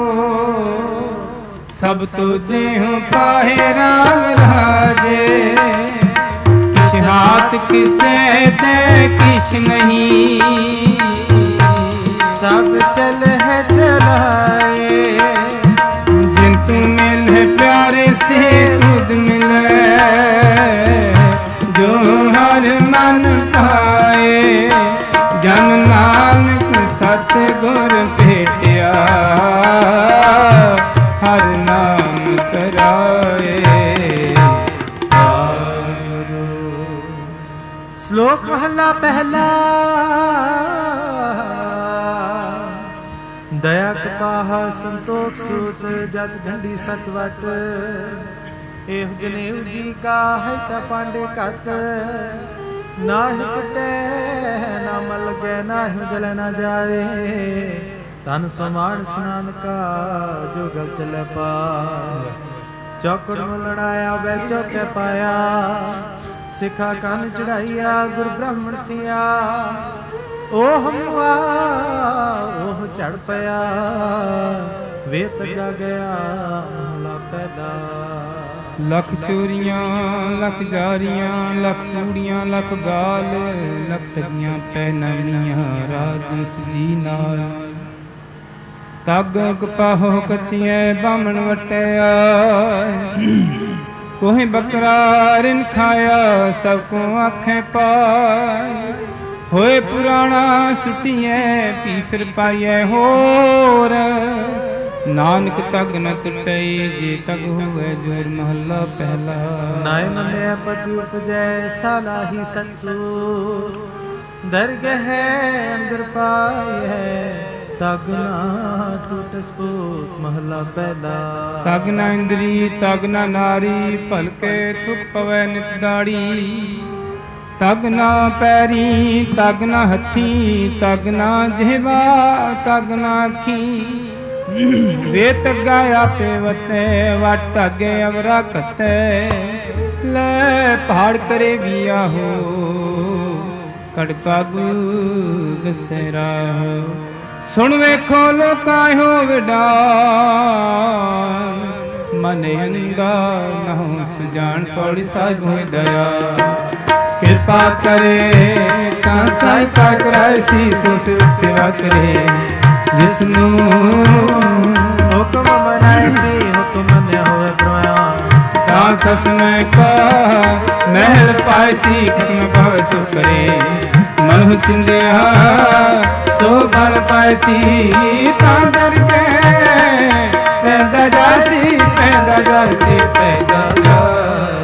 सब तो देह पाहे राम राजे, किस हाथ किसे दे किस नहीं,
सब चल है चलाए,
जिन तू मिल है प्यारे से खुद मिले, जो हर मन पाए जन नानक सतगुर भेटिया, हर नाम कराए।
श्लोक महला पहला। दया कपाह संतोख सूत जत घंडी सतवट, एह जनेऊ जी का है ता पांडे कत, नाहि कटे ना मल गए नाहि जल न जाए, तन समान स्नान का जो गल चले पा, चौकड़ में लड़ाया वै चौके पाया, सिखा कान चढ़ाइया गुरु ब्राह्मण थिया, ओह मुआ ओह चढ़ पया, वे तगा गया हमला पैदा।
लख चोरियां लख जारियां लख कूड़ियां लख गाल, लख ठगियां पै नानियां राजस जी नाल, तग कपाहो कतिए बामण वटिया, कोहे बकरा रिन खाया सबको आखें पाए, होए पुराना सुटिए पी फिर पाइए होर, नानक तग न टुटै जे तग होवे जोर। महला पहला।
नाय मने पति उपजै सालाही सत्सु, दरगह है अंदर पाए है, तग ना टूट स्फूट। महला पहला।
तग न इंद्री तग न नारी, भलके थुक पवै नित दाड़ी, तग न पैरी तग न हथी, तग न जिहवा तग न अखी, वे तगा आपे वते वट तगे अवरा कते, ले पहाड़ करे भी आहो कड़का गुद सेरा हो। सुन वेखो लोका हो विडान, मन अंगा न हो सुजान, पौड़ी साज होए दया कृपा करे, ता साई का कराए सी सो सेवा करे, जिसनु
हुक्म मनाए सी हुक्म न होए प्रमाण,
ता खसम का महल पाए सी किस्म भावे सो करे, मन चिंदिया सो फल पाए सी, ता दर के पैदा जासी पैदा जासी पैदा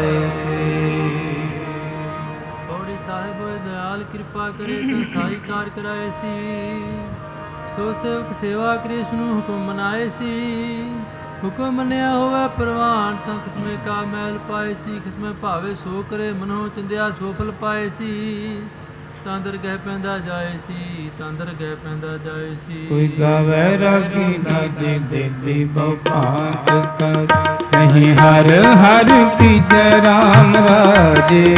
जासी।
पौड़ी साहिब दयाल कृपा करे, ता साई कार ਪਾਏ ਸੀ। ਸੋ ਸੇਵਕ ਸੇਵਾ ਕ੍ਰਿਸ਼ ਨੂੰ ਹੁਕਮ ਮਨਾਏ ਸੀ। ਹੁਕਮ ਮੰਨਿਆ ਹੋਵੇ ਪ੍ਰਵਾਨ ਤਾਂ ਕਿਸਮੇ ਕਾ ਮੈਲ ਪਾਏ ਸੀ। ਕਿਸਮੇ ਭਾਵੇ ਸੋ ਕਰੇ ਮਨੋ ਚੰਦਿਆ ਸੋ ਫਲ ਪਾਏ ਸੀ। ਤਾਂ ਦਰਗਹਿ ਪੈਂਦਾ ਜਾਏ ਸੀ, ਤਾਂ ਦਰਗਹਿ ਪੈਂਦਾ ਜਾਏ ਸੀ।
ਕੋਈ ਗਾਵੇ ਰਾਗੀ ਦਾਦੇ ਦੇਦੀ ਬਹੁ ਭਾਂਤ ਕਰ ਕਹੀਂ ਹਰ ਹਰ ਕੀਜੈ ਰਾਮ ਰਾਜੇ।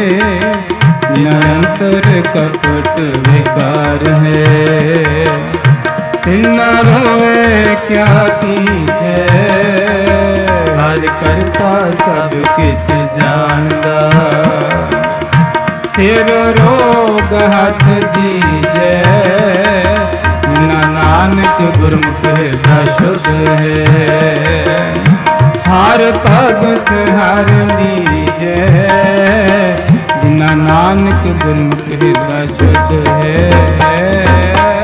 ਨਿਰੰਤਰ ਕਪਟ ਵਿਕਾਰ ਹੈ ਤਿਨਾ ਰੋਵੇ ਕਿਆ ਕੀਜੈ। ਹਰਿ ਕਰਤਾ ਸਭ ਕਿਛ ਜਾਣਦਾ ਸਿਰ ਰੋਗ ਹੱਥ ਦੀਜੈ। ਨਾ ਨਾਨਕ ਗੁਰਮੁਖ ਹਿਰਦਾ ਸ਼ੁੱਧ ਹੈ। ਹਰ ਭਗਤ ਹਰ ਲੀਜੈ। ਬਿਨਾ ਨਾਨਕ ਗੁਰਮੁਖ ਹਿਰਦਾ ਸ਼ੁੱਧ ਹੈ।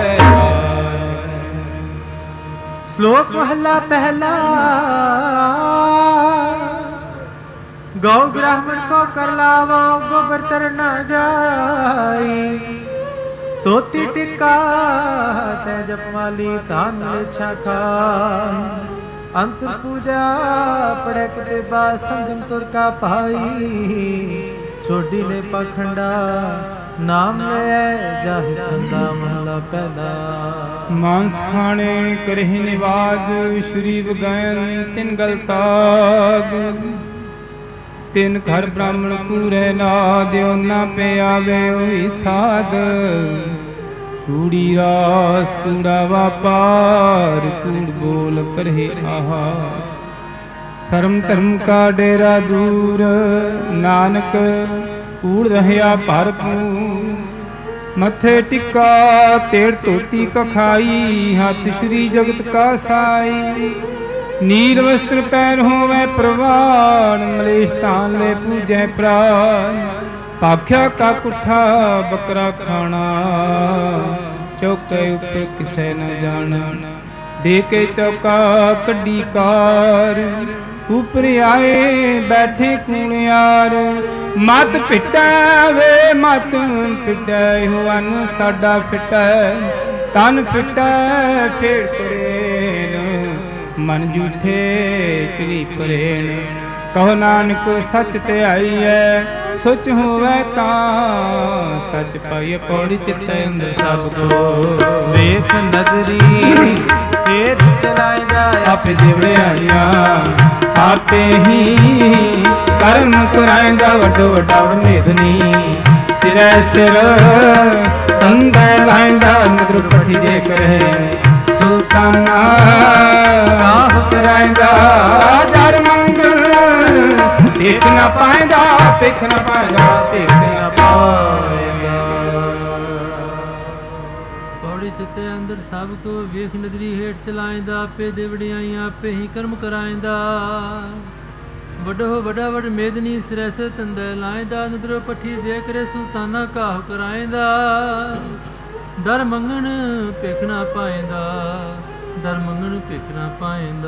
ਸ਼ਲੋਕ ਮਹਲਾ ਪਹਿਲਾ। गौ ब्राह्मण को कर लावो गोबर तर न जाई। तोती टिक्का तै जपमाली तान लेछा खाई। अंतर पूजा पड़क दे बा संजम तुर का पाई। छोड़ी ले पखंडा नाम ले जाहि खंदा महला पहला।
मांस खाने करहि निवाज श्री बगायन तिन गल ताग। ਤਿਨ ਘਰ ਬ੍ਰਾਹਮਣ ਕੂਰੇ ਨਾ ਦਿਓ ਨਾ ਪਿਆਵੇ ਉਹੀ ਸਾਧ। ਕੂੜੀ ਰਾਸ ਕੂੜਾ ਵਾਪਾਰ ਕੂੜ ਬੋਲ ਕਰਹਿ ਆਹਾ। ਸ਼ਰਮ ਧਰਮ ਕਾ ਡੇਰਾ ਦੂਰ ਨਾਨਕ ਕੂੜ ਰਹਿਆ ਭਰਪੂਰ। ਮੱਥੇ ਟਿੱਕਾ ਤੇੜ ਧੋਤੀ ਕਖਾਈ ਹੱਥ ਸ਼੍ਰੀ ਜਗਤ ਕਾ ਸਾਈ। ਨੀਲ ਵਸਤਰ ਪੈਰ ਹੋਵੇ ਪ੍ਰਵਾਨ ਮਲੇਸ਼ ਧਾਨ ਲੈ ਪੂਜੈ ਪ੍ਰਾਨ। ਭਾਖਿਆ ਕਾ ਕੁੱਠਾ ਬੱਕਰਾ ਖਾਣਾ ਚੌਕੇ ਉੱਪਰ ਕਿਸੇ न ਜਾਣਾ। ਦੇ ਕੇ ਚੌਕਾ ਕੱਢੀ ਕਾਰ ਉਪਰ ਆਏ ਬੈਠੇ ਕੂਣਿਆਰ। ਮਤ ਪਿੱਟੈ ਵੇ ਮਤ ਪਿੱਟੈ ਹੋਵਨ ਸਾਡਾ ਫਿੱਟੈ। ਤਨ ਫਿੱਟੈ ਫੇਰ ਕਰੇਨ ਮਨ ਝੂਠੇ ਚਲੀ ਪਰੇਣ। ਕਹੋ ਨਾਨਕ ਸੱਚ ਧਿਆਈਐ ਸੁਚ ਹੋਵੇ ਤਾਂ ਸੱਚ ਪਾਈਐ। ਪੌੜੀ ਚਿੱਤੈ ਅੰਦਰ ਸਭ ਕੋ
ਵੇਖ ਨਦਰੀ ਖੇਤ ਚਲਾਇਦਾ
ਆਪੇ ਦਿਵੜਿਆਈਆਂ। ਆਪੇ ਹੀ ਕਰਮ ਕਰਾਇਂਦਾ ਵੱਡੋ ਵੱਡਾ ਵਡਮੇਦਨੀ। ਸਿਰੈ ਸਿਰ ਤੰਦੈ ਲਾਇਂਦਾ ਨਦਰ ਪੱਠੀ ਦੇ ਕਰੇ। ਸੁਲਤਾਨਾ ਕਾਹ ਕਰਾਇਂਦਾ ਦਰ ਮੰਗਲ। ਦੇਖ ਨਾ ਪਾਇਂਦਾ ਦੇਖ ਨਾ ਪਾਇਂਦਾ ਦੇਖ ਨਾ ਪਾਇਂਦਾ।
ਪੌੜੀ ਚਿੱਤੇ ਅੰਦਰ ਸਭ ਕੋ ਵੇਖ ਨਦਰੀ ਹੇਠ ਚਲਾਇਂਦਾ। ਆਪੇ ਦਿਵੜਿਆਈਆਂ ਆਪੇ ਹੀ ਕਰਮ ਕਰਾਇਂਦਾ। ਵੱਡੋ ਵੱਡਾ ਵਡ ਮੇਦਨੀ ਸਿਰੈ ਸਿਰ ਤੰਦੈ ਲਾਇਂਦਾ। ਨਦਰੋ ਪੱਠੀ ਦੇ ਕਰੇ ਸੁਲਤਾਨਾ ਕਾਹ ਕਰਾਇਂਦਾ। ਦਰ ਮੰਗਣ ਭਿਖ ਨਾ ਪਾਇਂਦਾ ਦਰ ਮੰਗਣ ਭਿਖ ਨਾ ਪਾਇਂਦਾ।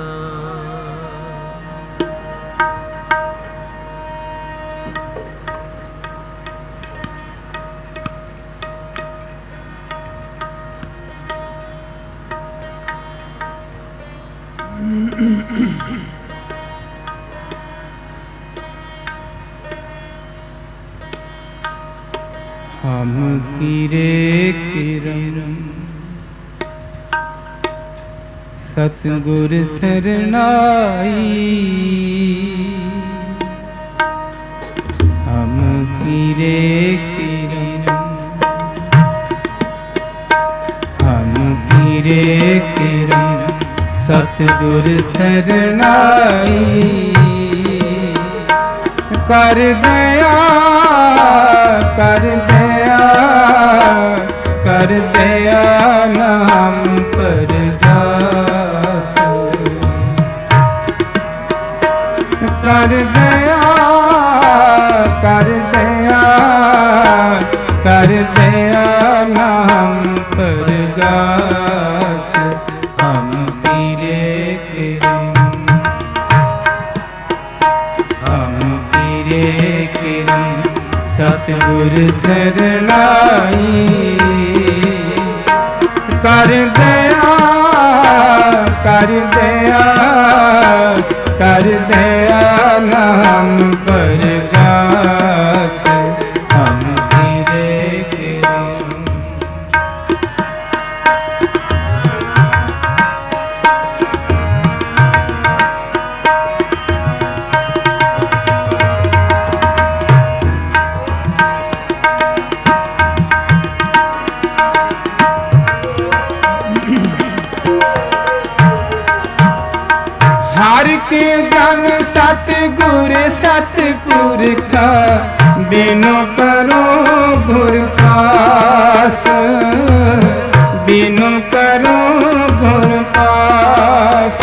ਹਮ ਕੀਰੇ ਕਿਰਮ ਸਤਿਗੁਰ ਸਰਨਾਈ। ਹਮ ਕੀਰੇ ਕਿਰਮ ਹਮ ਕੀਰੇ ਕਿਰਮ ਸਤਿਗੁਰ ਸਰਨਾਈ। ਕਰ ਦਇਆ ਕਰ ਦਇਆ ਕਰ ਦਇਆ ਨਾਮ ਪਰਗਾਸ। ਕਰ ਦਇਆ ਕਰ ਦਇਆ ਕਰ ਦਇਆ ਨਾਮ ਪਰਗਾਸ। ਹਮ ਪੀਰੇ ਕਿਰਮ ਹਮ ਪੀਰੇ ਕਿਰਮ ਸਤਿਗੁਰ ਸਰਨਾਈ। ਕਰ ਦਇਆ ਕਰ ਦਇਆ ਕਰ ਦਇਆ ਨਾਮ ਪਰਗਾਸ ਹਮ ਤੇਰੇ ਕਿਰਮ। हर के जन सतगुर सतपुरखा बिनु करो गुर पास बिनु करो गुर पास।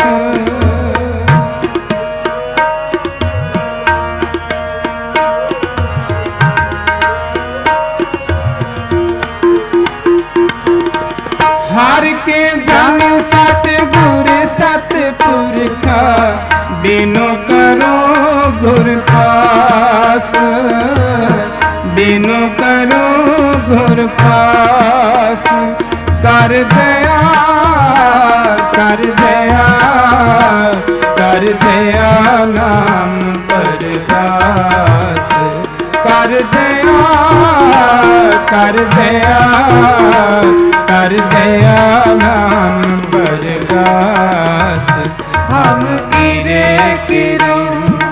हर के जन सतगुर सतपुरखा बिनु करो गुर पास बिनु करो गुर पास। कर दया कर दया कर दया नाम परगास कर दया कर दया कर दया नाम परगास हम गिरे किरम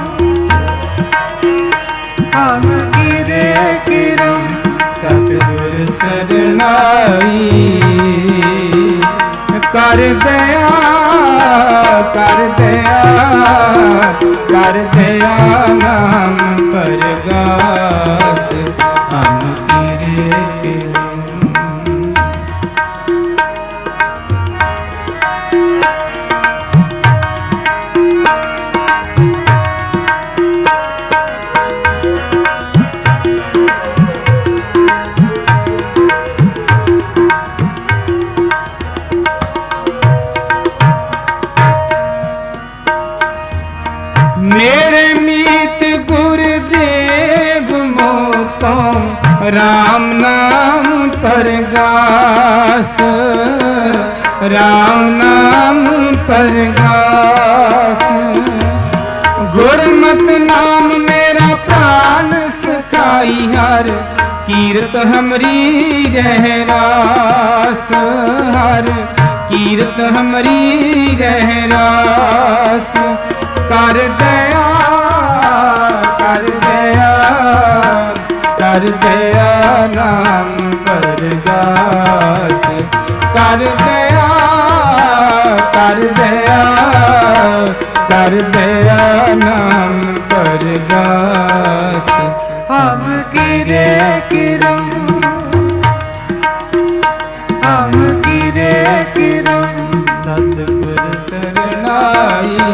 हम गिरे किरम सतगुर सजनाई। कर दया कर दया कर दया नाम परगास हम गिरे किरम। मेरे मीत गुरुदेव मोको राम नाम परगास राम नाम परगास। गुरमत नाम मेरा प्राण सखाई हर कीरत हमरी रहरास हर कीरत हमरी रहरास। कर दया कर दया कर दया नाम परगास कर दया कर दया कर दया नाम परगास हम गिरे किरम हम गिरे किरम सतगुर शरणाई।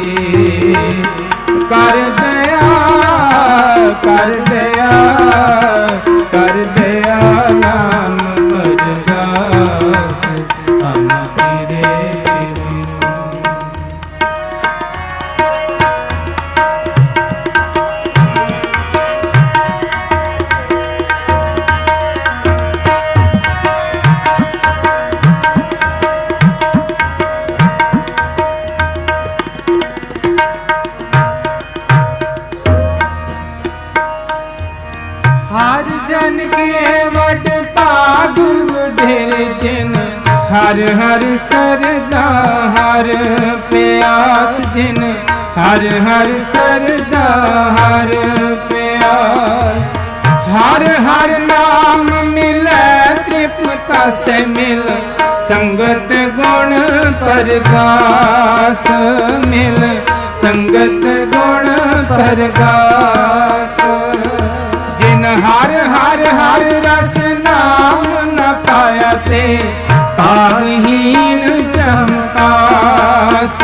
कर दया कर दया कर दया नाम परगास हम तेरे हर जन के वड पाग ढेर जिन हर हर सरदा हर प्यास दिन हर हर सरदा हर प्यास। हर हर नाम मिले तृप्ता से मिल संगत गुण परगास मिल संगत गुण परगास। जिन हर हर हर रस नाम न पाया ते पागहीन जमपास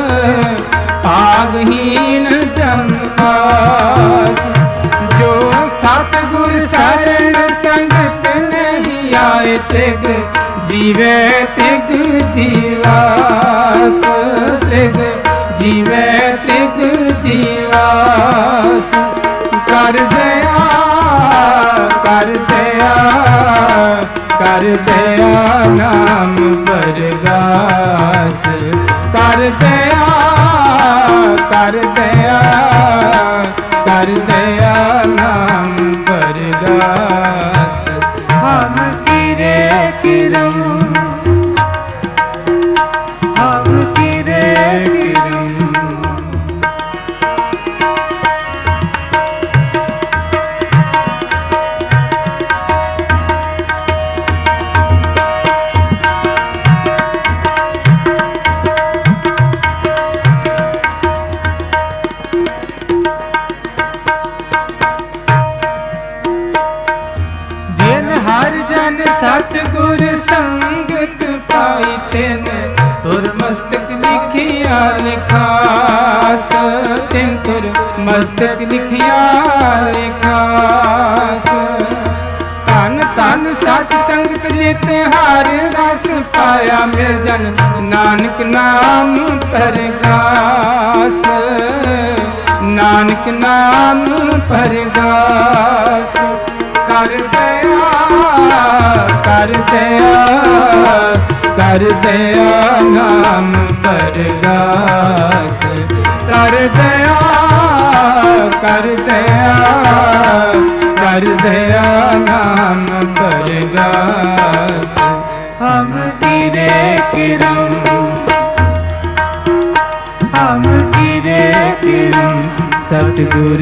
पागहीन जमपास। जो सतगुर शरण संगत नहीं आए तिग जीवे तिग जीवास तिग जीवे तिग जीवास। कर दया कर ਕਰ ਦਇਆ ਕਰ ਦਇਆ ਨਾਮ ਪਰਗਾਸ ਕਰ ਦਇਆ ਕਰ ਦਇਆ ਕਰ ਦਇਆ ਨਾਮ ਪਰਗਾਸ ਹਮ ਕੀਰੇ ਕਿਰਮ ਹਮ ਕੀਰੇ ਕਿਰਮ ਸਤਿਗੁਰ ਸੰਗਤ ਪਾਈ ਤਿਨ ਤੁਰ ਮਸਤਕ ਲਿਖਿਆ ਲਿਖਾਸ ਤਿਨ ਤੁਰ ਮਸਤਕ ਲਿਖਿਆ ਲਿਖਾਸ ਧਨ ਧਨ ਸਤ ਸੰਗਤ ਜਿਤ ਹਰ ਰਸ ਪਾਇਆ ਮਿਲ ਜਨ ਨਾਨਕ ਨਾਮ ਪਰਗਾਸ ਨਾਨਕ ਨਾਮ ਪਰਗਾਸ ਕਰ ਦਇਆ ਕਰ ਦਇਆ ਕਰ ਦਇਆ ਨਾਮ ਪਰਗਾਸ ਕਰ ਦਇਆ ਕਰ ਦਇਆ ਕਰ ਦਇਆ ਨਾਮ ਪਰਗਾਸ ਹਮ ਕੀਰੇ ਕਿਰਮ ਹਮ ਕੀਰੇ ਕਿਰਮ ਸਤਿਗੁਰ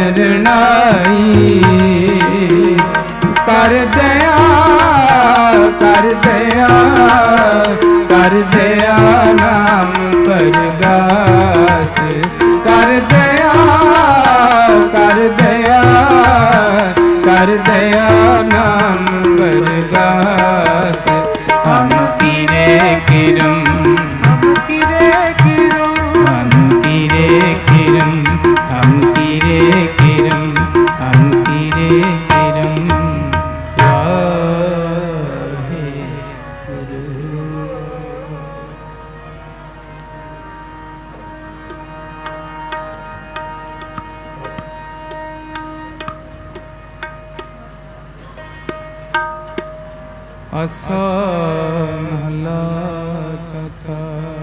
ਸਰਣਾਈ ਕਰ ਦਇਆ ਕਰ ਦਇਆ ਕਰ ਦਇਆ ਨਾਮ ਪਰਗਾਸ ਕਰ ਦਇਆ ਕਰ ਦਇਆ ਕਰ ਦਇਆ ਨਾਮ ਪਰਗਾਸ ਹਮ ਕੀਰੇ ਕਿਰਮ ਹਮ ਕੀਰੇ ਕਿਰਮ ਹਮ ਕੀਰੇ ਕਿਰਮ ਹਮ ਕੀਰੇ ਕਿਰਮ ਹਮ ਕੀਰੇ ਕਿਰਮ ਆਸਾ ਮਹਲਾ ਚੌਥਾ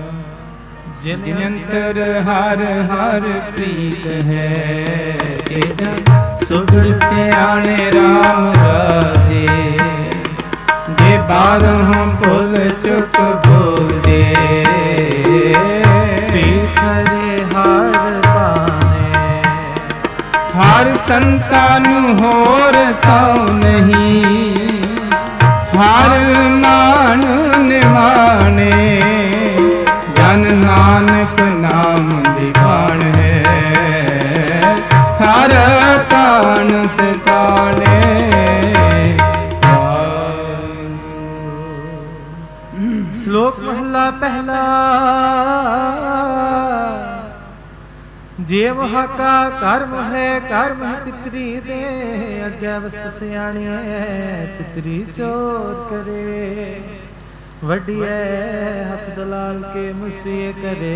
ਜਿਨੰਤਰ ਹਰ ਹਰ ਪ੍ਰੀਤ ਹੈ ਇਹਦਾ ਸੁਖ ਸਿਆਣੇ ਰਾਮ ਰਾਜੇ ਜੇ ਬਾਦਹੁ ਭੁੱਲ ਚੁੱਕ ਬੋਲਦੇ
ਹਰੇ ਹਰ ਪਾਣੇ
ਹਰ ਸੰਤਾਂ ਨੂੰ ਹੋਰ ਥਾਉ ਨਹੀਂ ਹਰ ਮਾਨ ਨਿਮਾਣੇ ਜਨ ਨਾਨਕ ਨਾਮ ਦੀਵਾਨ ਹੈ ਹਰ ਤਾਣ ਸਿਤਾਣੇ
ਸ਼ਲੋਕ ਮਹਲਾ ਪਹਿਲਾ ਜੇ ਮਹਾ ਕਾ ਕਰਮ ਹੈ ਕਰਮ ਹੈ ਪਿਤਰੀ ਦੇ ਅੱਗੇ ਵਸਤ ਸਿਆਣੀ ਹੈ ਪਿਤਰੀ ਚੋਰ ਕਰੇ ਵੱਡੀਏ ਹੱਥ ਦਲਾਲ ਕੇ ਮੁਸਰੀਏ ਕਰੇ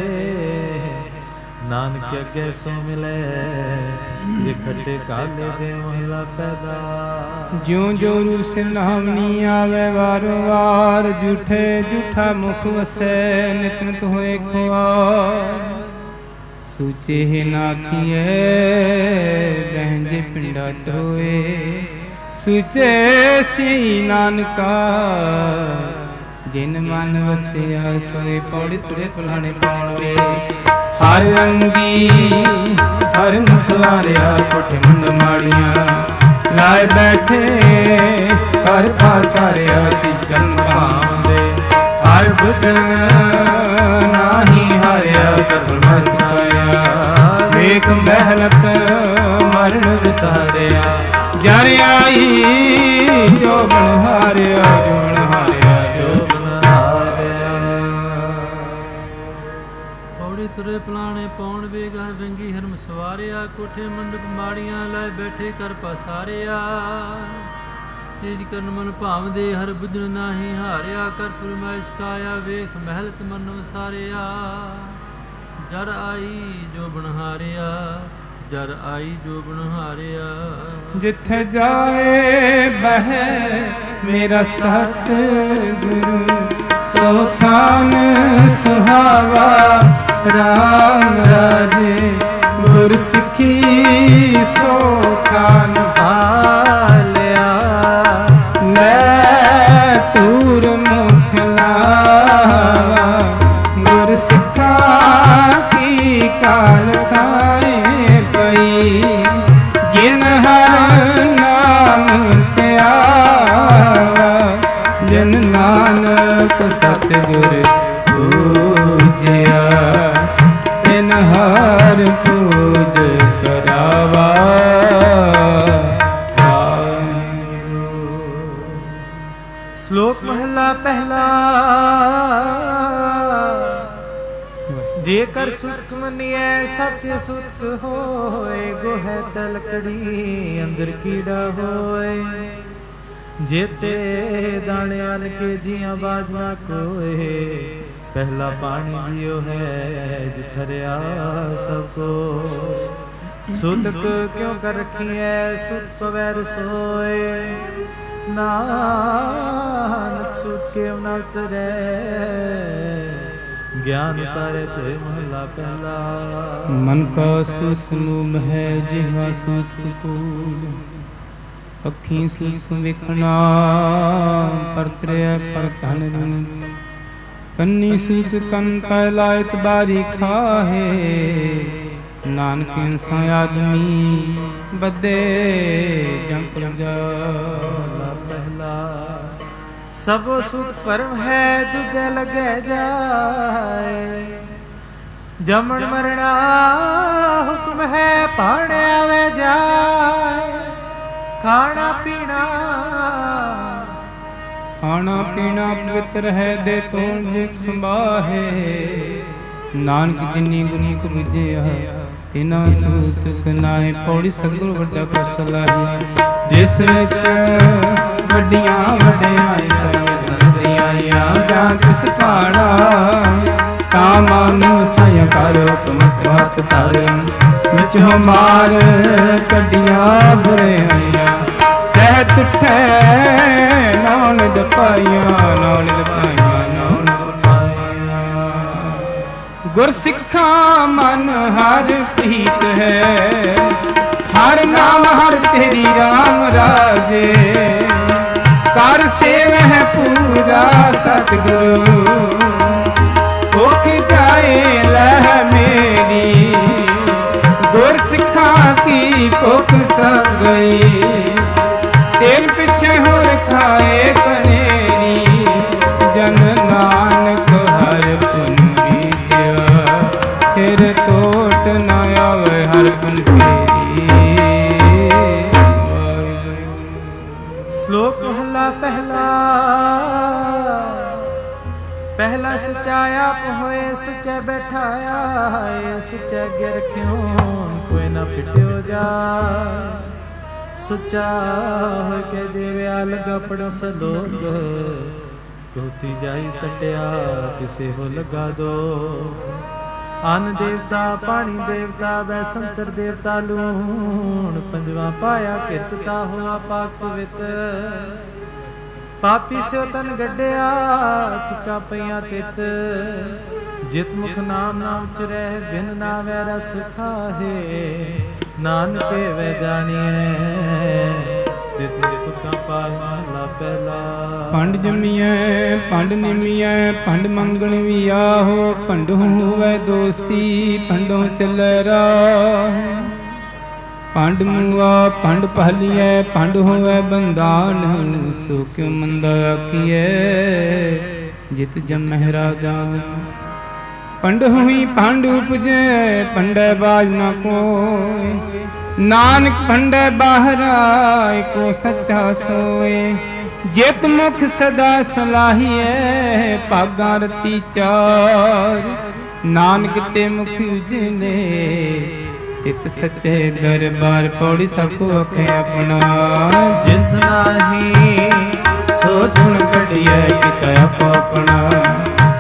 ਨਾਨਕ ਅੱਗੇ ਸੋ ਮਿਲੇ ਜੇ ਖੱਟੇ ਕਾਲੇ ਦੇ ਮਹਲਾ ਪੈਦਾ
ਜਿਉ ਜਿਉ ਰੂ ਸਿਰ ਨਾਮਨੀ ਆਵੇ ਵਾਰੋ ਵਾਰ ਝੂਠੇ ਝੂਠਾ ਮੁਖ ਵਸੈ ਨਿਤ ਨਿਤ ਹੋਏ ਖੁਆਰ ਸੂਚੇ ਨਾ ਕੀਏ ਬਹਿੰਦੇ ਪਿੰਡਾ ਧੋਏ ਸੂਚੇ ਸੀ ਨਾਨਕਾ ਜਿਨ ਮਨ ਵਸਿਆ ਸੋਏ ਪੌੜੀ ਤੁਰੇ ਪੁਲਾਣੇ ਪਾਉਣਵੇ ਹਰ ਰੰਗੀ ਹਰ ਸਵਾਰਿਆ ਕੋਠੇ ਮੁੰਡ ਮਾੜੀਆਂ ਲਾਏ ਬੈਠੇ ਹਰ ਪਾਸਾਰਿਆ ਤਿਜਨ ਭਾਂਦੇ ਹਰ ਬੁੱਧਨ ਨਾਹੀ ਹਾਰਿਆ ਕਰਮ ਸਿਖਾਇਆ ਵੇਖ ਮਹਿਲਤ ਮਰਨ ਵਿਸਾਰਿਆ ਜਨ ਆਈ ਜੋ ਬਣ ਹਾਰਿਆ ਜੋ ਬਣ ਹਾਰਿਆ ਜੋ ਬਣ ਹਾਰਿਆ
ਪੌੜੀ ਤੁਰੇ ਪਲਾਣੇ ਪਾਉਣ ਵੇਗਾ ਰੰਗੀ ਹਰਮ ਸਵਾਰਿਆ ਕੋਠੇ ਮੰਡਪ ਮਾੜੀਆਂ ਲੈ ਬੈਠੇ ਕਰ ਪਸਾਰਿਆ ਚੀਜ ਕਰਨ ਮਨ ਭਾਵਦੇ ਹਰ ਬੁੱਝਣ ਨਾਹੀ ਹਾਰਿਆ ਕਰ ਫਰਮਾਇਸ਼ ਕਾਇਆ ਵੇਖ ਮਹਿਲਤ ਮਨ ਵਸਾਰਿਆ ਜਰ ਆਈ ਜੋ ਬਣ ਹਾਰਿਆ ਜਰ ਆਈ ਜੋਬਨ ਹਾਰਿਆ।
ਜਿੱਥੇ ਜਾਏ ਬਹਿ ਮੇਰਾ ਸਤਿਗੁਰੂ, ਸੋ ਥਾਨ ਸੁਹਾਵਾ ਰਾਮ ਰਾਜੇ। ਗੁਰ ਸਿੱਖੀ ਸੋ ਖਾਨ ਪਾਲਿਆ, ਲੈ ਤੂਰ ਮੁਖ ਲਾਵਾ। ਗੁਰ ਸਿੱਖਾ ਕੀ ਕਾਲ ਥਾਏ ਪਈ, ਜਿਨ ਹਰ ਨਾਮ ਧਿਆਵਾ। ਜਨ ਨਾਨਕ ਸਤਿਗੁਰ ਪੂਜਿਆ, ਤਿਨ ਹਰ ਪੂਜ ਕਰਾਵਾ।
ਸ਼ਲੋਕ ਮਹਲਾ ਪਹਿਲਾ। ਜੇਕਰ ਸੁਖ ਮੰਨੀਐ ਸਤਿ ਸੁਖ ਹੋਏ, ਗੋਹੈ ਤਲਕੜੀ ਅੰਦਰ ਕੀੜਾ ਹੋਏ। ਜੇਤੇ ਦਾਣਿਆਂ ਕੇ ਜੀਆਂ ਬਾਜ ਨਾ ਕੋਏ, ਪਹਿਲਾ ਪਾਣੀ ਜਿਉ ਹੈ ਜਿਥਰਿਆ ਸਭ ਕੋ। ਸੁਤਕ ਕਿਉ ਕਰ ਰਖੀਐ ਸੁਤ ਸਵੈ ਰਸੋਏ, ਨਾਨਕ ਸੁਤ ਕੇ ਨ ਉਤਰੈ। ਗਿਆਨ ਤਾਰੇ ਤੇ ਮਹਲਾ ਪਹਿਲਾ।
ਮਨ ਕਾ ਸੁਖ ਸਮੂਹ ਹੈ ਜਿਹਾ ਸੁਖ ਤੂਲ, ਅੱਖੀਂ ਸੁਖ ਵੇਖਣਾ ਪਰ ਤ੍ਰਿਆ ਪਰ ਕਨ ਰਨ। ਕੰਨੀ ਸੂਤ ਕੰਨ ਕਾ ਲਾਇਤ ਬਾਰੀ ਖਾਹੇ, ਨਾਨਕ ਇੰਸਾਨ ਆਦਮੀ ਬੱਦੇ ਜੰਪ ਜਾ।
ਪਹਿਲਾ ਸਭੋ ਸੁਖ ਪਰਮ ਹੈ, ਦੂਜੇ ਲਗੇ ਜਾਏ। ਜਮਣ ਮਰਣਾ ਹੁਕਮ ਹੈ, ਪਾਣ ਆਵੇ ਜਾਏ। ਖਾਣਾ ਪੀਣਾ
ਖਾਣਾ ਪੀਣਾ ਪਵਿੱਤਰ ਹੈ, ਦੇ ਤੋੜ ਜਿ ਸੰਭਾਹੇ। ਨਾਨਕ ਜਿਨੀ ਗੁਣੀ ਕੋ ਬੁਝਿਆ, ਇਨਾ ਸੁਖ ਨਾਏ। ਪੌੜੀ ਸਤਿਗੁਰ ਵੱਡਾ ਕਰ ਸਲਾਹੀ, ਜਿਸ ਵਿੱਚ ਵੱਡੀਆਂ ਵਡਿਆਈ ਸਮਝ ਆਈਆਂ। ਜਾਂ ਤਿਸ ਪਾੜਾ ਤਾਂ ਮਨ ਸਯ ਕਰੋ ਕਮਸਤ ਹੱਥ ਧਰ। ਵਿਚੋਂ ਮਾਰ ਕੱਢੀਆਂ ਬੁਰੇ ਆਈਆਂ, ਸਹਿਤ ਉਠੈ ਨੌਨ ਦਪਾਈਆਂ। ਨੌਨ ਦਪਾਈਆਂ ਨੌਨ ਦਪਾਈਆਂ। ਗੁਰ ਸਿੱਖਾਂ ਮਨ ਹਰ ਪ੍ਰੀਤ ਹੈ, ਹਰ ਨਾਮ ਹਰ ਤੇਰੀ ਰਾਮ ਰਾਜੇ। ਕਰ ਸੇਵਹਿ ਪੂਰਾ ਸਤਿਗੁਰੂ, ਭੁਖ ਜਾਏ ਲਹਿ ਮੇਰੀ। ਗੁਰ ਸਿੱਖਾਂ ਕੀ ਭੁਖ ਸਭ ਗਈ, ਤੇਰੇ ਪਿੱਛੇ ਹੋਰ ਖਾਏ ਕਨੇਰੀ। ਜਨ ਨਾਨਕ ਹਰ ਪੁਨ ਬੀਜਿਆ, ਤੇਰੇ ਟੋਟ ਨਾ ਆਵੇ ਹਰ ਪੁਨ ਫੇਰੀ।
ਸ਼ਲੋਕ ਮਹਲਾ ਪਹਿਲਾ। ਪਹਿਲਾ ਸੁਚਾ ਆਪ ਹੋਏ, ਸੁਚੇ ਬੈਠਾਇਆ ਹੈ। ਸੁਚੇ ਅੱਗੇ ਰਖਿਓ ਕੋਈ ਨਾ ਪਿਟਿਓ ਜਾ। ਸੁਚਾ ਹੋ ਕੇ ਜਿਵੇਂ ਲਗਾ ਪੜਾ ਸਲੋਕ, ਕੋਤੀ ਜਾਈ ਸਟਿਆ ਕਿਸੇ ਹੋ ਲਗਾ ਦੋ। ਅਨ ਦੇਵਤਾ ਪਾਣੀ ਦੇਵਤਾ ਵੈ ਸੰਤਰ ਦੇਵਤਾ ਲੂਣ। ਪੰਜਵਾ ਪਾਇਆ ਕਿਰਤਤਾ ਹੋਆ ਪਾਕ ਪਵਿੱਤ। ਪਾਪੀ ਸਿਓ ਤਨ ਗੱਡਿਆ ਚੁੱਕਾ ਪਈਆਂ ਤਿਤ। ਜਿਤ ਮੁਖ ਨਾਮ ਨਾ ਉਚਰੈ ਬਿਨ ਨਾਵੈ ਰਸ ਖਾਹੇ। ਨਾਨਕੇ ਵੈ ਜਾਣੀਐ ਤਿਤ ਤੁਕਾਂ ਪਾਲ ਮਹਲਾ ਪਹਿਲਾ।
ਪੰਡ ਜੰਮੀਐ ਪੰਡ ਨਿਮੀਐ ਪੰਡ ਮੰਗਣ ਵੀ ਆਹੋ। ਪੰਡੋਂ ਹੋਵੈ ਦੋਸਤੀ ਪੰਡੋਂ ਚੱਲੈ ਰਾਹ। ਪੰਡ ਮੂਆ ਪੰਡ ਪਹਲੀਐ ਪੰਡ ਹੋਵੈ ਬੰਧਾਨ। ਸੋ ਕਿਉ ਮੰਦਾ ਆਖੀਐ ਜਿਤ ਜੰਮਹਿ ਰਾਜਾ। ਪੰਡ ਹੋਈ ਪੰਡ ਉਪਜੈ ਪੰਡੈ ਬਾਜ ਨਾ ਕੋਇ। ਨਾਨਕ ਪੰਡੈ ਬਾਹਰਾ ਏਕੋ ਸੱਚਾ ਸੋਏ। ਜਿਤ ਮੁਖ ਸਦਾ ਸਲਾਹੀਐ ਭਾਗਾਂ ਰਤੀ ਚਾਰ। ਨਾਨਕ ਤੇ ਮੁਖ ਉਜਲੇ ਤਿਤ ਸੱਚੇ ਦਰਬਾਰ। ਪੌੜੀ ਸਭ ਕੋ ਅਖੇ ਆਪਣਾ।
ਜਿਸ ਨਾਹੀ ਸੋ ਸੁਣ ਕਢਿਐ ਕੀਤਾ ਆਪੋ ਆਪਣਾ।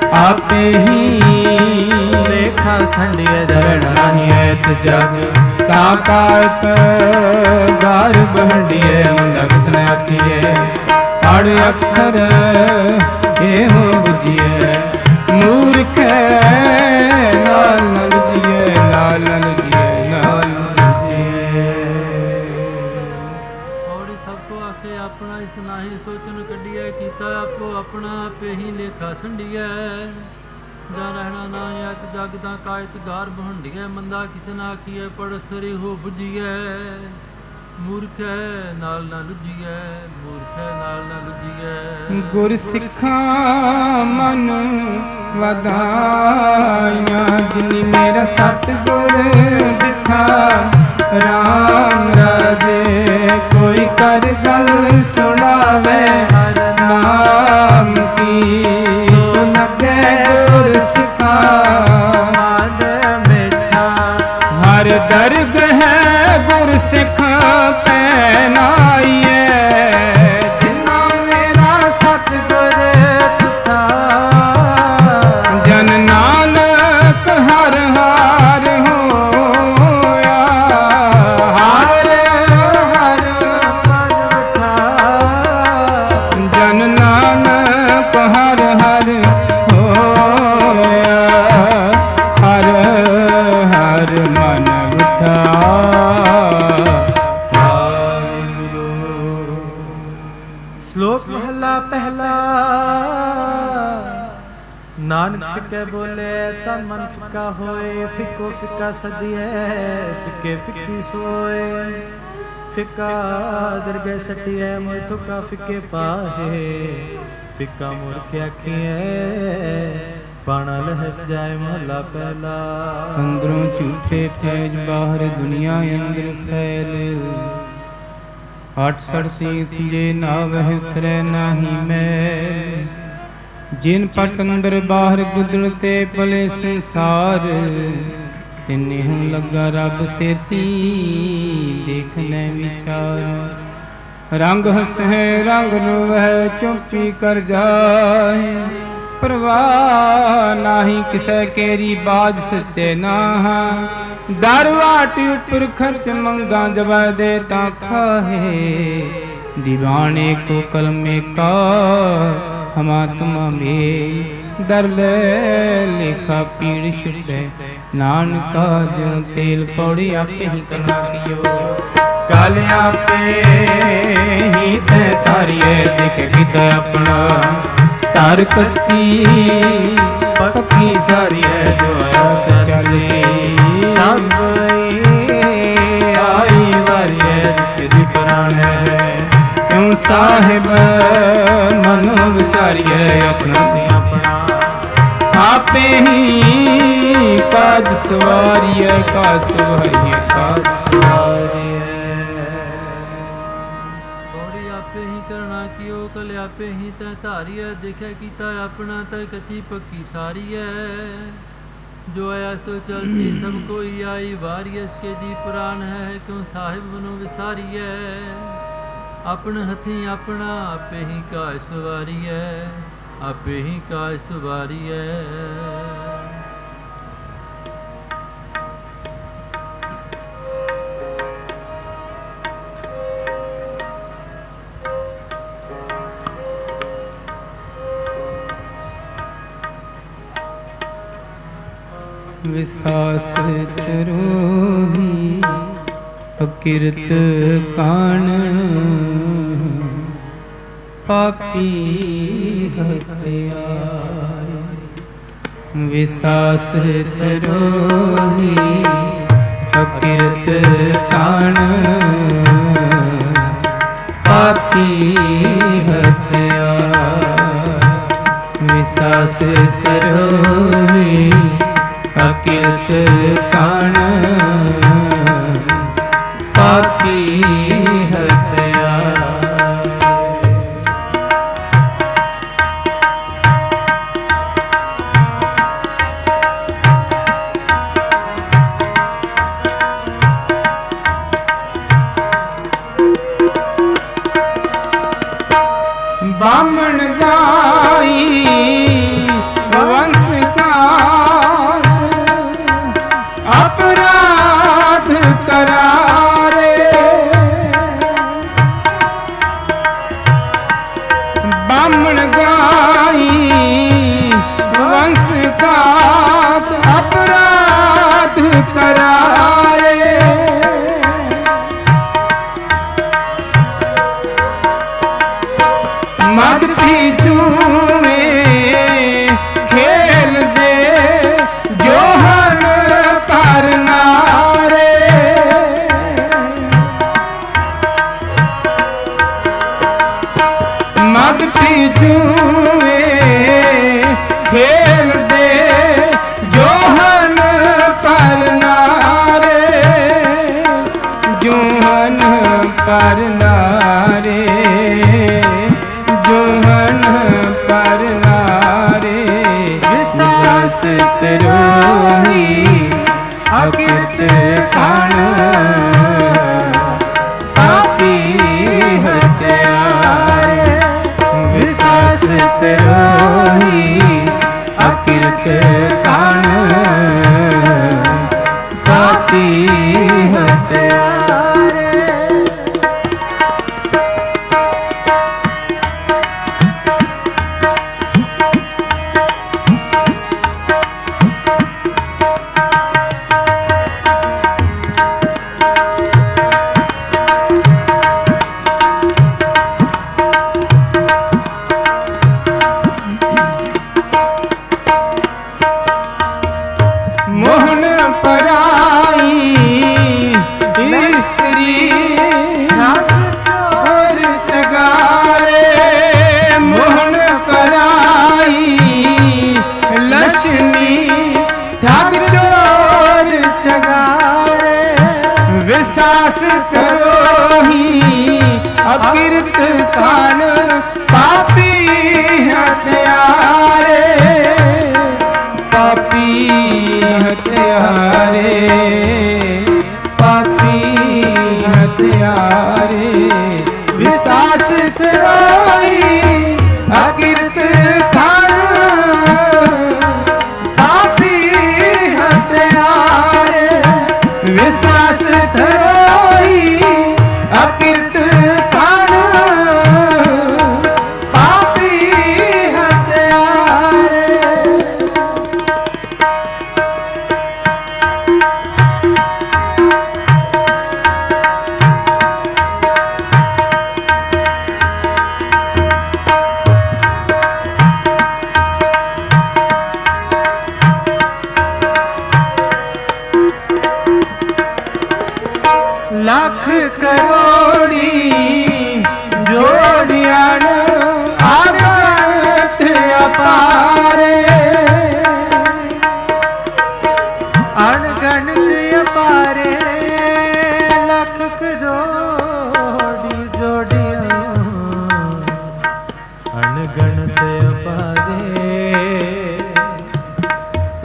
ਆਪੇ ਹੀ ਲੇਖਾ ਸੰਡਿਐ ਧਰਣ ਨਾਹੀ ਐਤ ਜਗ।
ना कायत गार बहंडिए मुंडा किसने आखिए अड़ अक्षर ये हो बुझिए मूर्ख नाल न लुझिए नाल न लुझिए नाल न लुझिए।
औड़ी सबको आखे अपना इस नाही सोचन कढिए कीता आपो अपना आपे ही लेखा संडिए जा रहना ना एक जग दा कायत गार बहंडिए मंदा किस ना आखिए पढ़ खरी हो बुझिए मूर्ख नाल ना लुझिए मूर्ख नाल ना लुझिए।
गुर सिखा मन वधाया जिनी मेरा सतगुर दिखा राम राजे कोई कर गल सुनावे नाम की सो लगे गुर सिखा
मन मिठा
हर दर्द है गुर सिखा पहनाइए जिन्ना मेरा सतगुर दिखा जन नानक हर हार होया हर हर
मन मिठा
जन नानक हर हर होया हर हर मन उठा।
श्लोक महला पहला नानक फिके बोले तन मन फिका होए फिको फिका सदिए फिके फिकी सोए फिका दरगे सटिए मोर थुका फिके पाहे फिका मोर के आखिए पाना लहस जाए महला पहला।
अंदरों झूठे फैज बाहर दुनिया अंदर फैल आठ सठ सीत जे नावह उतरै नाही मैल जिन पट अंदर बाहर गुदरते पले संसार तिन्ने हूँ लगा रब सेती देखने विचार रंग हंसै रंग रोवै चुप्पी कर जाए परवाह नाही किसै केरी बाज सच्चे नाहा दर वाट उपर खर्च मंगा जब दे ता खाहे दीवाने को कलमे का हमा तुमा में दर ले लेखा पीड़ छुटे नानका जो तेल पौड़ी आपे ही करना कियो काल आपे ही ते तारिए देखे किता अपना तार कच्ची पक्की सारी है जो आया चली सास गई आई वारी है जिसके जी प्राण है क्यों साहिब मनो विसारी है अपना अपना आपे ही काज सवारी है काज सवारी है काज सवारी
कल आपे ही तै धारी है देखा कीता अपना तै कच्ची पक्की सारी है जो आया सो चलती सब कोई आई वारी इसके जी पुराण है क्यों साहिब मनो विसारी है अपन हथी अपना आपे ही काज सवारी है आपे ही काज सवारी है।
विसास तरोही अकिरत कान पापी हत्यार विसास तरोही अकिरत कान पापी हत्यार विसास तरोही अकिरत कान पापी हत्या बामण जाई वंश का अपराध कर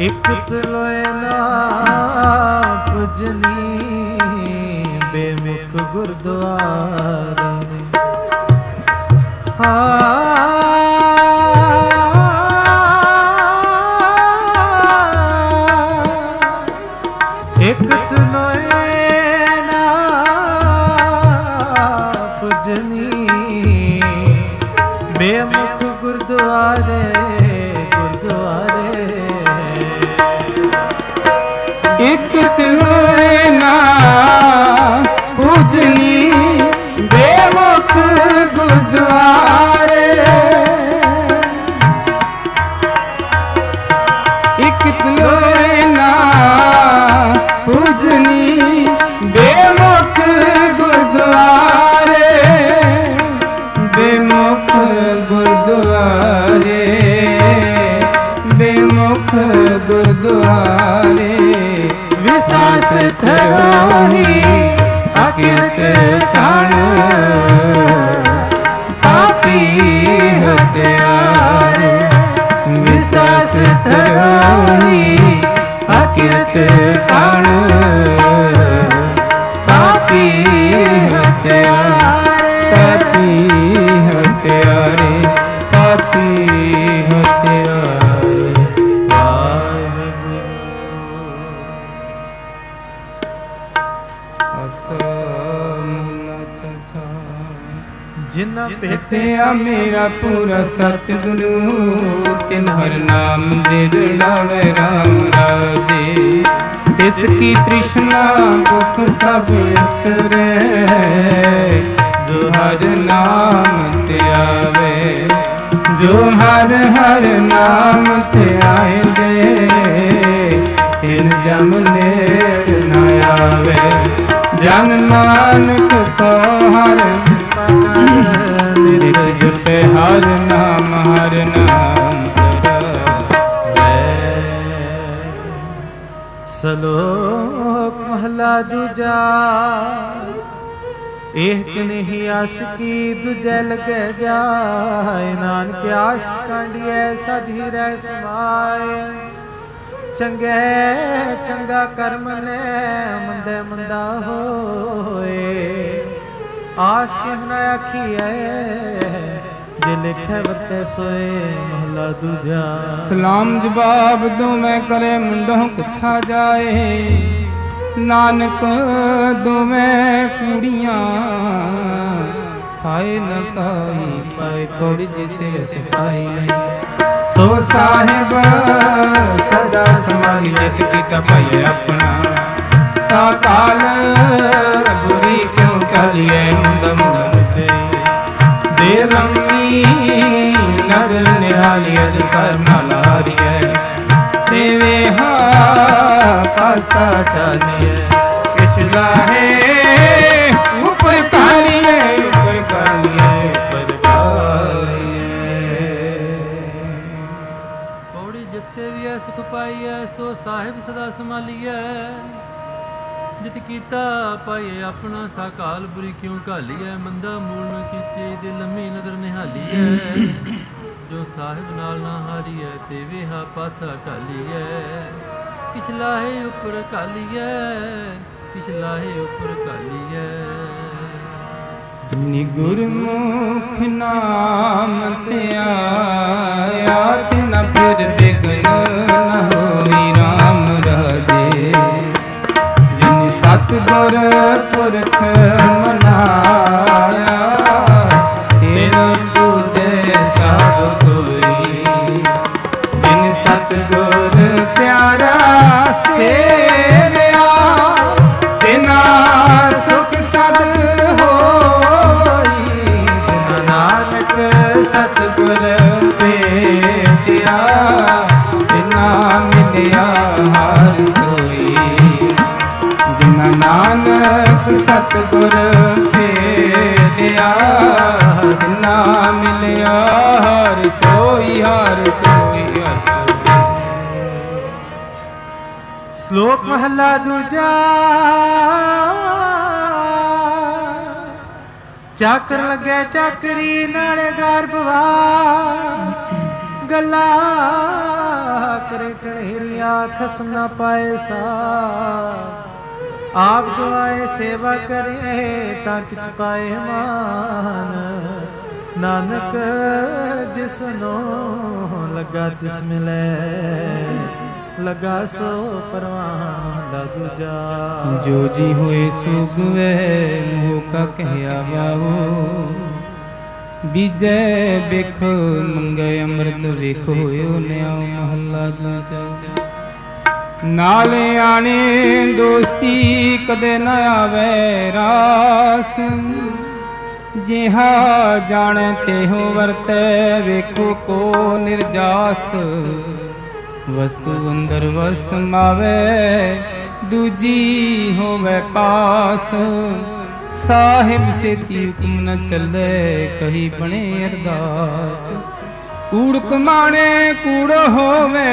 ਇਕ ਤਲੋਏ ਨਾ ਪੁਜਨੀ ਬੇਮੁਖ ਗੁਰਦੁਆਰਾ ਇਕ ਤਲੋਏ ਨਾ ਪੁਜਨੀ ਬੇਮੁਖ ਗੁਰਦੁਆਰੇ ਗੁਰਦੁਆਰੇ
ਇਕ ਤਲੋਏ ਨਾ ਪੁਜਨੀ ਬੇਮੁਖ ਗੁਰਦੁਆਰੇ ਇਕ ਤਲੋਏ ਨਾ ਪੁਜਨੀ ਬੇਮੁਖ ਗੁਰਦੁਆਰੇ ਬੇਮੁਖ ਗੁਰਦੁਆਰੇ ਬੇਮੁਖ ਗੁਰਦੁਆਰੇ ਵਿਸਾਸ ਥਰੋਹੀ ਅਕਿਰਤ ਕਣ ਪਾਪੀ ਹਟਿਆਰੇ ਵਿਸਾਸ ਥਰੋਹੀ ਅਕਿਰਤ ਕਣ ਪਾਪੀ ਹਟਿਆਰੇ ਪਾਪੀ ਹਟਿਆਰੇ ਪਾਪੀ ਹਟਿਆਰੇ
ਜਿਨ੍ਹਾਂ
ਭੇਟਿਆ ਮੇਰਾ ਪੂਰਾ ਸਤਿਗੁਰੂ ਤਿਨ ਹਰ ਨਾਮ ਦੇ ਲਾਵੇ ਰਾਮ ਰਾਜੇ ਤਿਸ ਕੀ ਤ੍ਰਿਸ਼ਨਾ ਦੁਖ ਸਭ ਉਤਰੇ ਜੋ ਹਰ ਨਾਮ ਤੇ ਆਵੇ ਜੋ ਹਰ ਹਰ ਨਾਮ ਤੇ ਆਏਂਦੇ ਤਿਨ ਜਮ ਨੇੜ ਨਾ ਆਵੇ ਜਨ ਨਾਨਕ ਕੋ ਹਰ ਨਿਤ ਜਪੇ ਹਰ ਨਾਮ ਹਰ ਨਾਮ
ਸਲੋਕ ਮਹਲਾ ਦੂਜਾ ਏਕ ਨਹੀਂ ਆਸਕੀ ਦੂਜੇ ਲਗੇ ਜਾਏ ਨਾਨਕ ਆਸ ਕਾਂਡੀਐ ਸਦੀ ਰਹਿ ਸਮਾਏ ਚੰਗੇ ਚੰਗਾ ਕਰਮ ਨੇ ਮੰਦੇ ਮੰਦਾ ਹੋਏ ਆਸ ਕਿਸ ਨਾ ਆਖੀਐ ਜੇ ਲਿਖੇ ਵਰਤੇ ਸੋਏ ਮਹਲਾ ਦੂਜਾ
ਸਲਾਮ ਜਵਾਬ ਦੋਵੇਂ ਕਰੇ ਮੁੰਡੋਂ ਕਿੱਥਾ ਜਾਏ ਨਾਨਕ ਦੋਵੇਂ ਕੁੜੀਆਂ ਖਾਏ ਨ ਕਾਈ ਪਾਏ ਕੋੜੀ ਜਿਸੇ ਸਿਪਾਈ ਸੋ ਸਾਹਿਬ ਸਦਾ ਸਮਾਲੀ ਜਿਤ ਕੀਤਾ ਭਾਈ ਆਪਣਾ ਸਾਕਾਲ ਬੁਰੀ ਕਿਉਂ ਕਲੀਏ ਮੁੰਦ ਮੁੰਦ ਦੇ ਲੰਮੀ ਨਰ ਨਿਹਾਲੀ ਅਜ ਸਰ ਨਾਲਾਰੀਏ ਦੇਵੇ ਹਾ ਪਾਸਾ ਟਾਲੀਏ ਪਿਛਲਾ ਹੈ ਉਪਰ ਕਾਲੀਏ ਉਪਰ ਕਾਲੀਏ ਉਪਰ ਕਾਲੀਏ
ਪੌੜੀ ਜਿਤ ਸੇਵੀਐ ਸੁਖ ਪਾਈਐ ਸੋ ਸਾਹਿਬ ਸਦਾ ਸੰਭਾਲੀਐ ਜਿਤ ਕੀਤਾ ਪਾਈਏ ਆਪਣਾ ਸਾਕਾਲ ਬੁਰੀ ਕਿਉਂ ਘਾਲੀਐ ਮੰਦਾ ਮੂਲ ਨ ਕੀਤੇ ਦੇ ਲੰਮੀ ਨਦਰ ਨਿਹਾਲੀਐ ਜੋ ਸਾਹਿਬ ਨਾਲ ਨਾ ਹਾਰੀਐ ਤੇ ਵੇਹਾ ਪਾਸਾ ਢਾਲੀਐ ਕਿਛ ਲਾਹੇ ਉੱਪਰ ਘਾਲੀਐ ਕਿਛ ਲਾਹੇ ਉੱਪਰ ਘਾਲੀਐ
ਨੀ ਗੁਰਮੁਖ ਨਾਮ ਤੇ ਆਇਆ ਤਿਨ ਫਿਰ ਬਿਗਨ ਨ ਹੋਈ ਰਾਮ ਰਾਜੇ ਸਤਿਗੁਰ ਪੁਰਖ ਮਨਾਇਆ ਤਿਨ ਪੂਜੇ ਸਭ ਕੋਈ ਜਿਨ ਸਤਿਗੁਰ ਪਿਆਰਾ ਸੇਵਿਆ ਤਿਨਾ ਸੁਖ ਸਦ ਹੋਈ ਨਾਨਕ ਸਤਿਗੁਰ ਭੇਟਿਆ ਤਿਨਾ ਮਿਲਿਆ ਹਰ ਸੋਈ ਨਾਨਕ ਸਤਿਗੁਰ ਭੇਟਿਆ ਨਾ ਮਿਲਿਆ ਹਰਿ ਸੋਈ ਹਰਿ ਸੋਈ ਹਰਿ
ਸ਼ਲੋਕ ਮਹਲਾ ਦੂਜਾ ਚਾਕਰ ਲੱਗੇ ਚਾਕਰੀ ਨਾਲੇ ਗਰਭਵਾ ਗਲਾ ਕਰੇ ਕਣੇਰੀਆਂ ਖਸਮ ਨਾ ਪਾਏ ਸਾ ਆਪ ਦੁਆਏ ਸੇਵਾ ਕਰੇ ਤਾਂ ਕਿਛ ਪਾਏ ਮਾਨ ਨਾਨਕ ਜਿਸਨੋ ਲਗਾ ਤਿਸ ਮਿਲੇ ਲਗਾ ਸੋ ਪਰਵਾਨ ਦਾ ਦੂਜਾ
ਜੋ ਜੀ ਹੋਏ ਸੁਗਵੇ ਮੋਹ ਕਾ ਕਹਿਆ ਵਾਓ ਬੀਜੈ ਵੇਖ ਮੰਗੇ ਅੰਮ੍ਰਿਤ ਵੇਖ ਹੋਇਓ ਨਿਆਉ ਮਹੱਲਾ ਦੂਜਾ ਨਾਲ ਆਣੇ ਦੋਸਤੀ ਕਦੇ ਨਾ ਆਵੇ ਰਾਸ ਜਿਹਾ ਜਾਣੈ ਤੇਹੋ ਵਰਤੈ ਵੇਖੋ ਕੋ ਨਿਰਜਾਸ ਵਸਤੂ ਅੰਦਰ ਵਸ ਸਮਾਵੇ ਦੂਜੀ ਹੋਵੇ ਪਾਸ ਸਾਹਿਬ ਸੇਤੀ ਹੁਕਮ ਨ ਚੱਲੇ ਕਹੀ ਬਣੇ ਅਰਦਾਸ ਕੂੜ ਕਮਾਣੇ ਕੂੜ ਹੋਵੇ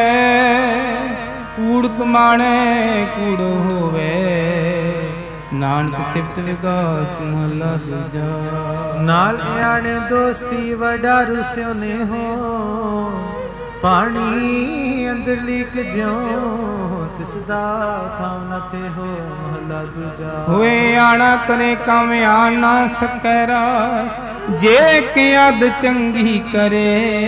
ਕੂੜ ਕਮਾਣੇ ਕੂੜ ਹੋਵੇ ਨਾਨਕ ਸਿਫਤ ਵਿਗਾਸ ਮਹਲਾ ਦੂਜਾ
ਨਾਲ ਆਣੇ ਦੋਸਤੀ ਵਡਾ ਰੁਸਿਓ ਨੇ ਹੋ ਪਾਣੀ ਅੰਦਰ ਲੀਕ ਜਿਉ ਤਿਸ ਦਾ ਥਾਂ ਨ ਤੇ ਹੋ ਮਹਲਾ ਦੂਜਾ
ਹੋਏ ਆਣਾ ਕਰੇ ਕੰਮ ਆਣ ਨਾ ਸਕੈ ਰਾਸ ਜੇ ਕਿਆਦ ਚੰਗੀ ਕਰੇ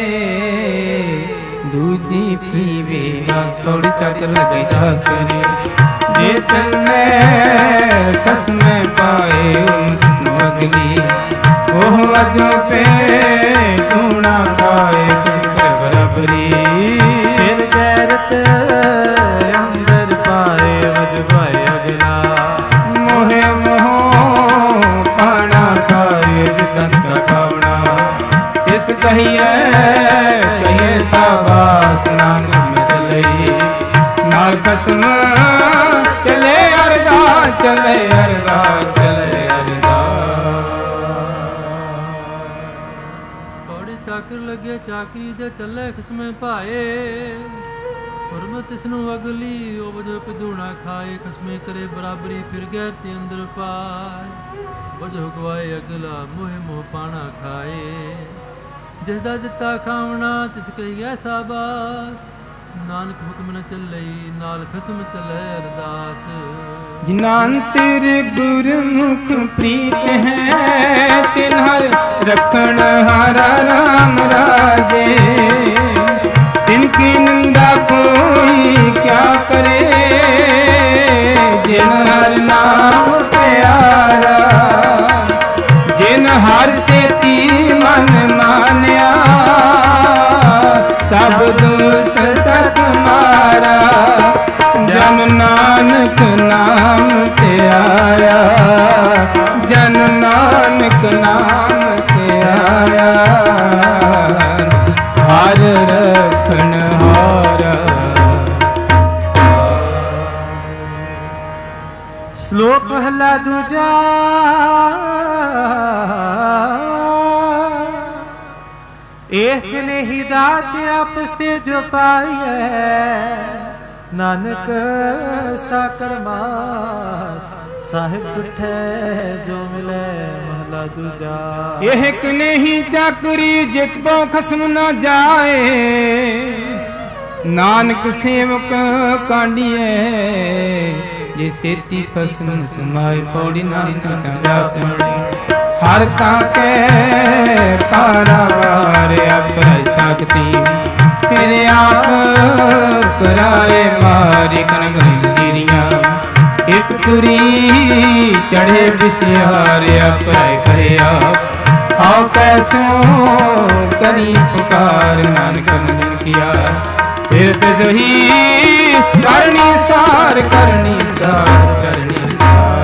ਦੂਜੀ ਪੀਵੇ ਰਾਸ ਪੌੜੀ ਚੱਕਰ ਲਗੇ ਜਾ ਕਰੇ ਜੇ ਚੱਲੇ ਕਸਮੇ ਪਾਏ ਉਸ ਨੂੰ ਅਗਲੀ ਉਹ ਵਜੋਂ ਪੇ ਗੁਣਾ ਖਾਏ ਬਰਾਬਰੀ
ਫਿਰ ਗੈਰਤ ਅੰਦਰ ਪਾਏ ਵਜ ਭਾਏ ਅਗਲਾ
ਮੋਹੇ ਮੋਹ ਪਾਣਾ ਖਾਏ ਜਿਸ ਦਾ ਖਾਵਣਾ ਇਸ ਕਹੀਏ ਕਹੀਏ ਸਾਬਾਸ ਨਾਨਕ ਮੈਂ ਚਲਈ ਨਾਲ ਕਸਮ ਚਲੇ ਅਰਦਾਸ ਚਲੇ ਅਰਦਾਸ ਚਲੇ
ਚਾਕਰ ਲੱਗੇ ਚਾਕਰੀ ਦੇ ਚੱਲੇ ਖਸਮੇ ਭਾਏ ਹੁਰਮਤ ਇਸ ਨੂੰ ਅਗਲੀ ਉਹ ਵਜੋ ਪਿਦੂਣਾ ਖਾਏ ਖਸਮੇ ਕਰੇ ਬਰਾਬਰੀ ਫਿਰ ਗੈਰ ਤੇ ਅੰਦਰ ਪਾਏ ਵਜੋ ਗਵਾਏ ਅਗਲਾ ਮੋਹ ਮੋਹ ਪਾਣਾ ਖਾਏ ਜਿਸ ਦਾ ਦਿੱਤਾ ਖਾਵਣਾ ਤਿਸ ਕਹੀਏ ਸਾਬਾਸ ਨਾਨਕ ਹੁਕਮ ਨ ਚੱਲਈ ਨਾਲ ਖਸਮ ਚੱਲੇ ਅਰਦਾਸ
ਜਿਨਾਂ ਅੰਤਰ ਗੁਰਮੁਖ ਪ੍ਰੀਤ ਹੈ ਤਿਨ ਹਰ ਰਖਣ ਹਾਰਾ ਰਾਮ ਰਾਜੇ ਤਿਨ ਕੀ ਨਿੰਦਾ ਕੋਈ ਕਿਆ ਕਰੇ ਜਿਨ ਹਰ ਨਾਮ ਪਿਆਰਾ ਜਿਨ ਹਰ ਸੇਤੀ ਮਨ ਮਾਨਿਆ ਸਭ ਦੁਸ਼ਟ ਸਚ ਮਾਰਾ ਜਨ ਨਾਨਕ ਨਾਮ ਤੇ ਆਇਆ ਜਨ ਨਾਨਕ ਨਾਮ ਤੇ ਆਇਆ ਹਰ ਰਖਣ ਹਾਰਾ
ਸ਼ਲੋਕ ਪਹਿਲਾ ਦੂਜਾ ਏਕ ਨੇ ਹੀ ਦਾਤ ਆਪਸ ਤੇ ਜੋ ਪਾਈਐ ਨਾਨਕ ਸਾਕਰ ਮਾਤ ਸਾਹਿਬ ਤੁਠੈ ਜੋ ਮਿਲੇ ਮਹਲਾ ਦੂਜਾ
ਏਕ ਨੇ ਹੀ ਚਾਕਰੀ ਜਿਤ ਤੋਂ ਖਸਮ ਨਾ ਜਾਏ ਨਾਨਕ ਸੇਵਕ ਕਾਂਡੀਏ ਜੇ ਸੇਤੀ ਖਸਮ ਸਮਾਏ ਪੌੜੀ ਨਾਨਕ ਜਾਪੇ ਹਰ ਤਾਂ ਕੇ ਪਾਰਾਵਾਰ ਆਪੈ ਸਕਤੀ ਫਿਰ ਆਪ ਕਰਾਏ ਮਾਰੀ ਕਨ ਗੰਦੀਰੀਆਂ ਇੱਕ ਤੁਰੀ ਚੜੇ ਵਿਸਿਆਰ ਆਪੈ ਕਰਿਆ ਆਉ ਕੈਸੋ ਕਰੀ ਪੁਕਾਰ ਨਾਨਕ ਨੰਦਨ ਕੀਆ ਫਿਰ ਤੇ ਸਹੀ ਕਰਨੀ ਸਾਰ ਕਰਨੀ ਸਾਰ ਕਰਨੀ ਸਾਰ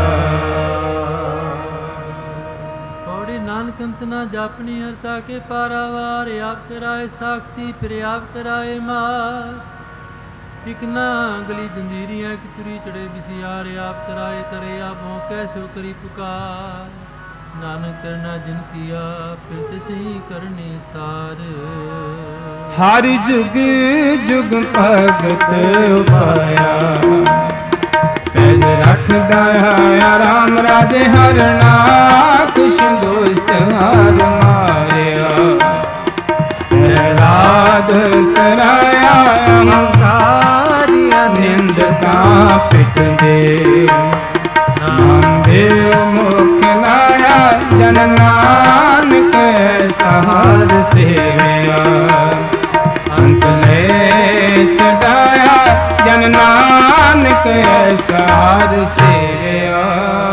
ਪੌੜੀ ਨਾਨਕ ਅੰਤ ਨਾ ਜਾਪਣੀ ਹਰਤਾ ਕੇ ਪਾਰਾਵਾਰ ਆਪ ਕਰਾਏ ਸਾਖਤੀ ਫਿਰ ਆਪ ਕਰਾਏ ਮਾਰ ਇਕ ਨਾ ਗਲੀ ਜੰਜੀਰੀਆਂ ਕਿ ਤੁਰੀ ਚੜੇ ਵਿਸਿਆਰ ਆਪ ਕਰਾਏ ਕਰੇ ਆਪੋਂ ਕੈਸੋ ਕਰੀ ਪੁਕਾਰ ਨਾਨਕ ਕਰਨਾ ਜਿਨ ਕੀਆ ਫਿਰ ਤਿਸਹੀ ਕਰਨੀ ਸਾਰ
ਹਰ ਜੁਗ ਜੁਗ ਭਗਤ ਉਪਾਇਆ ਪੈਜ ਰੱਖਦਾ ਹੈ ਰਾਮ ਰਾਜੇ ਹਰਣਾ ਕੁਛ ਦੋਸਤ ਹਾਰ ਮਾਰਿਆ याद कराया अहंकारिया निंद का पिट दे नाम देव मुख लाया जन नानक सहार सेवया अंत ले चढ़ाया जन नानक सहार सेवया।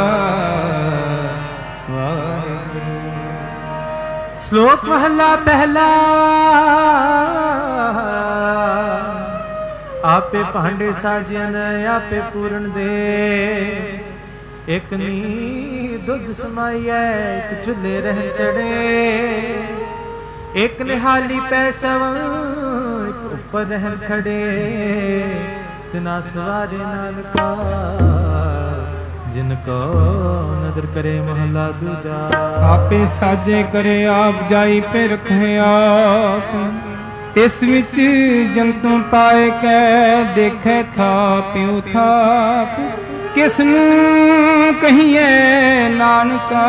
श्लोक महला पहला। आपे भांडे साजियन आपे पूरन दे एक नी दुध समाइए एक चूल्हे रहन चढ़े एक निहाली पैसव एक ऊपर रहन खड़े तिना सवारे नानका जिनको नदर करे महला दूजा।
आपे साजे करे आप जाई पे रखे आप तिस विच जंतु पाए कै देखे था प्यो थाप किसनू कहिए नानका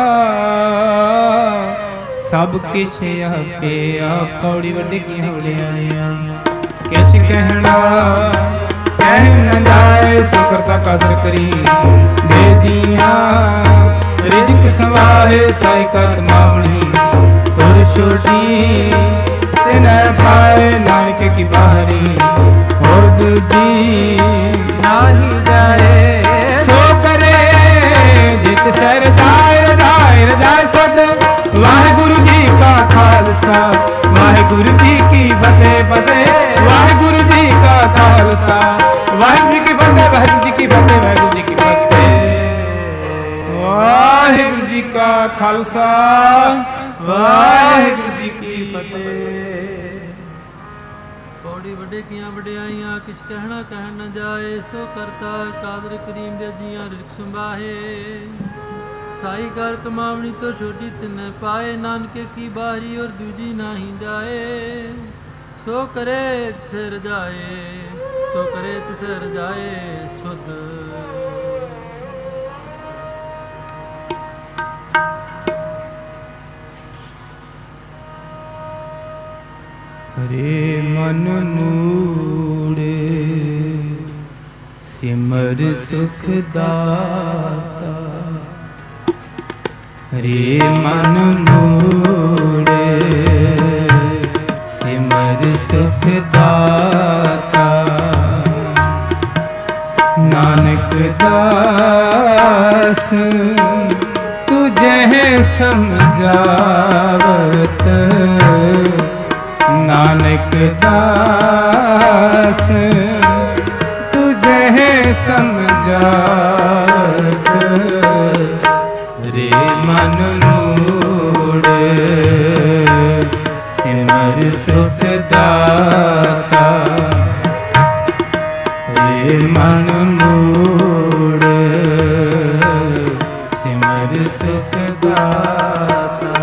सब किश आपे आप कौड़ी वड्डी की हवलियां किस कहना कह न जाए शुक्र का कदर करी दे दिया रिजक सवाहे साई कत मावणी तुर छोटी तेन पाए नानक की बाहरी और दूजी नाही जाए सो करे जित सर जाए रजाए रजाए सद वाहिगुरु जी का खालसा वाहिगुरु जी की फतेह फतेह वाहिगुरु जी का खालसा वाहिगुरु जी की फतेह वाहिगुरु जी की फतेह वाहिगुरु जी की फतेह वाहिगुरु जी का खालसा वाहिगुरु जी की फतेह।
पौड़ी वड्डे किया वड्याइयां किछ कहना कह न जाए सो करता कादर करीम दे जियां रिक संभाहे साई कर कमावनी तो छोटी तिने पाए नानके की बारी और दूजी नाही जाए सो करे तिसर जाए सो करे तिसर जाए सुध।
हरे मन मूड़े सिमर सुख दाता हरे मन मूड़े सिमर सुख दाता नानक दास तुझे समझावत नानक दास तुझे समझावत रे मन मूड़े सिमर सुख दाता रे मन मूड़े सिमर सुख दाता।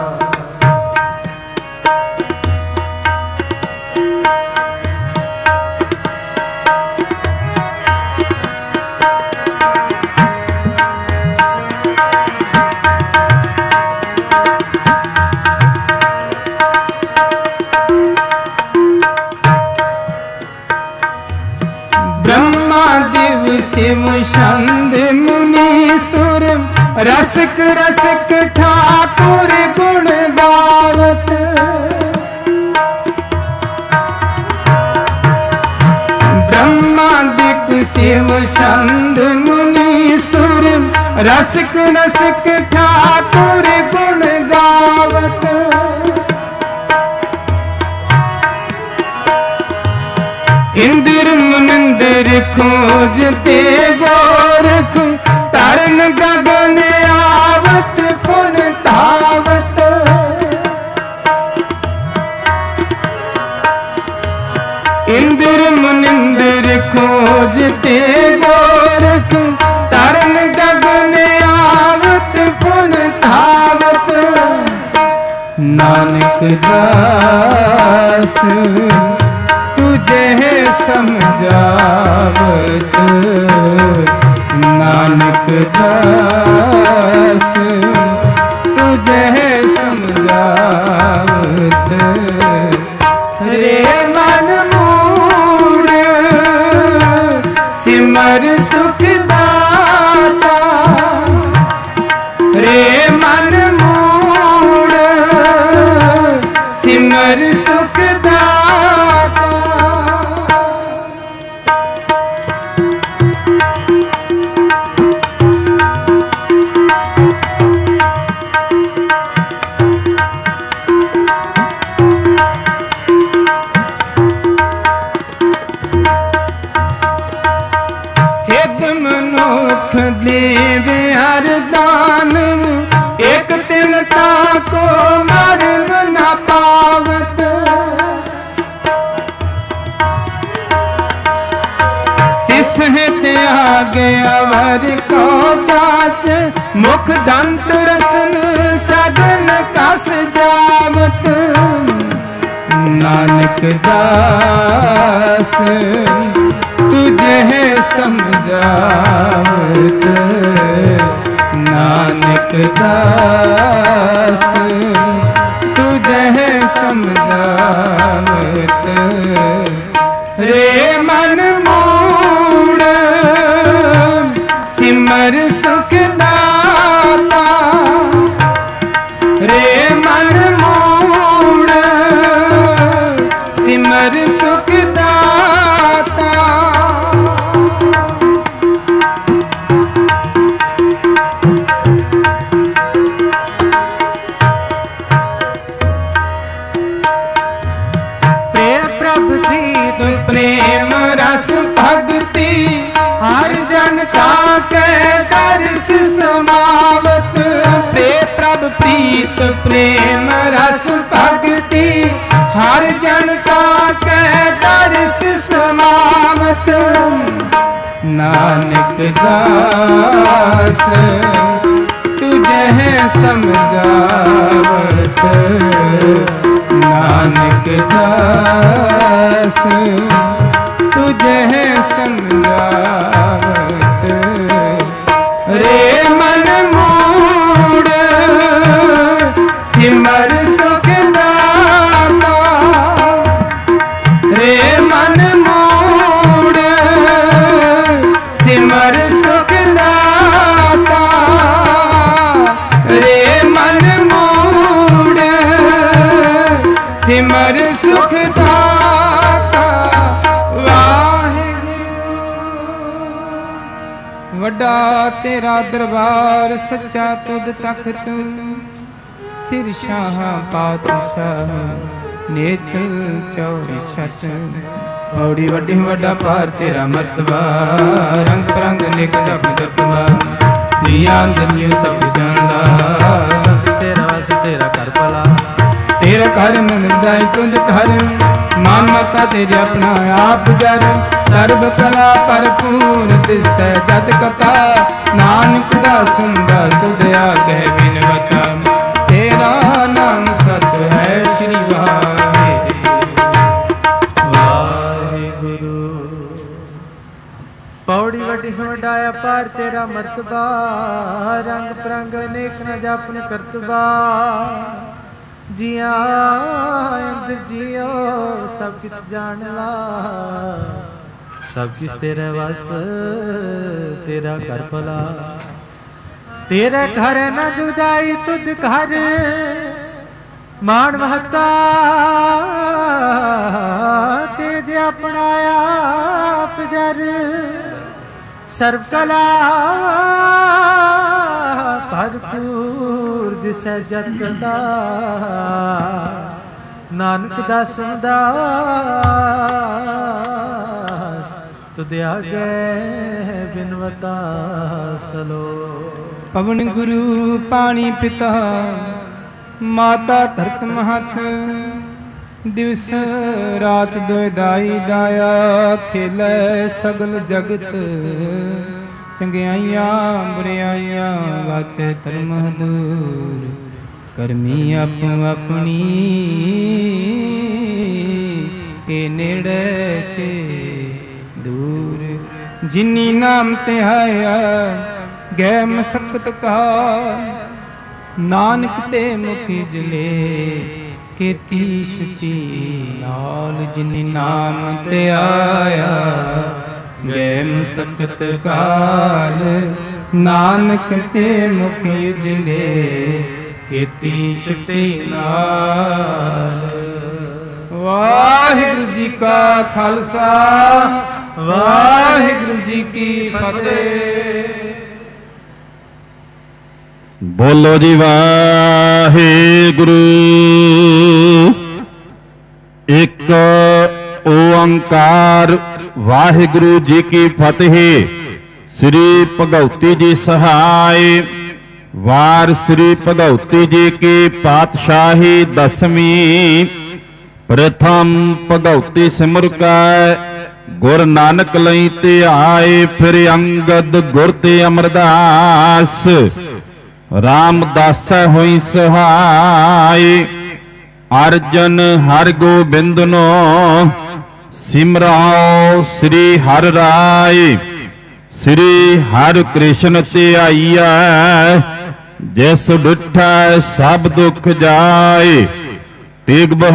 शिव छंद मुनि सुर रसिक रसिक ठाकुर गुण गावत ब्रह्मादिक शिव छंद मुनि सुर रसिक रसिक ठाकुर गुण गावत इंद्र मुनिंदर खोजते गोरख तरन गगन आवत पुन धावत इंद्र मुनिंदर खोजते गोरख तरन गगन आवत पुन धावत नानक दास तुझे समझावत नानक दास तुझे समझावत रे देवे हर दान एक तिलता को मरण न पावत तिस हित आगे अवर को जाच मुख दंत रसन सगन कस जावत नानक दास तुझे समझावत नानक दास तुझे समझावत रे मन मूड़ सिमर सुख दाता रे मन मूड़ सिमर सुख दाता प्रेम प्रभु प्रीत प्रेम रस भक्ति हर जनता के दर्श समावत प्रेम प्रभु प्रीत प्रेम रस भक्ति हर जनता के दर्श समावत नानक दास तुझे समझावत नानक दास तुझे समझावत रे मन मूड़ सिमर सुख दाता रे मन मूड़ सिमर सुख दाता रे मन मूड़ सिमर सुख दाता वाहिगुरू वड्डा तेरा दरबार सच्चा तुद तख्त सिर शाह पातशाह नेत चौरी छत औड़ी वड्डी वड्डा पार तेरा मर्तबा रंग परंग निक जप जपवा दिया दुनिया सब जानदा सब तेरा वास तेरा कर भला तेरा घर मन दाई तुझ घर मान मता तेरे अपना आप जर सर्व कला भरपूर दिसै जत कथा नानक दास सुंदा सुध आगे बिनवता तेरा नाम सच है श्री वाहिगुरु
पौड़ी वड्डी वड्डाया पार तेरा मर्तबा रंग परंग अनेक न जापन करतबा जिया इंद जियो सब किछ जान ला सब किछ तेरे वस तेरा कर भला तेरे घर न जुदाई तुद घर मान महता तेज अपनाया जर सर्व कला भरपूर दिसै जगता नानक दास दास तुद आगे बिनवता सलो
पवन गुरु पानी पिता माता धरत महत दिवस रात दोदाई दाया खेलै सगल जगत चंगियाइयां बुराइयां वाचे धर्म दूर करमी आपो अपनी के नेड़े के दूर जिनी नाम ते आया गै मसकत का नानक ते मुखी जले केती शुची नाल जिनी नाम ते आया गै मसकत काल नानक ते मुखी जले केती छुटी नाल। वाहिगुरु जी का खालसा वाहिगुरु जी की फतेह।
बोलो जी वाहिगुरु एक ओंकार। वाहिगुरु जी की फतेह। श्री भगवती जी सहाय। वार श्री भगवती जी की पातशाही दसवीं। प्रथम भगवती सिमर का गुर नानक लई ते आए। फिर अंगद गुर ते अमरदास रामदास होई सहाय। अर्जन हर गोबिंद नो सिमराओ श्री हर राय। श्री हर कृष्ण ते आईया जिस डिठा सब दुख जाए। तेग